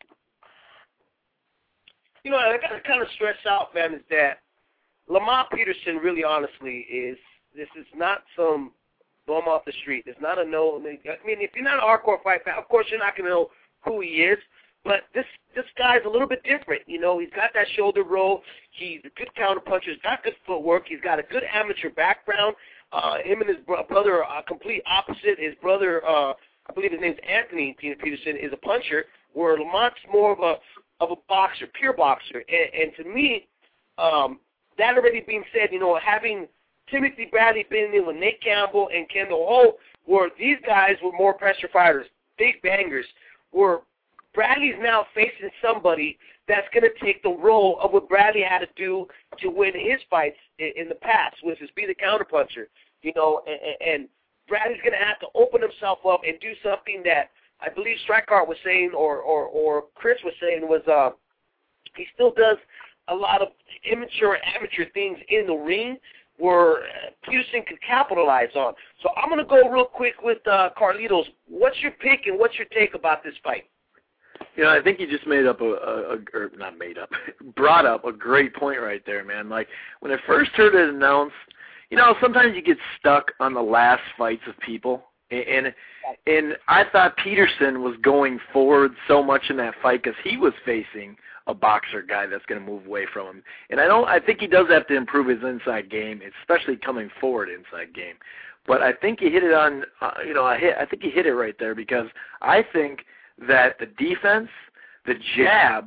You know, I got to kind of stress out, man, is that Lamont Peterson, really honestly, is this is not some bum off the street. It's not a no. I mean, if you're not a hardcore fight fan, of course you're not going to know who he is. But this this guy's a little bit different. You know, he's got that shoulder roll. He's a good counterpuncher. He's got good footwork. He's got a good amateur background. Uh, him and his bro- brother are complete opposite. His brother, uh, I believe his name's Anthony Peterson, is a puncher, where Lamont's more of a of a boxer, pure boxer. And, and to me, um, that already being said, you know, having Timothy Bradley been in with Nate Campbell and Kendall Holt, where these guys were more pressure fighters, big bangers, where Bradley's now facing somebody that's going to take the role of what Bradley had to do to win his fights in, in the past, which is be the counterpuncher. You know, and, and Bradley's going to have to open himself up and do something that I believe Strikeheart was saying, or, or, or Chris was saying, was uh, he still does a lot of immature, amateur things in the ring where Peterson could capitalize on. So I'm going to go real quick with uh, Carlitos. What's your pick and what's your take about this fight? You know, I think you just made up a, a, a or not made up, brought up a great point right there, man. Like, when I first heard it announced, you know, sometimes you get stuck on the last fights of people, and and, and I thought Peterson was going forward so much in that fight because he was facing a boxer guy that's going to move away from him, and I don't. I think he does have to improve his inside game, especially coming forward inside game. But I think he hit it on, uh, you know, I hit. I think he hit it right there, because I think that the defense, the jab,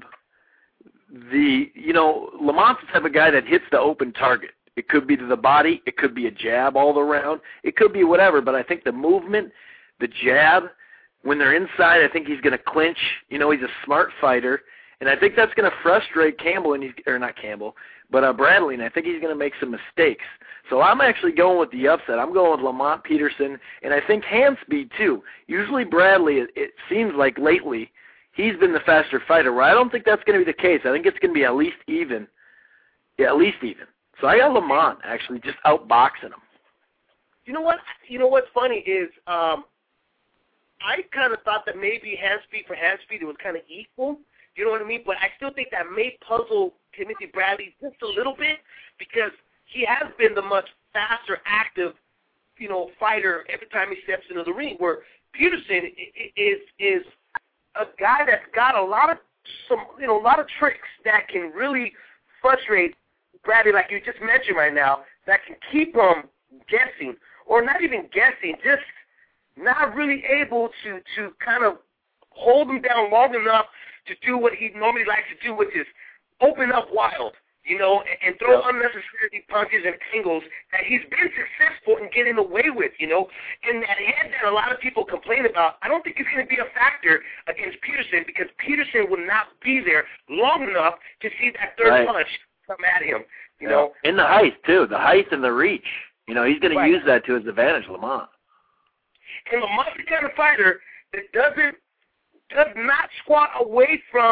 the, you know, Lamont's the type of guy that hits the open target. It could be to the body. It could be a jab all around. It could be whatever, but I think the movement, the jab, when they're inside, I think he's going to clinch. You know, he's a smart fighter, and I think that's going to frustrate Campbell, and he's, or not Campbell, but uh, Bradley, and I think he's going to make some mistakes. So I'm actually going with the upset. I'm going with Lamont Peterson, and I think hand speed too. Usually Bradley, it, it seems like lately, he's been the faster fighter. Well, I don't think that's going to be the case. I think it's going to be at least even. Yeah, at least even. So I got Lamont actually just outboxing him. You know what? You know what's funny is um, I kind of thought that maybe hand speed for hand speed it was kind of equal. You know what I mean? But I still think that may puzzle Timothy Bradley just a little bit, because he has been the much faster, active, you know, fighter every time he steps into the ring. Where Peterson is is a guy that's got a lot of some, you know, a lot of tricks that can really frustrate Bradley, like you just mentioned right now, that can keep him guessing, or not even guessing, just not really able to to kind of hold him down long enough to do what he normally likes to do, which is open up wild, you know, and, and throw yeah. unnecessary punches and angles that he's been successful in getting away with, you know. And that head that a lot of people complain about, I don't think it's going to be a factor against Peterson, because Peterson will not be there long enough to see that third right. punch come at him, you yeah. know. And the height, too, the height and the reach. You know, he's going right. to use that to his advantage, Lamont. And Lamont's the kind of fighter that doesn't, does not squat away from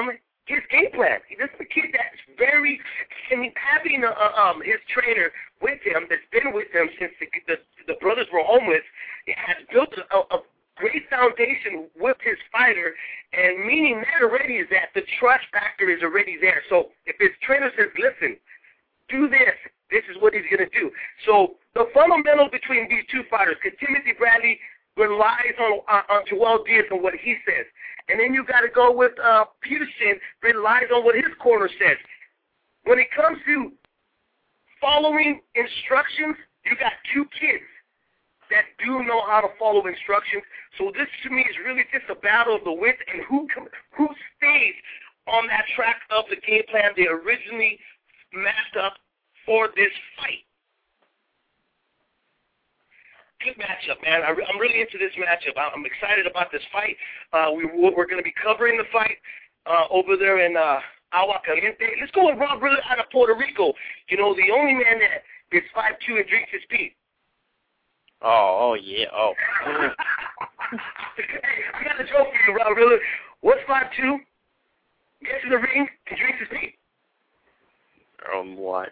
his game plan. This is a kid that's very, and having uh, um, his trainer with him that's been with him since the, the, the brothers were homeless, has built a, a great foundation with his fighter, and meaning that already is that the trust factor is already there. So if his trainer says, listen, do this, this is what he's going to do. So the fundamental between these two fighters, because Timothy Bradley relies on, on, on Joel Diaz and what he says. And then you got to go with uh, Peterson, relies on what his corner says. When it comes to following instructions, you got two kids that do know how to follow instructions. So this, to me, is really just a battle of the wits and who who stays on that track of the game plan they originally mapped up for this fight. Good matchup, man. I, I'm really into this matchup. I'm excited about this fight. Uh, we, we're going to be covering the fight uh, over there in uh, Agua Caliente. Let's go with Rob Rilla out of Puerto Rico. You know, the only man that is five two and drinks his pee. Oh, oh yeah, oh. Hey, I got a joke for you, Rob Rilla. What's five two? Gets in the ring and drinks his pee. Um, what?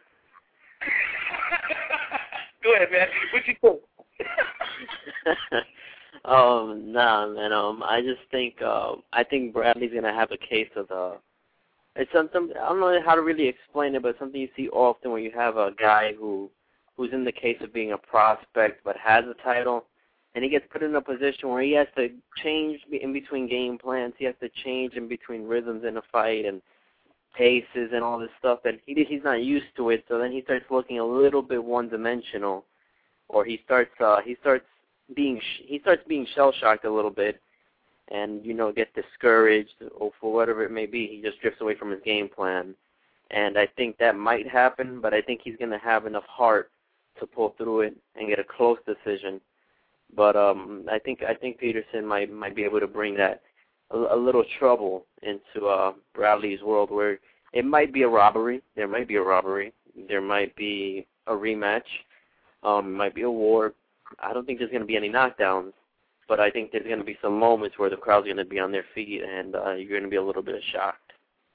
Go ahead, man. What you think? um, nah, man. Um, I just think, uh, I think Bradley's gonna have a case of the. It's something I don't know how to really explain it, but something you see often when you have a guy who, who's in the case of being a prospect but has a title, and he gets put in a position where he has to change in between game plans. He has to change in between rhythms in a fight and paces and all this stuff, and he he's not used to it. So then he starts looking a little bit one-dimensional. Or he starts uh, he starts being sh- he starts being shell shocked a little bit, and you know gets discouraged or for whatever it may be. He just drifts away from his game plan, and I think that might happen. But I think he's going to have enough heart to pull through it and get a close decision. But um, I think I think Peterson might might be able to bring that a, a little trouble into uh, Bradley's world, where it might be a robbery. There might be a robbery. There might be a rematch. Um, it might be a war. I don't think there's going to be any knockdowns, but I think there's going to be some moments where the crowd's going to be on their feet, and uh, you're going to be a little bit shocked.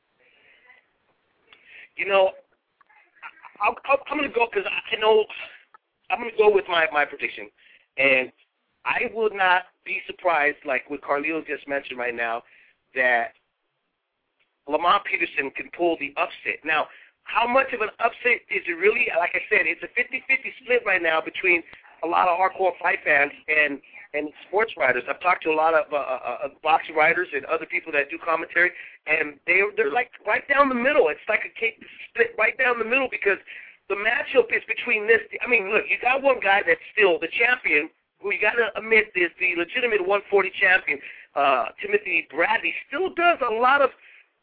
You know, I'll, I'll, I'm going to go because I know I'm going to go with my, my prediction, and I would not be surprised, like what Carlito just mentioned right now, that Lamont Peterson can pull the upset. Now, how much of an upset is it really? Like I said, it's a fifty-fifty split right now between a lot of hardcore fight fans and, and sports writers. I've talked to a lot of uh, uh, boxing writers and other people that do commentary, and they're, they're like right down the middle. It's like a cake split right down the middle because the matchup is between this. I mean, look, you got one guy that's still the champion, who you got to admit is the legitimate one forty champion, uh, Timothy Bradley, still does a lot of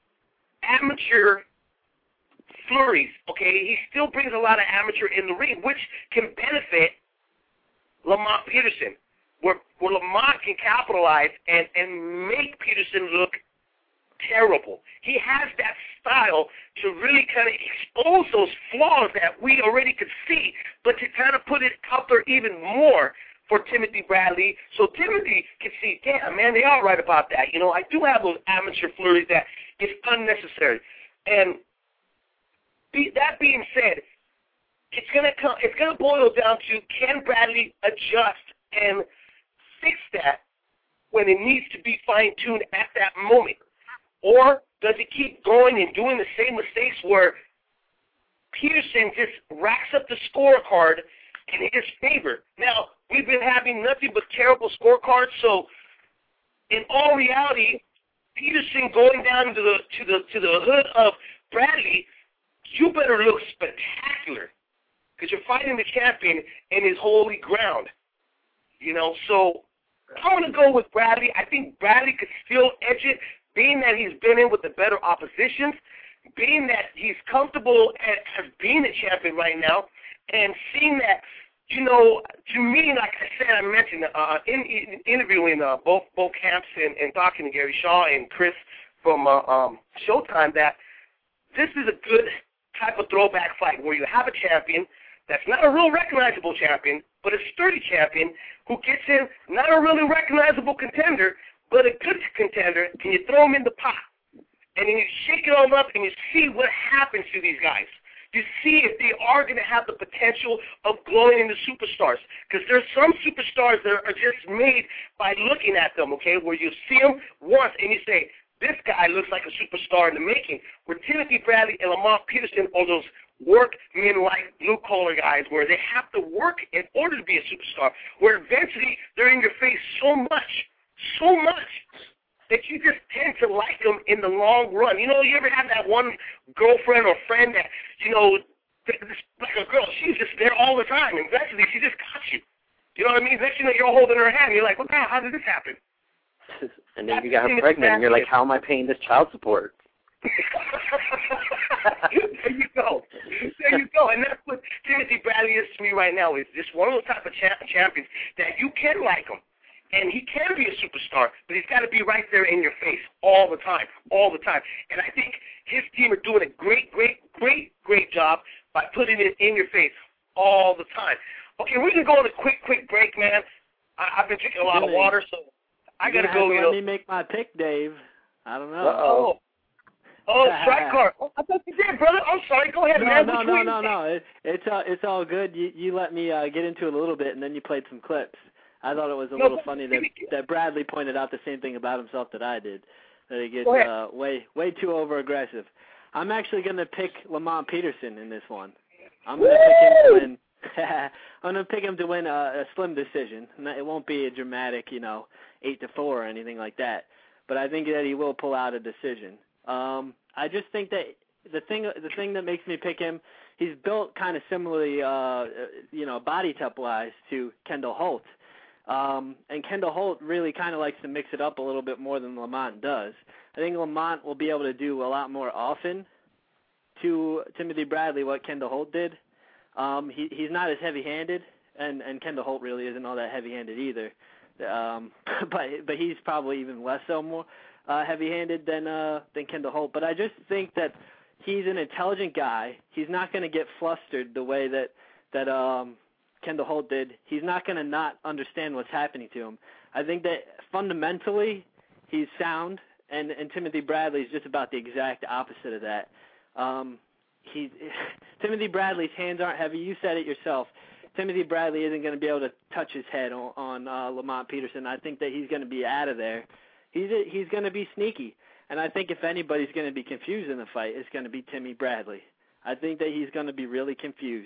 amateur flurries, okay? He still brings a lot of amateur in the ring, which can benefit Lamont Peterson, where, where Lamont can capitalize and, and make Peterson look terrible. He has that style to really kind of expose those flaws that we already could see, but to kind of put it out there even more for Timothy Bradley, so Timothy can see, damn, man, they are right about that. You know, I do have those amateur flurries that is unnecessary. And Be, that being said, it's gonna come. It's gonna boil down to can Bradley adjust and fix that when it needs to be fine tuned at that moment, or does he keep going and doing the same mistakes where Peterson just racks up the scorecard in his favor? Now we've been having nothing but terrible scorecards, so in all reality, Peterson going down to the to the to the hood of Bradley, you better look spectacular because you're fighting the champion in his holy ground. You know, so I'm going to go with Bradley. I think Bradley could still edge it, being that he's been in with the better oppositions, being that he's comfortable as being a champion right now, and seeing that, you know, to me, like I said, I mentioned uh, in, in interviewing uh, both both camps and, and talking to Gary Shaw and Chris from uh, um, Showtime, that this is a good type of throwback fight where you have a champion that's not a real recognizable champion, but a sturdy champion who gets in not a really recognizable contender, but a good contender. Can you throw him in the pot? and then you shake it all up and you see what happens to these guys. You see if they are going to have the potential of growing into superstars. Because there's some superstars that are just made by looking at them, okay, where you see them once and you say, this guy looks like a superstar in the making. Where Timothy Bradley and Lamont Peterson are those workmen-like blue-collar guys where they have to work in order to be a superstar, where eventually they're in your face so much, so much, that you just tend to like them in the long run. You know, you ever have that one girlfriend or friend that, you know, like a girl, she's just there all the time, and eventually she just got you. You know what I mean? Next thing you know, you're holding her hand, and you're like, what the hell, how did this happen? And then you got her pregnant, and you're like, how am I paying this child support? There you go. There you go. And that's what Timothy Bradley is to me right now, is just one of those type of cha- champions that you can like him. And he can be a superstar, but he's got to be right there in your face all the time, all the time. And I think his team are doing a great, great, great, great job by putting it in your face all the time. Okay, we're going to go on a quick, quick break, man. I, I've been drinking a lot of water, so I got to go. You you let know. me make my pick, Dave. I don't know. Uh-oh. Oh, strike card. Oh, I thought you did, brother. I'm sorry. Go ahead, no, man. No, Which no, way no, you no. It, it's uh, it's all good. You you let me uh, get into it a little bit, and then you played some clips. I thought it was a no, little funny that that Bradley pointed out the same thing about himself that I did, that he gets uh, way way too over aggressive. I'm actually going to pick Lamont Peterson in this one. I'm going to pick him to win. I'm going to pick him to win a, a slim decision. It won't be a dramatic, you know, eight to four or anything like that. But I think that he will pull out a decision. Um, I just think that the thing the thing that makes me pick him, he's built kind of similarly, uh, you know, body type-wise to Kendall Holt. Um, and Kendall Holt really kind of likes to mix it up a little bit more than Lamont does. I think Lamont will be able to do a lot more often to Timothy Bradley what Kendall Holt did. Um, he, he's not as heavy-handed, and, and Kendall Holt really isn't all that heavy-handed either. Um, but but he's probably even less so more uh, heavy-handed than uh, than Kendall Holt. But I just think that he's an intelligent guy. He's not going to get flustered the way that that um, Kendall Holt did. He's not going to not understand what's happening to him. I think that fundamentally he's sound, and, and Timothy Bradley is just about the exact opposite of that. Um, he, Timothy Bradley's hands aren't heavy. You said it yourself. Timothy Bradley isn't going to be able to touch his head on, on uh, Lamont Peterson. I think that he's going to be out of there. He's a, he's going to be sneaky. And I think if anybody's going to be confused in the fight, it's going to be Timmy Bradley. I think that he's going to be really confused.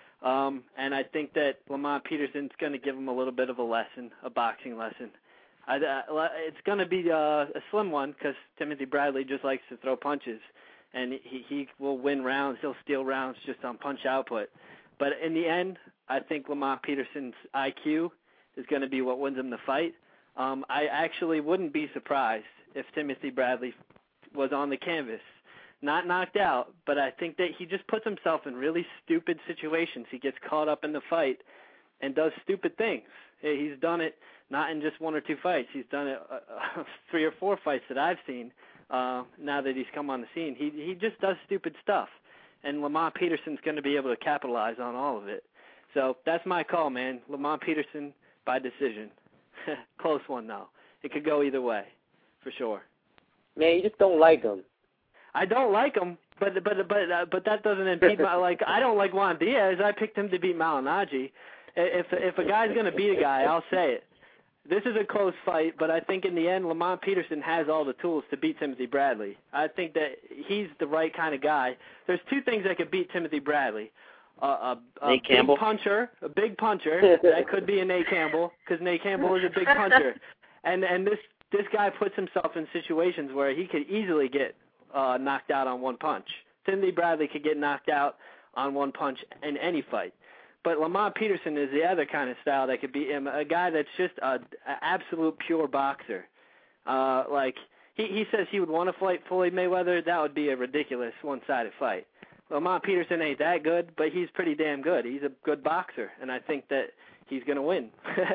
Um, and I think that Lamont Peterson's going to give him a little bit of a lesson, a boxing lesson. I, uh, it's going to be uh, a slim one because Timothy Bradley just likes to throw punches. And he, he will win rounds. He'll steal rounds just on punch output. But in the end, I think Lamont Peterson's I Q is going to be what wins him the fight. Um, I actually wouldn't be surprised if Timothy Bradley was on the canvas, not knocked out, but I think that he just puts himself in really stupid situations. He gets caught up in the fight and does stupid things. He's done it not in just one or two fights. He's done it uh, three or four fights that I've seen uh, now that he's come on the scene. He he just does stupid stuff, and Lamont Peterson's going to be able to capitalize on all of it. So that's my call, man. Lamont Peterson by decision. Close one, though. It could go either way, for sure. Man, you just don't like him. I don't like him, but but but uh, but that doesn't impede my like. I don't like Juan Diaz. I picked him to beat Malignaggi. If if a guy's going to beat a guy, I'll say it. This is a close fight, but I think in the end, Lamont Peterson has all the tools to beat Timothy Bradley. I think that he's the right kind of guy. There's two things that could beat Timothy Bradley. Uh, a a Nate big Campbell? puncher, a big puncher. That could be a Nate Campbell, because Nate Campbell is a big puncher. And and this this guy puts himself in situations where he could easily get uh, knocked out on one punch. Timothy Bradley could get knocked out on one punch in any fight. But Lamont Peterson is the other kind of style that could beat him, a guy that's just a, a absolute pure boxer. Uh, like, he, he says he would want to fight Floyd Mayweather. That would be a ridiculous one-sided fight. Lamont Peterson ain't that good, but he's pretty damn good. He's a good boxer, and I think that he's going to win.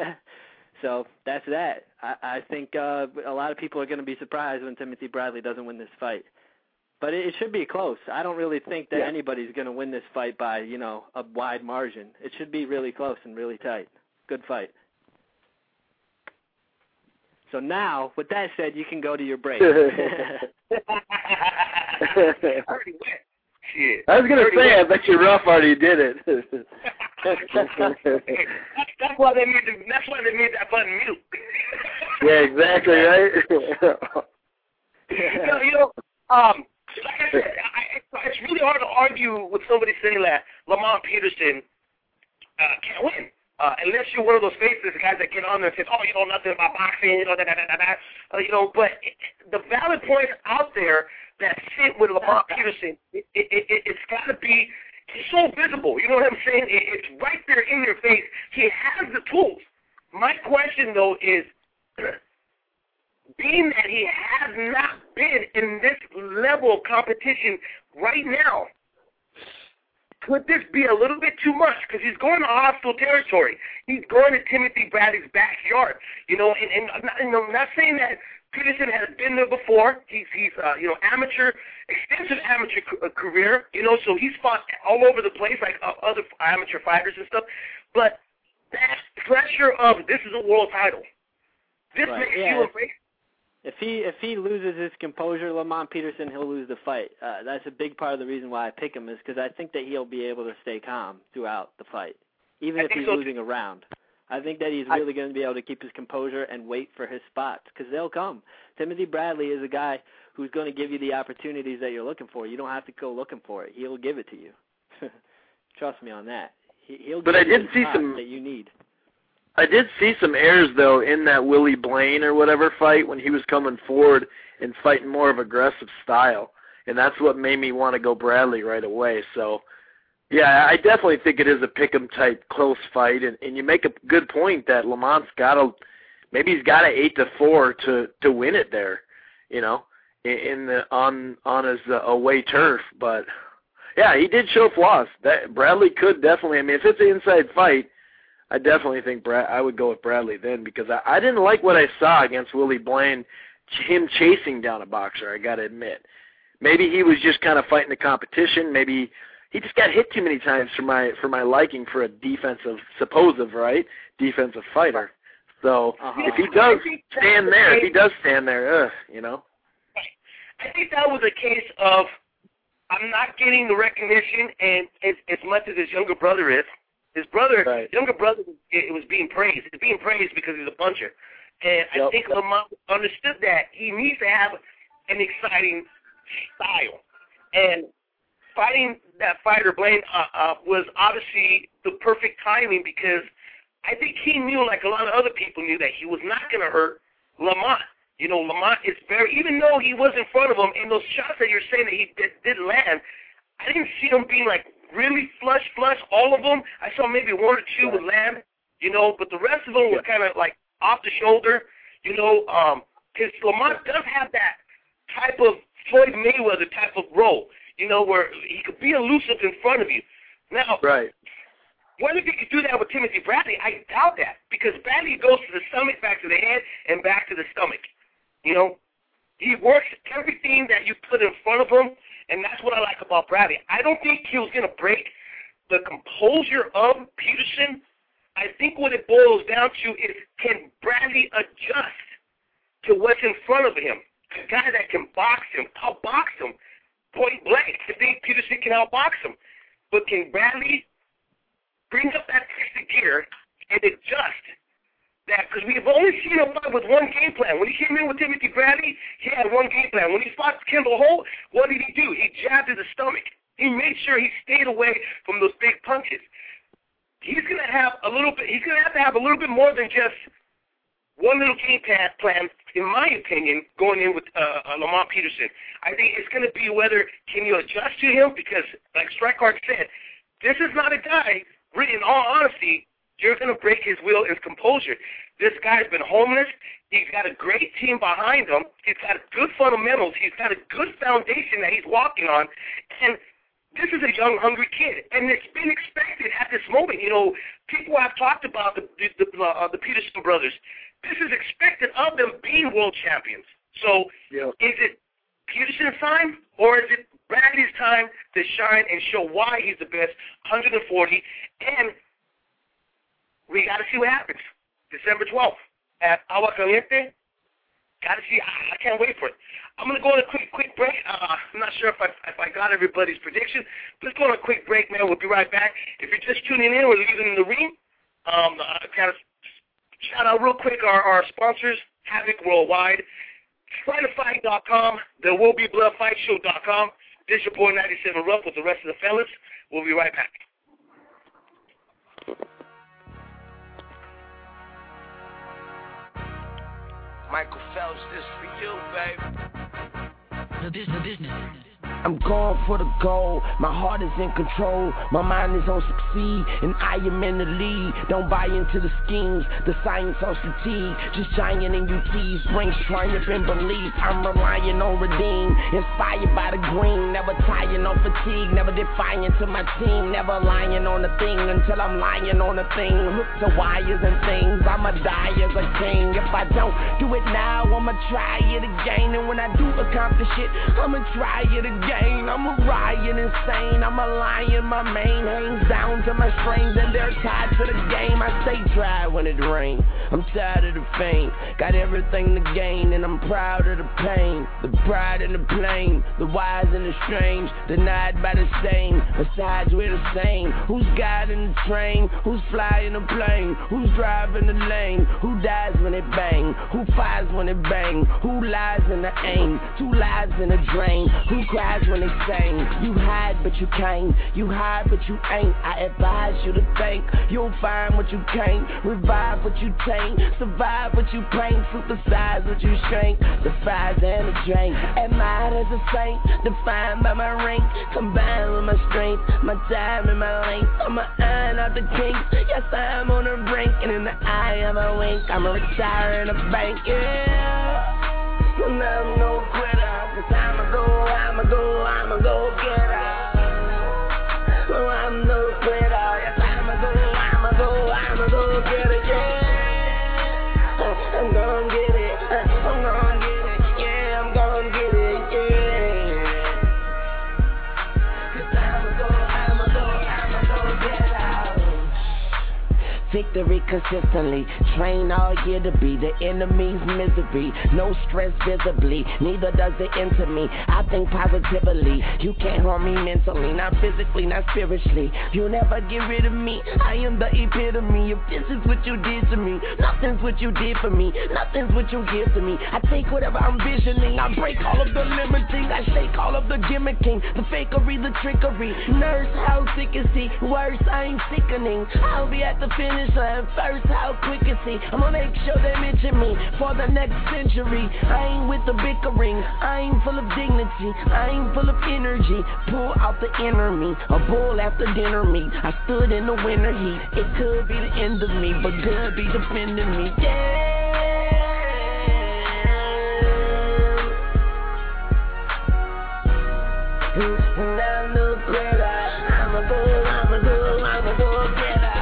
So that's that. I, I think uh, a lot of people are going to be surprised when Timothy Bradley doesn't win this fight. But it, it should be close. I don't really think that yeah. anybody's going to win this fight by, you know, a wide margin. It should be really close and really tight. Good fight. So now, with that said, you can go to your break. I already went. Shit. I was going to say, went. I bet you Ruff already did it. that's, that's why they made the, that's why they made that button mute. Yeah, exactly, right? you, know, you know, um, like I said, I, it's really hard to argue with somebody saying that Lamont Peterson uh, can't win. Uh, unless you're one of those faceless guys that get on there and says, oh, you know nothing about boxing, you know, da, da, da, da, da. Uh, you know, but it, the valid points out there that sit with Lamont Peterson, it, it, it, it's got to be, it's so visible, you know what I'm saying? It, it's right there in your face. He has the tools. My question, though, is, being that he has not been in this level of competition right now, could this be a little bit too much? Because he's going to hostile territory. He's going to Timothy Bradley's backyard. You know, and, and I'm, not, you know, I'm not saying that Peterson has been there before. He's, he's uh, you know, amateur, extensive amateur c- career. You know, so he's fought all over the place like uh, other amateur fighters and stuff. But that pressure of this is a world title. This right. makes yeah. you afraid. If he if he loses his composure, Lamont Peterson, he'll lose the fight. Uh, that's a big part of the reason why I pick him is because I think that he'll be able to stay calm throughout the fight, even I if he's so. losing a round. I think that he's really going to be able to keep his composure and wait for his spots because they'll come. Timothy Bradley is a guy who's going to give you the opportunities that you're looking for. You don't have to go looking for it. He'll give it to you. Trust me on that. He, he'll but give I you did the see spots some that you need. I did see some errors, though, in that Willie Blaine or whatever fight when he was coming forward and fighting more of aggressive style, and that's what made me want to go Bradley right away. So, yeah, I definitely think it is a pick-em type close fight, and, and you make a good point that Lamont's got a maybe he's got an eight to four to to win it there, you know, in, in the on on his uh, away turf. But yeah, he did show flaws. That Bradley could definitely. I mean, if it's an inside fight, I definitely think Brad, I would go with Bradley then because I, I didn't like what I saw against Willie Blaine, him chasing down a boxer, I got to admit. Maybe he was just kind of fighting the competition. Maybe he just got hit too many times for my for my liking for a defensive, supposed, right, defensive fighter. So uh-huh. if he does stand there, if he does stand there, ugh, you know. I think that was a case of I'm not getting the recognition and as, as much as his younger brother is. His brother, right. younger brother, it was being praised. It's being praised because he's a puncher. And yep. I think Lamont understood that. He needs to have an exciting style. And fighting that fighter, Blaine, uh, uh, was obviously the perfect timing because I think he knew, like a lot of other people knew, that he was not going to hurt Lamont. You know, Lamont is very, even though he was in front of him, and those shots that you're saying that he did, did land, I didn't see him being like, really flush, flush, all of them. I saw maybe one or two would land, you know, but the rest of them were kind of like off the shoulder, you know, because um, Lamont does have that type of Floyd Mayweather type of role, you know, where he could be elusive in front of you. Now, right. whether he could do that with Timothy Bradley, I doubt that because Bradley goes to the stomach, back to the head, and back to the stomach, you know. He works everything that you put in front of him, and that's what I like about Bradley. I don't think he was going to break the composure of Peterson. I think what it boils down to is can Bradley adjust to what's in front of him? A guy that can box him, outbox him, point blank. I think Peterson can outbox him. But can Bradley bring up that extra gear and adjust? That because we've only seen him with one game plan. When he came in with Timothy Bradley, he had one game plan. When he fought Kendall Holt, what did he do? He jabbed to the stomach. He made sure he stayed away from those big punches. He's going to have a little bit. He's going to have to have a little bit more than just one little game plan, in my opinion, going in with uh, uh, Lamont Peterson. I think it's going to be whether can you adjust to him because, like Strikeheart said, this is not a guy. Really, in all honesty, you're going to break his will, his composure. This guy's been homeless. He's got a great team behind him. He's got good fundamentals. He's got a good foundation that he's walking on. And this is a young, hungry kid. And it's been expected at this moment. You know, people have talked about the the, the, uh, the Peterson brothers. This is expected of them being world champions. So yeah. Is it Peterson's time or is it Bradley's time to shine and show why he's the best, one forty, and we got to see what happens. December twelfth at Agua Caliente Got to see. I, I can't wait for it. I'm going to go on a quick quick break. Uh, I'm not sure if I if I got everybody's prediction. Let's go on a quick break, man. We'll be right back. If you're just tuning in, we're leaving in the ring. Um, uh, got to shout out real quick our, our sponsors, Havoc Worldwide, Fight a Fight dot com, There Will Be Blood Fight Show dot com. This is your boy ninety-seven Ruff with the rest of the fellas. We'll be right back. Michael Phelps, this for you, baby. The business, business. I'm going for the goal, my heart is in control, my mind is on succeed, and I am in the lead. Don't buy into the schemes, the science on fatigue, just giant in U Ts, brings triumph and belief. I'm relying on redeem, inspired by the green, never tiring on fatigue, never defying to my team, never lying on a thing until I'm lying on a thing, hooked to wires and things, I'ma die as a king. If I don't do it now, I'ma try it again, and when I do accomplish it, I'ma try it again. I'm a riot insane, I'm a lion, my mane hangs down to my strings and they're tied to the game. I stay dry when it rains, I'm tired of the fame, got everything to gain and I'm proud of the pain. The pride and the plain, the wise and the strange, denied by the same, besides we're the same. Who's guiding the train, who's flying the plane, who's driving the lane, who dies when it bang, who fires when it bang, who lies in the aim, two lives in a drain, who cries when they sing. You hide but you can't, you hide but you ain't. I advise you to think, you'll find what you can't, revive what you taint, survive what you paint, supersize what you shrink, the fires and the drink. Admired as a saint, defined by my rank, combined with my strength, my time and my length. I'm a iron out the kinks, yes I'm on the brink, and in the eye of a wink, I'm a retire in a bank, yeah. And I'm no quitter, cause I'ma go, I'ma go, I'ma go get her. Oh, I'm no quitter, yes I'ma go, I'ma go, I'ma go get it, yeah. I'm gonna get it, I'm gonna get it, yeah, I'm gonna get it, yeah. Cause I'ma go, I'ma go, I'ma go get her. Victory consistently, train all year to be the enemy's misery. No stress visibly, neither does it enter me. I think positively, you can't harm me mentally, not physically, not spiritually. You'll never get rid of me, I am the epitome. If this is what you did to me, nothing's what you did for me, nothing's what you give to me. I take whatever I'm visioning, I break all of the limiting, I shake all of the gimmicking, the fakery, the trickery. Nurse, how sick is he? Worse, I ain't sickening. I'll be at the finish line first, how quick is he? I'ma make sure they mention me for the next century. I ain't with the bickering, I ain't full of dignity, I ain't full of energy. Pull out the inner me, a bull after dinner meat. I stood in the winter heat, it could be the end of me, but good be defending me, yeah. And I'm no quitter, I'ma go, I'ma go, I'ma go get her.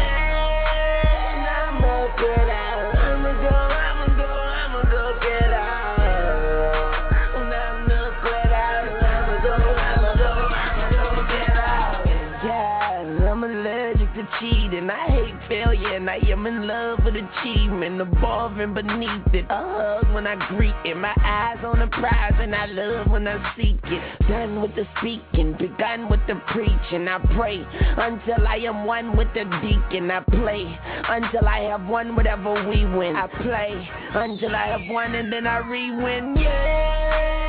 And I hate failure, and I am in love with achievement, above and beneath it. A hug when I greet it, my eyes on the prize, and I love when I seek it. Done with the speaking, begun with the preaching. I pray until I am one with the deacon. I play until I have won whatever we win. I play until I have won, and then I re-win. Yeah.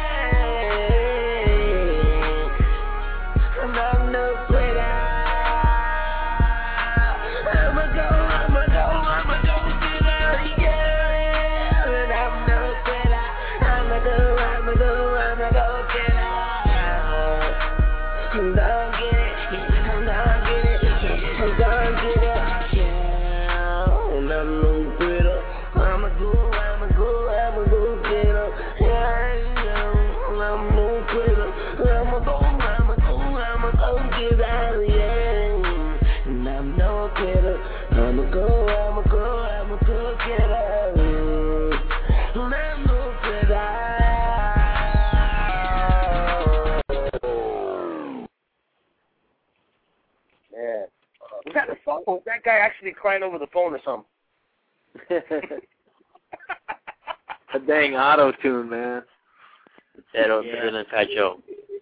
And I'm no quitter. That guy actually crying over the phone or something. A dang auto-tune, man. Better, yeah. better than Fat Joe.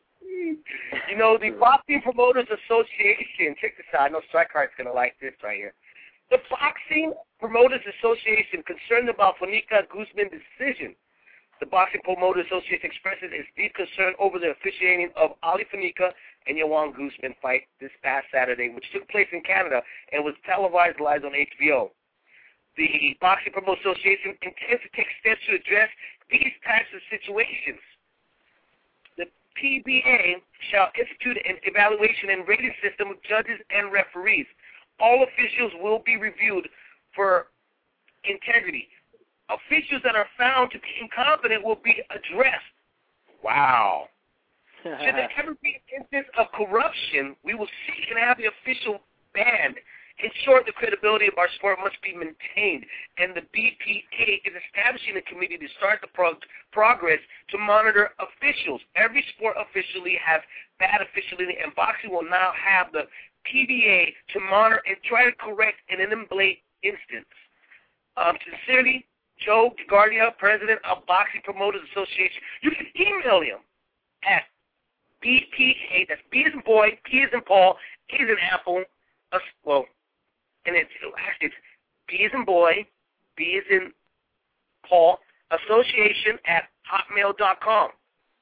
You know, the Boxing Promoters Association, check this out. I know Strike Heart's going to like this right here. The Boxing Promoters Association, concerned about Fanica Guzman's decision. The Boxing Promoters Association expresses its deep concern over the officiating of Ali Fanica and Yohan Guzman fight this past Saturday, which took place in Canada and was televised live on H B O. The Boxing Promoters Association intends to take steps to address these types of situations. The P B A shall institute an evaluation and rating system of judges and referees. All officials will be reviewed for integrity. Officials that are found to be incompetent will be addressed. Wow. Should there ever be an instance of corruption, we will seek and have the official banned. In short, the credibility of our sport must be maintained, and the B P A is establishing a committee to start the prog- progress to monitor officials. Every sport officially has bad officiality, and boxing will now have the P B A to monitor and try to correct an blatant instance. Um, sincerely, Joe DeGuardia, President of Boxing Promoters Association. You can email him at B P A, that's B as in boy, P as in Paul, A as in apple, uh, well, and it's, actually it's B as in boy, B as in Paul, association at hotmail dot com.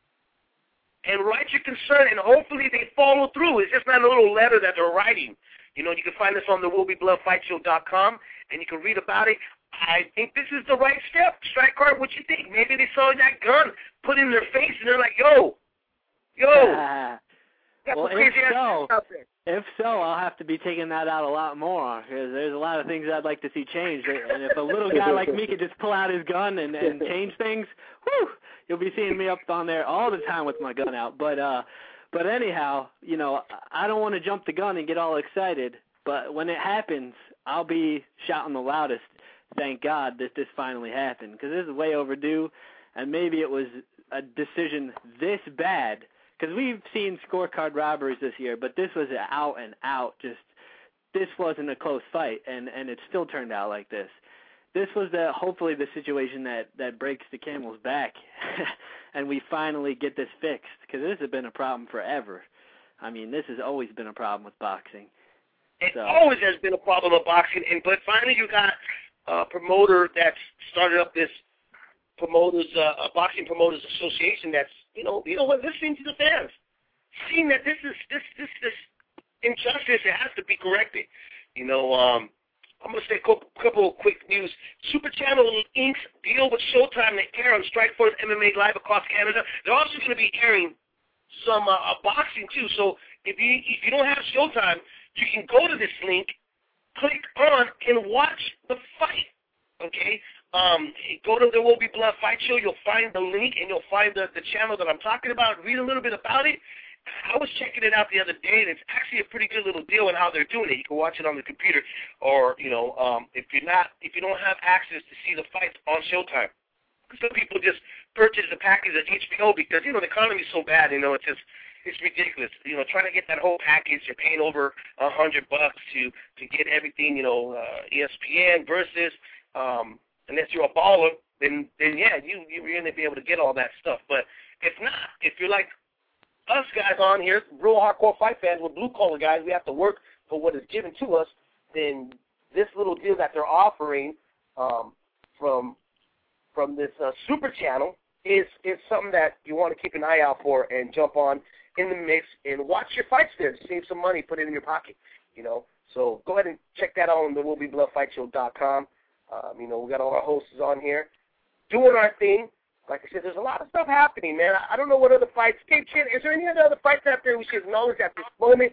And write your concern, and hopefully they follow through. It's just not a little letter that they're writing. You know, you can find this on the will be blood fight show dot com, and you can read about it. I think this is the right step. Strike Heart, what you think? Maybe they saw that gun put in their face, and they're like, yo, yo. Uh, that's well, crazy if so, out there. if so, I'll have to be taking that out a lot more, because there's a lot of things I'd like to see changed. And if a little guy like me could just pull out his gun and, and change things, whew, you'll be seeing me up on there all the time with my gun out. But, uh, but anyhow, you know, I don't want to jump the gun and get all excited, but when it happens, I'll be shouting the loudest. Thank God that this finally happened, because this is way overdue, and maybe it was a decision this bad, because we've seen scorecard robberies this year, but this was out and out. Just this wasn't a close fight, and, and it still turned out like this. This was the hopefully the situation that, that breaks the camel's back, and we finally get this fixed, because this has been a problem forever. I mean, this has always been a problem with boxing. It so. always has been a problem with boxing, and but finally you got Uh, promoter that's started up this promoters, uh, boxing promoters association. That's you know, you know what, listening to the fans, seeing that this is this this this injustice, it has to be corrected. You know, um, I'm gonna say a couple, couple of quick news. Super Channel Incorporated's deal with Showtime to air on Strikeforce M M A live across Canada. They're also going to be airing some uh, boxing too. So if you if you don't have Showtime, you can go to this link. Click on and watch the fight, okay? Um, go to the Will Be Blood Fight Show. You'll find the link, and you'll find the, the channel that I'm talking about. Read a little bit about it. I was checking it out the other day, and it's actually a pretty good little deal on how they're doing it. You can watch it on the computer, or, you know, um, if you're not, if you don't have access to see the fights on Showtime. Some people just purchase the package at H B O because, you know, the economy's so bad, you know, it's just, it's ridiculous. You know, trying to get that whole package, you're paying over a hundred bucks to to get everything. You know, uh, E S P N versus. Um, unless you're a baller, then then yeah, you you're gonna be able to get all that stuff. But if not, if you're like us guys on here, real hardcore fight fans, we're blue collar guys, we have to work for what is given to us. Then this little deal that they're offering um, from from this uh, super channel is is something that you want to keep an eye out for and jump on in the mix and watch your fights there. Save some money, put it in your pocket, you know. So go ahead and check that out on the will be blood fight show dot com. Um, you know, we got all our hosts on here doing our thing. Like I said, there's a lot of stuff happening, man. I, I don't know what other fights. Hey, kid, is there any other fights out there we should acknowledge at this moment?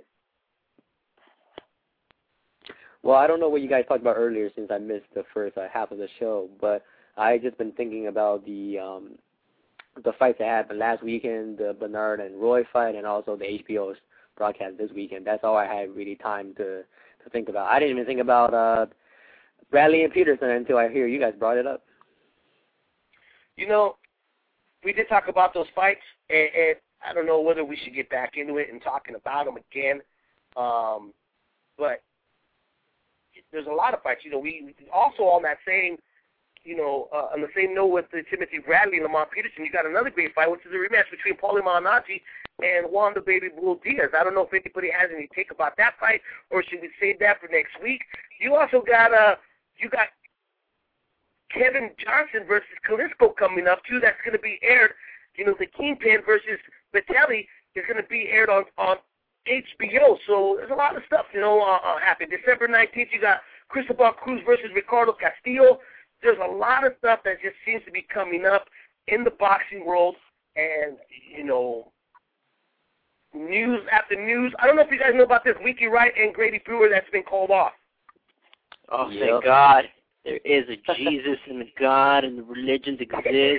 Well, I don't know what you guys talked about earlier since I missed the first uh, half of the show, but I just been thinking about the um, the fights that happened last weekend, the Bernard and Roy fight, and also the H B O's broadcast this weekend. That's all I had really time to, to think about. I didn't even think about uh, Bradley and Peterson until I hear you guys brought it up. You know, we did talk about those fights, and, and I don't know whether we should get back into it and talking about them again. Um, but there's a lot of fights. You know, we also on that same you know, uh, on the same note with uh, Timothy Bradley and Lamont Peterson, you got another great fight, which is a rematch between Paulie Malignaggi and Juan the Baby Bull Diaz. I don't know if anybody has any take about that fight, or should we save that for next week? You also got uh, you got Kevin Johnson versus Klitschko coming up too. That's going to be aired. You know, the Kingpin versus Vitelli is going to be aired on on H B O. So there's a lot of stuff, you know, uh, uh, happening. December nineteenth, you got Cristobal Cruz versus Ricardo Castillo. There's a lot of stuff that just seems to be coming up in the boxing world, and you know, news after news. I don't know if you guys know about this Winky Wright and Grady Brewer that's been called off. Oh, Yep. thank God. There is a Jesus and a God, and the religions exist.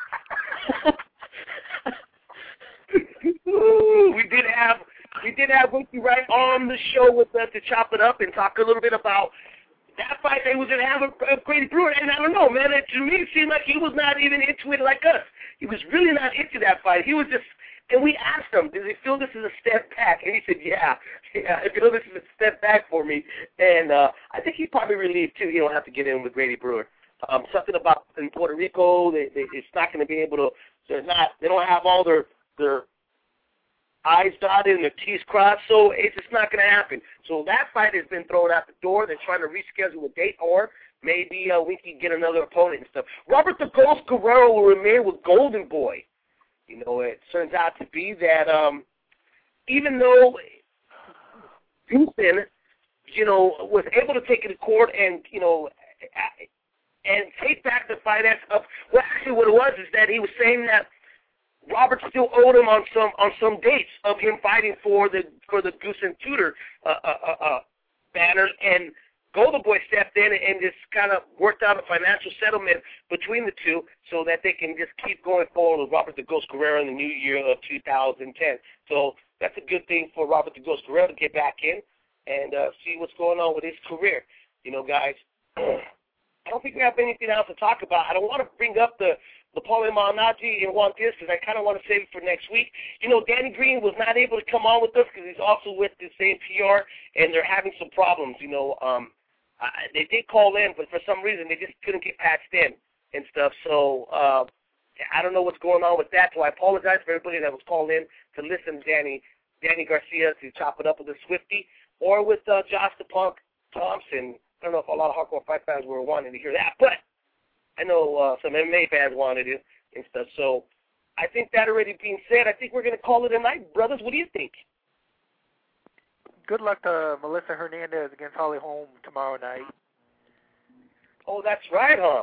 Ooh, we did have we did have Winky Wright on the show with us to chop it up and talk a little bit about that fight they was going to have with Grady Brewer. And I don't know, man, it, to me it seemed like he was not even into it like us. He was really not into that fight. He was just, and we asked him, does he feel this is a step back? And he said, yeah, yeah, I feel this is a step back for me. And uh, I think he's probably relieved, too. He don't have to get in with Grady Brewer. Um, something about in Puerto Rico, they, they, it's not going to be able to, they're not, they don't have all their, their I's dotted and their T's crossed, so it's just not going to happen. So that fight has been thrown out the door. They're trying to reschedule a date, or maybe uh, we can get another opponent and stuff. Robert the Ghost Guerrero will remain with Golden Boy. You know, it turns out to be that um, even though Houston, you know, was able to take it to court and, you know, and take back the finance of, well, actually what it was is that he was saying that Robert still owed him on some on some dates of him fighting for the for the Goose and Tudor uh, uh, uh, banner, and Golden Boy stepped in and just kind of worked out a financial settlement between the two so that they can just keep going forward with Robert the Ghost Guerrero in the new year of two thousand ten. So that's a good thing for Robert the Ghost Guerrero to get back in and uh, see what's going on with his career. You know, guys, I don't think we have anything else to talk about. I don't want to bring up the the Paulie Malignaggi and Juan Diaz because I kind of want to save it for next week. You know, Danny Green was not able to come on with us because he's also with the same P R, and they're having some problems. You know, um, I, they did call in, but for some reason they just couldn't get patched in and stuff. So uh, I don't know what's going on with that. So I apologize for everybody that was called in to listen to Danny Danny Garcia to chop it up with a Swifty or with uh, Josh the Punk Thompson. I don't know if a lot of hardcore fight fans were wanting to hear that, but I know uh, some M M A fans wanted it and stuff. So I think that already being said, I think we're going to call it a night. Brothers, what do you think? Good luck to Melissa Hernandez against Holly Holm tomorrow night. Oh, that's right, huh?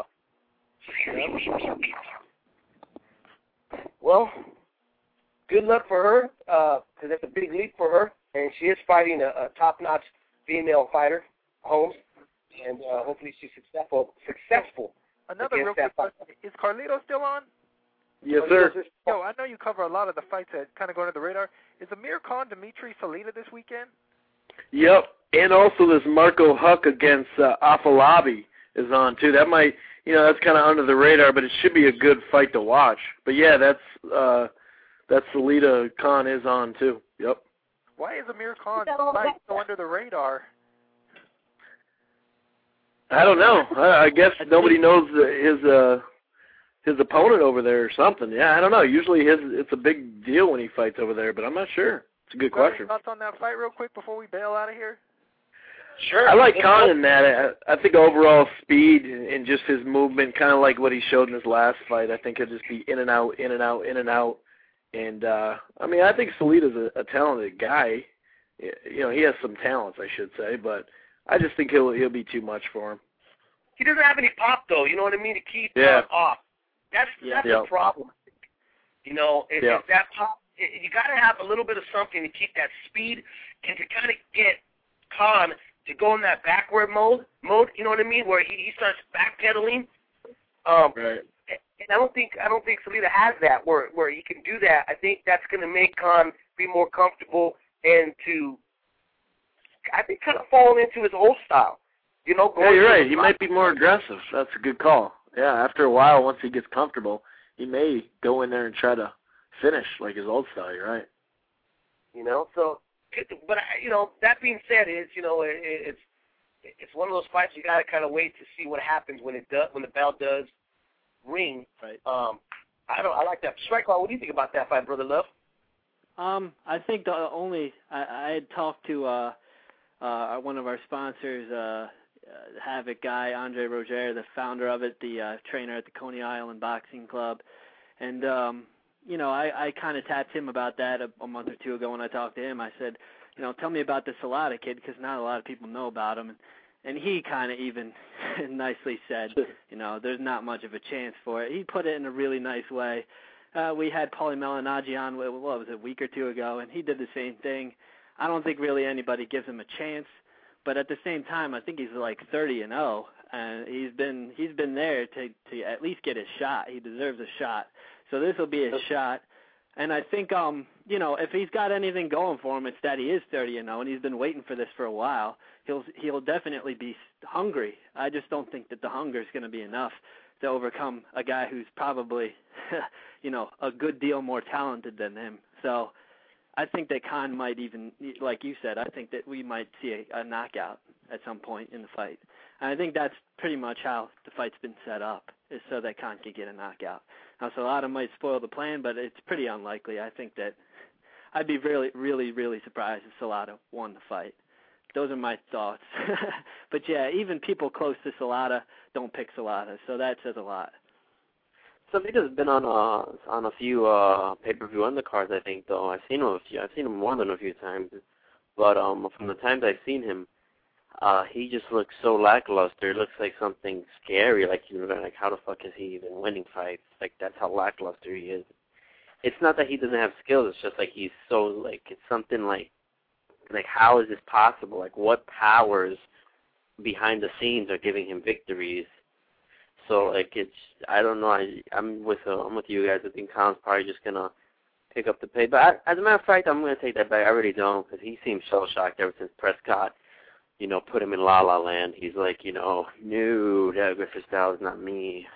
Well, good luck for her, because that's a big leap for her, and she is fighting a, a top-notch female fighter, Holmes, and uh, hopefully she's successful. Successful. Another real quick question. Is Carlito still on? Yes, sir. Yo, I know you cover a lot of the fights that kind of go under the radar. Is Amir Khan Dimitri Salita this weekend? Yep, and also this Marco Huck against uh, Afolabi is on, too. That might, you know, that's kind of under the radar, but it should be a good fight to watch. But, yeah, that's uh, that Salita Khan is on, too. Yep. Why is Amir Khan fight so under the radar? I don't know. I, I guess nobody knows his uh, his opponent over there or something. Yeah, I don't know. Usually his it's a big deal when he fights over there, but I'm not sure. It's a good question. Thoughts on that fight real quick before we bail out of here? Sure. I like Khan in that. I, I think overall speed and just his movement, kind of like what he showed in his last fight. I think he'll just be in and out, in and out, in and out. And, uh, I mean, I think Salita's a, a talented guy. You know, he has some talents, I should say, but I just think he'll he'll be too much for him. He doesn't have any pop, though, you know what I mean, to keep yeah. uh, off. That's yeah. that's yeah. the problem. You know, if, yeah. if that pop, you got to have a little bit of something to keep that speed and to kind of get Khan to go in that backward mode, mode. You know what I mean, where he, he starts backpedaling. Um, right. And I don't think I don't think Salita has that where where he can do that. I think that's going to make Khan be more comfortable and to, I think, kind of fall into his old style. You know, yeah, you're right. He might be more aggressive. That's a good call. Yeah, after a while, once he gets comfortable, he may go in there and try to finish like his old style. You're right. You know, so, but you know, that being said, is you know, it, it's it's one of those fights you got to kind of wait to see what happens when it does when the bell does ring. Right. Um, I don't. I like that. Strike Law, what do you think about that fight, Brother Love? Um, I think the only I, I had talked to uh, uh, one of our sponsors, uh, uh, Havoc guy, Andre Roger, the founder of it, the uh, trainer at the Coney Island Boxing Club, and um, you know, I, I kind of tapped him about that a, a month or two ago when I talked to him. I said, you know, tell me about the Salata kid because not a lot of people know about him, and, and he kind of even nicely said, you know, there's not much of a chance for it. He put it in a really nice way. Uh, we had Paulie Malignaggi on, what was it, a week or two ago, and he did the same thing. I don't think really anybody gives him a chance, but at the same time, I think he's like thirty and oh, and he's been he's been there to to at least get his shot. He deserves a shot, so this will be his shot. And I think um you know if he's got anything going for him, it's that he is thirty and oh, and he's been waiting for this for a while. He'll he'll definitely be hungry. I just don't think that the hunger is going to be enough to overcome a guy who's probably, you know, a good deal more talented than him. So I think that Khan might even, like you said, I think that we might see a, a knockout at some point in the fight. And I think that's pretty much how the fight's been set up, is so that Khan can get a knockout. Now, Salata might spoil the plan, but it's pretty unlikely. I think that I'd be really, really, really surprised if Salata won the fight. Those are my thoughts. But, yeah, even people close to Salata don't pick Salata, so that says a lot. Savita's been on uh on a few uh pay-per-view undercards, I think, though. I've seen him a few. I've seen him more than a few times. But um, from the times I've seen him, uh, he just looks so lackluster. It looks like something scary. Like, you know, like how the fuck is he even winning fights? Like, that's how lackluster he is. It's not that he doesn't have skills. It's just like he's so, like, it's something like, like, how is this possible? Like, what powers behind the scenes are giving him victories? So, like, it's, I don't know. I, I'm with uh, I'm with you guys. I think Khan's probably just going to pick up the pay. But I, as a matter of fact, I'm going to take that back. I really don't, because he seems shell-shocked ever since Prescott, you know, put him in La La Land. He's like, you know, no, that Griffith style is not me.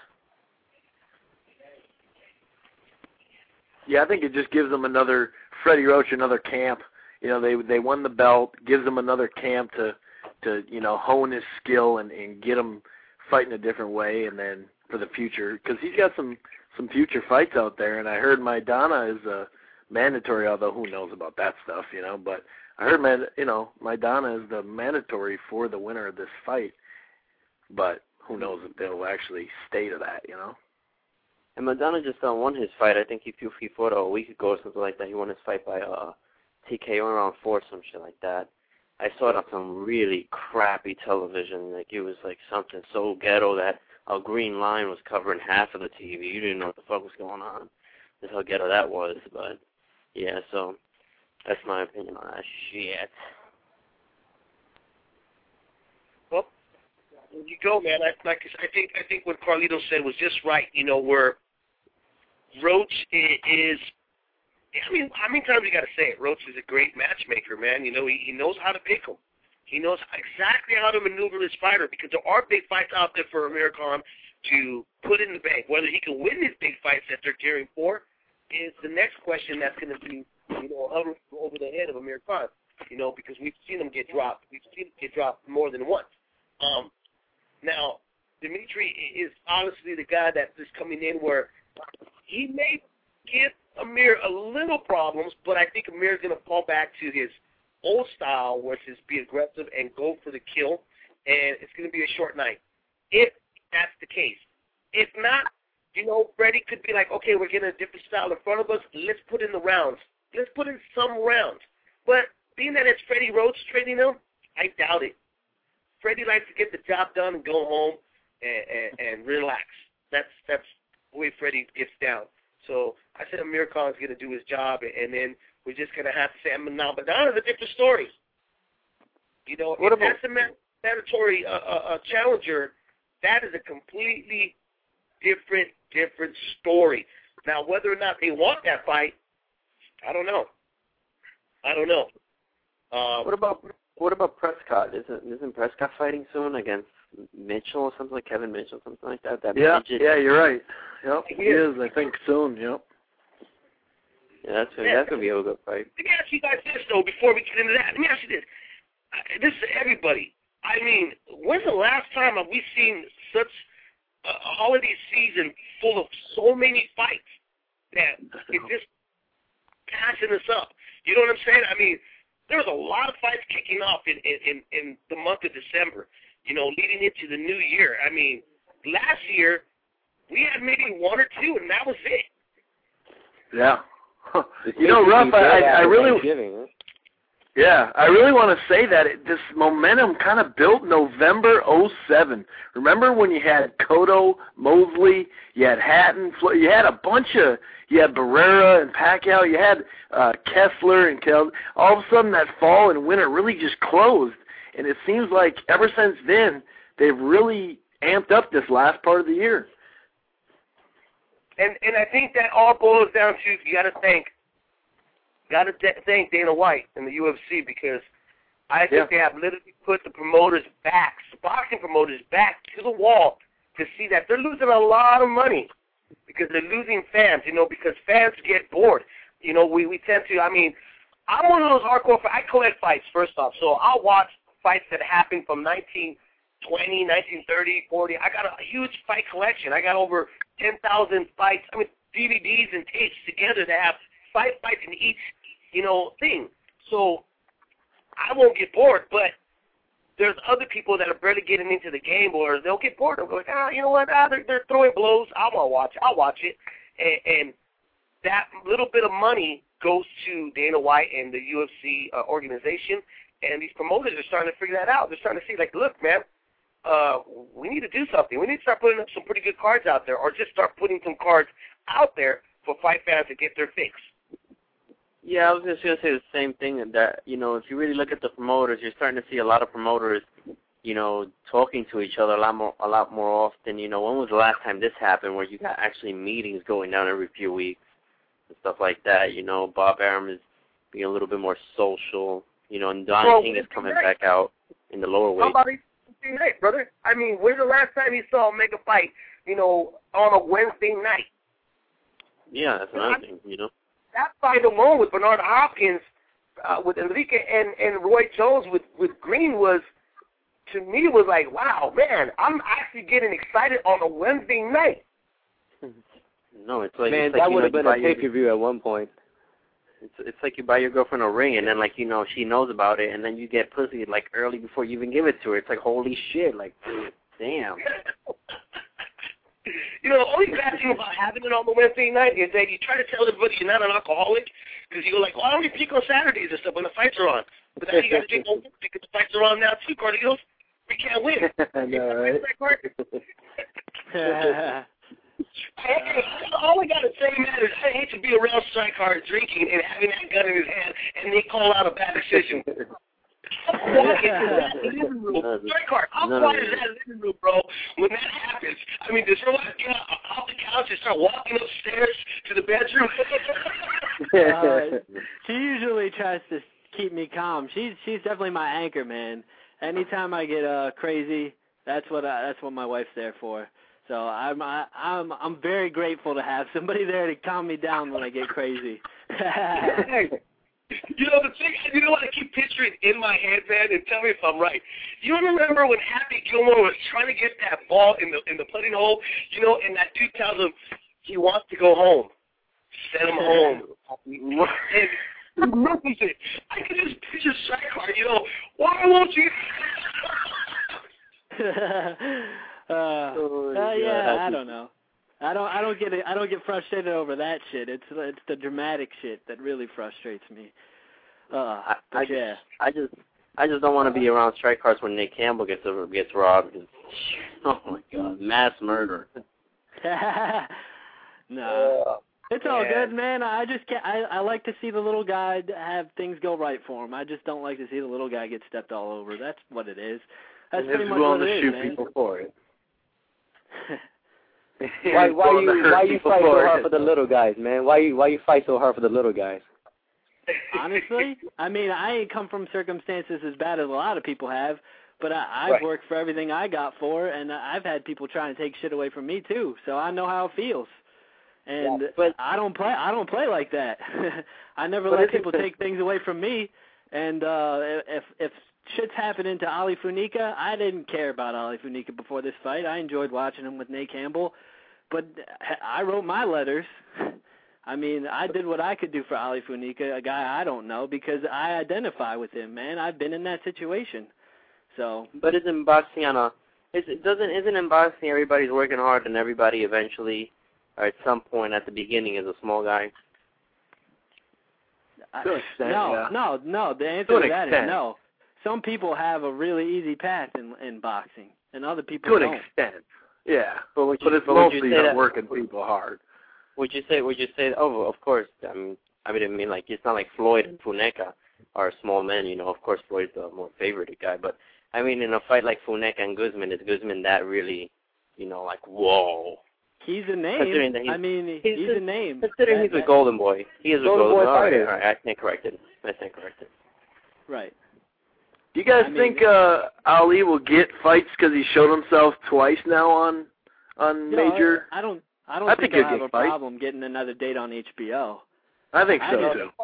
Yeah, I think it just gives them another, Freddie Roach, another camp. You know, they they won the belt, gives him another camp to, to you know, hone his skill and, and get him fighting a different way, and then for the future, because he's got some, some future fights out there, and I heard Maidana is a mandatory, although who knows about that stuff, you know, but I heard, man, you know, Maidana is the mandatory for the winner of this fight, but who knows if they'll actually stay to that, you know. And Maidana just uh, won his fight. I think he, he fought a week ago or something like that. He won his fight by uh, T K O in round four, some shit like that. I saw it on some really crappy television. Like, it was like something so ghetto that a green line was covering half of the T V. You didn't know what the fuck was going on. That's how ghetto that was. But, yeah, so that's my opinion on that shit. Well, there you go, man. I, like, I think I think what Carlito said was just right. You know, where Roach is, I mean, how many times you got to say it? Roach is a great matchmaker, man. You know, he, he knows how to pick them. He knows exactly how to maneuver this fighter, because there are big fights out there for Amir Khan to put in the bank. Whether he can win these big fights that they're gearing for is the next question that's going to be, you know, hovering over the head of Amir Khan, you know, because we've seen him get dropped. We've seen him get dropped more than once. Um, now, Dimitri is honestly the guy that is coming in where he may give Amir a little problems, but I think Amir is going to fall back to his old style, which is be aggressive and go for the kill, and it's going to be a short night, if that's the case. If not, you know, Freddie could be like, okay, we're getting a different style in front of us, let's put in the rounds. Let's put in some rounds. But being that it's Freddie Roach training him, I doubt it. Freddie likes to get the job done and go home and, and, and relax. That's that's the way Freddie gets down. So I said Amir Khan's going to do his job, and then we're just going to have to say, now, but that is a different story. You know, what if about, that's a mandatory uh, uh, challenger, that is a completely different, different story. Now, whether or not they want that fight, I don't know. I don't know. Um, what about what about Prescott? Isn't isn't Prescott fighting soon against Mitchell or something like Kevin Mitchell, something like that? that yeah, midget? yeah, you're right. Yep, he is. I think soon. Yep. Yeah, that's gonna, yeah. that's gonna be a good fight. Let me ask you guys this though, before we get into that. Let me ask you this. Uh, this is everybody. I mean, when's the last time have we seen such a holiday season full of so many fights that it's just passing us up? You know what I'm saying? I mean, there was a lot of fights kicking off in, in, in the month of December, you know, leading into the new year. I mean, last year, we had maybe one or two, and that was it. Yeah. You know, Ruff, I, I, I really... Yeah, I really want to say that it, this momentum kind of built November oh seven. Remember when you had Cotto, Mosley, you had Hatton, you had a bunch of, you had Barrera and Pacquiao, you had uh, Kessler and Kel. All of a sudden that fall and winter really just closed, and it seems like ever since then they've really amped up this last part of the year. And and I think that all boils down to you got to thank got to th- thank Dana White and the U F C, because I think yeah. they have literally put the promoters back, boxing promoters back to the wall to see that they're losing a lot of money because they're losing fans, you know, because fans get bored. You know, we, we tend to, I mean, I'm one of those hardcore, I collect fights, first off, so I'll watch fights that happened from nineteen twenty, nineteen thirty, forty. I got a huge fight collection. I got over ten thousand fights, I mean, D V Ds and tapes together that have five fights in each, you know, thing. So I won't get bored, but there's other people that are barely getting into the game, or they'll get bored. They'll go like, ah, you know what, ah, they're, they're throwing blows. I want to watch it. I'll watch it. And, and that little bit of money goes to Dana White and the U F C uh, organization, and these promoters are starting to figure that out. They're starting to see, like, look, man, uh, we need to do something. We need to start putting up some pretty good cards out there, or just start putting some cards out there for fight fans to get their fix. Yeah, I was just going to say the same thing, that, you know, if you really look at the promoters, you're starting to see a lot of promoters, you know, talking to each other a lot more a lot more often. You know, when was the last time this happened where you got actually meetings going down every few weeks and stuff like that? You know, Bob Arum is being a little bit more social, you know, and Don well, King is coming night. back out in the lower weight. How about Wednesday night, brother? I mean, when's the last time you saw him make a fight, you know, on a Wednesday night? Yeah, that's another I, thing, you know. That fight alone with Bernard Hopkins, uh, with Enrique and, and Roy Jones with, with Green was, to me, was like, wow, man, I'm actually getting excited on a Wednesday night. No, it's like... Man, it's like, that would know, have been a pay-per-view at one point. It's it's like you buy your girlfriend a ring, and then, like, you know, she knows about it, and then you get pussy, like, early before you even give it to her. It's like, holy shit, like, damn. You know, the only bad thing about having it on the Wednesday night is that you try to tell everybody you're not an alcoholic, because you go like, well, I only drink on Saturdays and stuff when the fights are on. But then you got to drink on because the fights are on now, too, Carlitos. We can't win. I know, right? All I got to say, man, is I hate to be around Strike Hard drinking and having that gun in his hand, and they call out a bad decision. How quiet is that living room? Strike Hard, how quiet is that living room, bro, when that happens? I mean, does everyone get off the couch and start walking upstairs to the bedroom? uh, she usually tries to keep me calm. She's she's definitely my anchor, man. Anytime I get uh crazy, that's what I, that's what my wife's there for. So I'm I, I'm I'm very grateful to have somebody there to calm me down when I get crazy. You know, the thing, you know what I keep picturing in my head, man, and tell me if I'm right. You remember when Happy Gilmore was trying to get that ball in the in the putting hole, you know, and that dude tells him he wants to go home. Send him home. And he misses it. I can just picture Strike Hard, you know, why won't you? uh, oh uh, yeah, I don't know. I don't. I don't get it. I don't get frustrated over that shit. It's it's the dramatic shit that really frustrates me. Uh, I, I yeah. Just, I just I just don't want to be around Strike Cards when Nick Campbell gets gets robbed. Oh my God, mass murder. No, it's all good, man. I just can't. I I like to see the little guy have things go right for him. I just don't like to see the little guy get stepped all over. That's what it is. That's and pretty much what it is, shoot man. People for it. why why you why you fight so hard for the little guys, man? Why you why you fight so hard for the little guys? Honestly, I mean, I ain't come from circumstances as bad as a lot of people have, but I, I've right. worked for everything I got for, and I've had people trying to take shit away from me too. So I know how it feels, and yeah, but I don't play. I don't play like that. I never but let people take things away from me, and uh, if if shit's happening to Ali Funica. I didn't care about Ali Funica before this fight. I enjoyed watching him with Nate Campbell, but I wrote my letters. I mean, I did what I could do for Ali Funica, a guy I don't know, because I identify with him, man. I've been in that situation. So. But isn't boxing on a? It doesn't. Isn't in boxing everybody's working hard and everybody eventually, or at some point at the beginning, is a small guy. To an extent, no, yeah. no, no. The answer To to, an that extent. is no. Some people have a really easy path in in boxing, and other people To an don't. extent, yeah. But, would you, but it's but would you mostly say uh, that, working people hard. Would you say? Would you say? Oh, of course. I mean, I mean, I mean, like it's not like Floyd and Funeca are small men. You know, of course, Floyd's the more favored guy. But I mean, in a fight like Funeca and Guzman, is Guzman that really, you know, like whoa? He's a name. Considering that he's, I mean, he's, he's a name. Considering That- he's a that- golden boy. He is a Golden golden boy boy. All right, fighter. all right, I stand corrected. I stand corrected. Right. Do you guys I mean- think uh, Ali will get fights because he showed himself twice now on on No, major? I, I don't. I don't I think, think he'll he'll have a get fights. problem getting another date on H B O. I think I so do. too.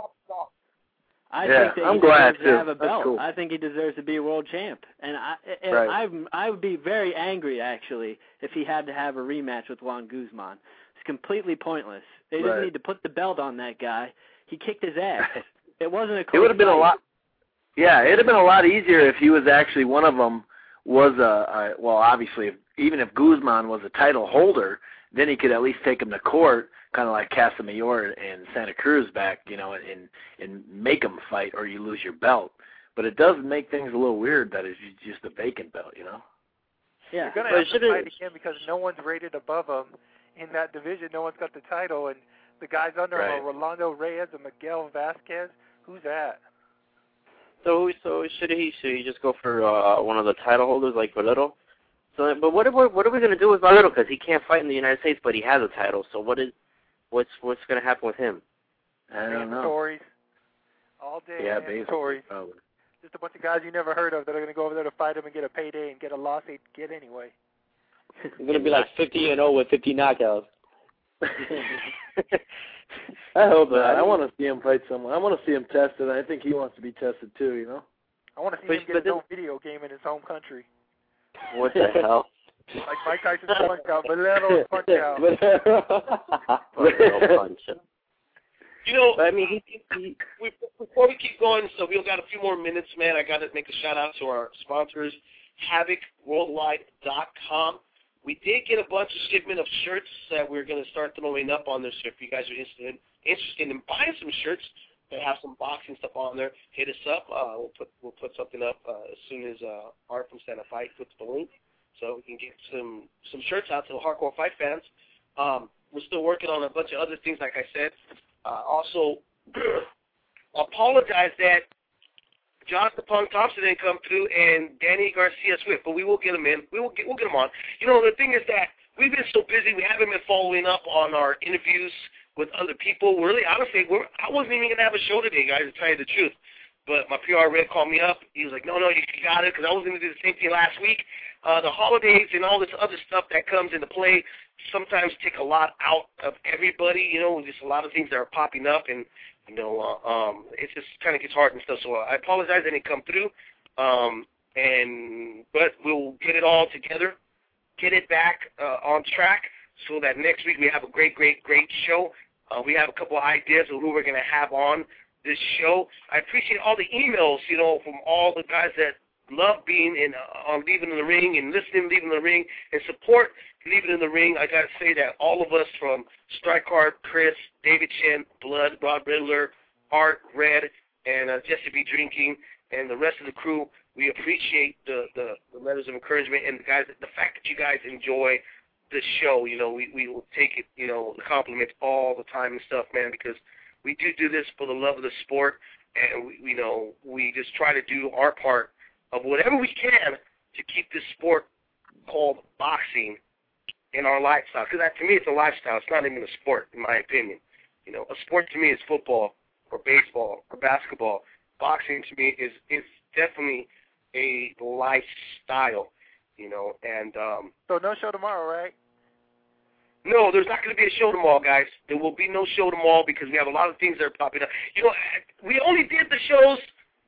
I Yeah, think that I'm he glad, deserves too. to have a That's belt. cool. I think he deserves to be a world champ. And I, and Right. I'm, I would be very angry actually if he had to have a rematch with Juan Guzman. It's completely pointless. They didn't Right. need to put the belt on that guy. He kicked his ass. It wasn't a. It would have been a fight. lot. Yeah, it'd have been a lot easier if he was actually one of them. Was a, a well, obviously, if, even if Guzman was a title holder, then he could at least take him to court, kind of like Casamayor and Santa Cruz back, you know, and and make him fight, or you lose your belt. But it does make things a little weird that it's just a vacant belt, you know. Yeah, You're going to have to fight again because no one's rated above him in that division. No one's got the title, and the guys under Right. him are Rolando Reyes and Miguel Vasquez. Who's that? So, so should he should he just go for uh, one of the title holders like Valero? So, but what are we, what are we going to do with Valero? Because he can't fight in the United States, but he has a title. So what is what's what's going to happen with him? I don't know. Mandatories. All day Yeah, mandatories. basically. Probably. Just a bunch of guys you never heard of that are going to go over there to fight him and get a payday and get a loss they'd get anyway. It's going to be like fifty and oh with fifty knockouts. I hope not. I want to see him fight someone. I want to see him tested. I think he wants to be tested too, you know. I want to see But- him get but his own video game in his home country. What the hell? Like Mike Tyson's punch out, Valero's punch out. Valero punch. You know, But I mean, he, he, we, before we keep going, so we've got a few more minutes, man. I got to make a shout out to our sponsors, havoc worldwide dot com. We did get a bunch of shipment of shirts that we're going to start throwing up on there. So if you guys are interested in, interested in buying some shirts that have some boxing stuff on there, hit us up. Uh, we'll put we'll put something up uh, as soon as uh, Art from Santa Fight puts the link, so we can get some some shirts out to the hardcore fight fans. Um, we're still working on a bunch of other things, like I said. Uh, also, apologize that Jonathan Punk Thompson didn't come through and Danny Garcia Swift, but we will get him in. We will get we'll get him on. You know, the thing is that we've been so busy, we haven't been following up on our interviews with other people. Really, honestly, we're, I wasn't even going to have a show today, guys, to tell you the truth. But my P R rep called me up. He was like, no, no, you got it, because I was going to do the same thing last week. Uh, the holidays and all this other stuff that comes into play sometimes take a lot out of everybody, you know, just a lot of things that are popping up, and, you know, uh, um, it just kind of gets hard and stuff. So uh, I apologize I didn't come through, um, and but we'll get it all together, get it back uh, on track so that next week we have a great, great, great show. Uh, we have a couple of ideas of who we're going to have on this show. I appreciate all the emails, you know, from all the guys that love being in uh, on Leaving in the Ring and listening to Leaving in the Ring and support Leaving in the Ring. I got to say that all of us from Strike Hard, Chris, David Chen, Blood, Rob Riddler, Art, Red, and uh, Jesse B. Drinking, and the rest of the crew, we appreciate the, the, the letters of encouragement and the guys, the fact that you guys enjoy the show. You know, we, we will take it, you know, the compliments all the time and stuff, man, because we do do this for the love of the sport, and we, you know, we just try to do our part of whatever we can to keep this sport called boxing in our lifestyle. Because to me, it's a lifestyle. It's not even a sport, in my opinion. You know, a sport to me is football or baseball or basketball. Boxing to me is is definitely a lifestyle. You know, and um, So no show tomorrow, right? no, there's not going to be a show tomorrow, guys. There will be no show tomorrow because we have a lot of things that are popping up. You know, we only did the shows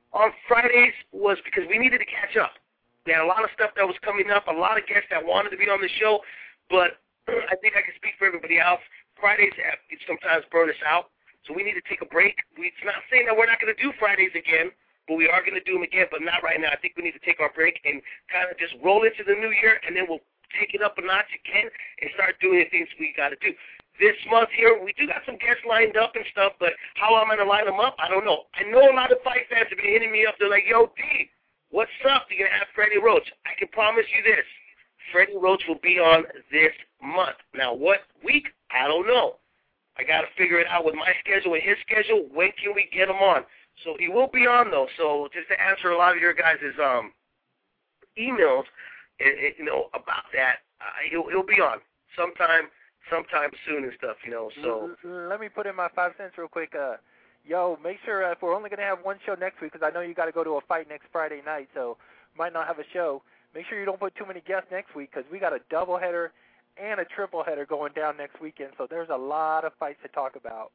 on Fridays was because we needed to catch up. We had a lot of stuff that was coming up, a lot of guests that wanted to be on the show, but I think I can speak for everybody else. Fridays have sometimes burn us out, so we need to take a break. We, it's not saying that we're not going to do Fridays again, but we are going to do them again, but not right now. I think we need to take our break and kind of just roll into the new year, and then we'll take it up a notch again and start doing the things we got to do. This month here, we do got some guests lined up and stuff, but how I'm going to line them up, I don't know. I know a lot of fight fans have been hitting me up. They're like, yo, D, what's up? You're going to have Freddie Roach. I can promise you this. Freddie Roach will be on this month. Now, what week? I don't know. I got to figure it out with my schedule and his schedule. When can we get him on? So he will be on, though. So just to answer a lot of your guys' um, emails, it, it, you know, about that, uh, he'll, he'll be on sometime sometime soon and stuff, you know. So let me put in my five cents real quick. Uh, yo, make sure uh, if we're only going to have one show next week, because I know you got to go to a fight next Friday night, so might not have a show. Make sure you don't put too many guests next week, because we got a double header and a triple header going down next weekend, so there's a lot of fights to talk about.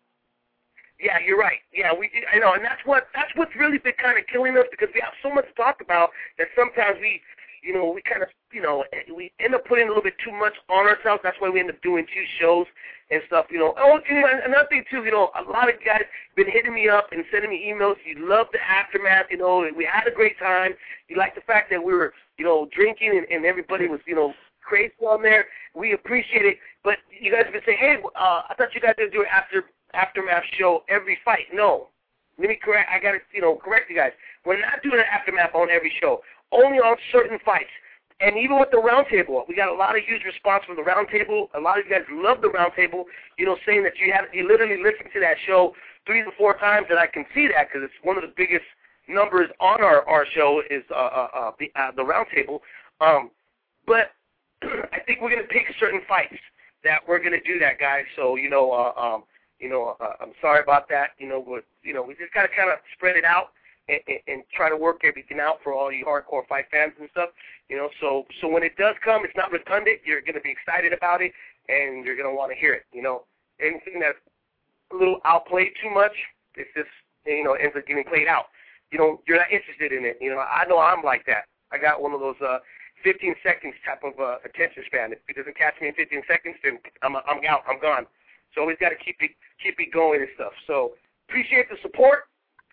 Yeah, you're right. Yeah, we I know, and that's what that's what's really been kind of killing us, because we have so much to talk about that sometimes we, you know, we kind of, you know, we end up putting a little bit too much on ourselves. That's why we end up doing two shows and stuff, you know. Oh, and another thing, too, you know, a lot of guys been hitting me up and sending me emails. You love the aftermath, you know. We had a great time. You like the fact that we were, you know, drinking and, and everybody was, you know, crazy on there. We appreciate it. But you guys have been saying, hey, uh, I thought you guys didn't do an after, aftermath show every fight. No. Let me correct. I got to, you know, correct you guys. We're not doing an aftermath on every show. Only on certain fights. And even with the roundtable, we got a lot of huge response from the roundtable. A lot of you guys love the roundtable, you know, saying that you have you literally listen to that show three to four times, and I can see that because it's one of the biggest numbers on our, our show is uh, uh, uh, the, uh, the roundtable. Um, but I think we're going to pick certain fights that we're going to do that, guys. So, you know, uh, um, you know, uh, I'm sorry about that. You know, but, you know, we just got to kind of spread it out. And, and, and try to work everything out for all you hardcore fight fans and stuff, you know. So, so when it does come, it's not redundant. You're going to be excited about it, and you're going to want to hear it. You know, anything that's a little outplayed too much, it's just, you know, ends up getting played out. You know, you're not interested in it. You know, I know I'm like that. I got one of those uh, fifteen seconds type of uh, attention span. If it doesn't catch me in fifteen seconds, then I'm I'm out. I'm gone. So always got to keep it keep it going and stuff. So appreciate the support.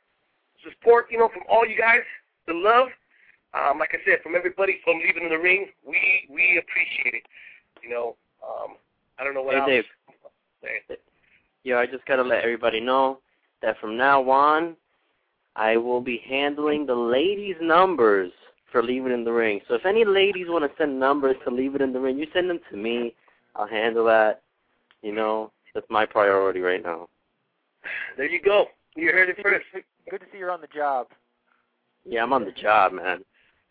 Support, you know, from all you guys, the love. Um, like I said, from everybody from Leaving in the Ring, we we appreciate it. You know, um, I don't know what hey, else. Dave. Yeah, I just got to let everybody know that from now on, I will be handling the ladies' numbers for Leaving in the Ring. So if any ladies want to send numbers to Leave It in the Ring, you send them to me. I'll handle that. You know, that's my priority right now. There you go. You heard it first. Good to see you're on the job. Yeah, I'm on the job, man.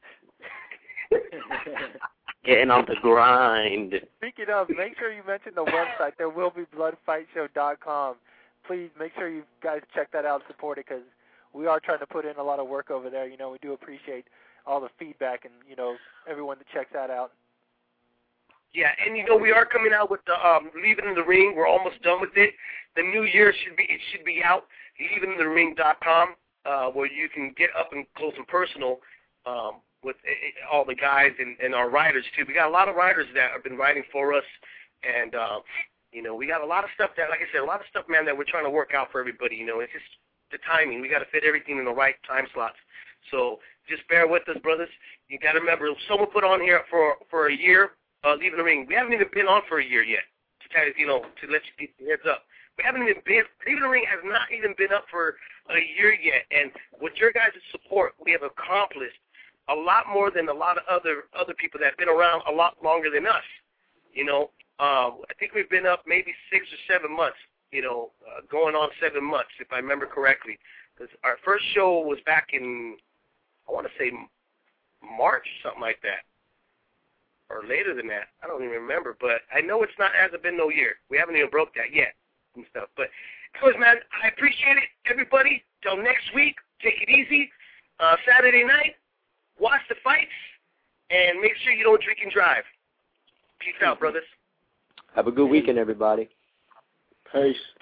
Getting on the grind. Speaking of, make sure you mention the website. There will be blood fight show dot com. Please make sure you guys check that out and support it, because we are trying to put in a lot of work over there. You know, we do appreciate all the feedback and, you know, everyone that checks that out. Yeah, and you know, we are coming out with the um, Leave It in the Ring. We're almost done with it. The new year should be it should be out. Leave It in the Ring dot com, uh, where you can get up and close and personal um, with uh, all the guys and, and our writers too. We got a lot of writers that have been writing for us, and uh, you know, we got a lot of stuff that, like I said, a lot of stuff, man, that we're trying to work out for everybody. You know, it's just the timing. We got to fit everything in the right time slots. So just bear with us, brothers. You got to remember, someone put on here for for a year. Uh, Leave It in the Ring. We haven't even been on for a year yet. To kind of, you know, to let you get the heads up. We haven't even been. Leave It in the Ring has not even been up for a year yet. And with your guys' support, we have accomplished a lot more than a lot of other other people that have been around a lot longer than us. You know, uh, I think we've been up maybe six or seven months. You know, uh, going on seven months, if I remember correctly. Because our first show was back in, I want to say, March, something like that. Or later than that. I don't even remember. But I know it's not, hasn't been no year. We haven't even broke that yet and stuff. But, anyways, man, I appreciate it, everybody. Till next week, take it easy. Uh, Saturday night, watch the fights, and make sure you don't drink and drive. Peace out, brothers. Have a good weekend, everybody. Peace.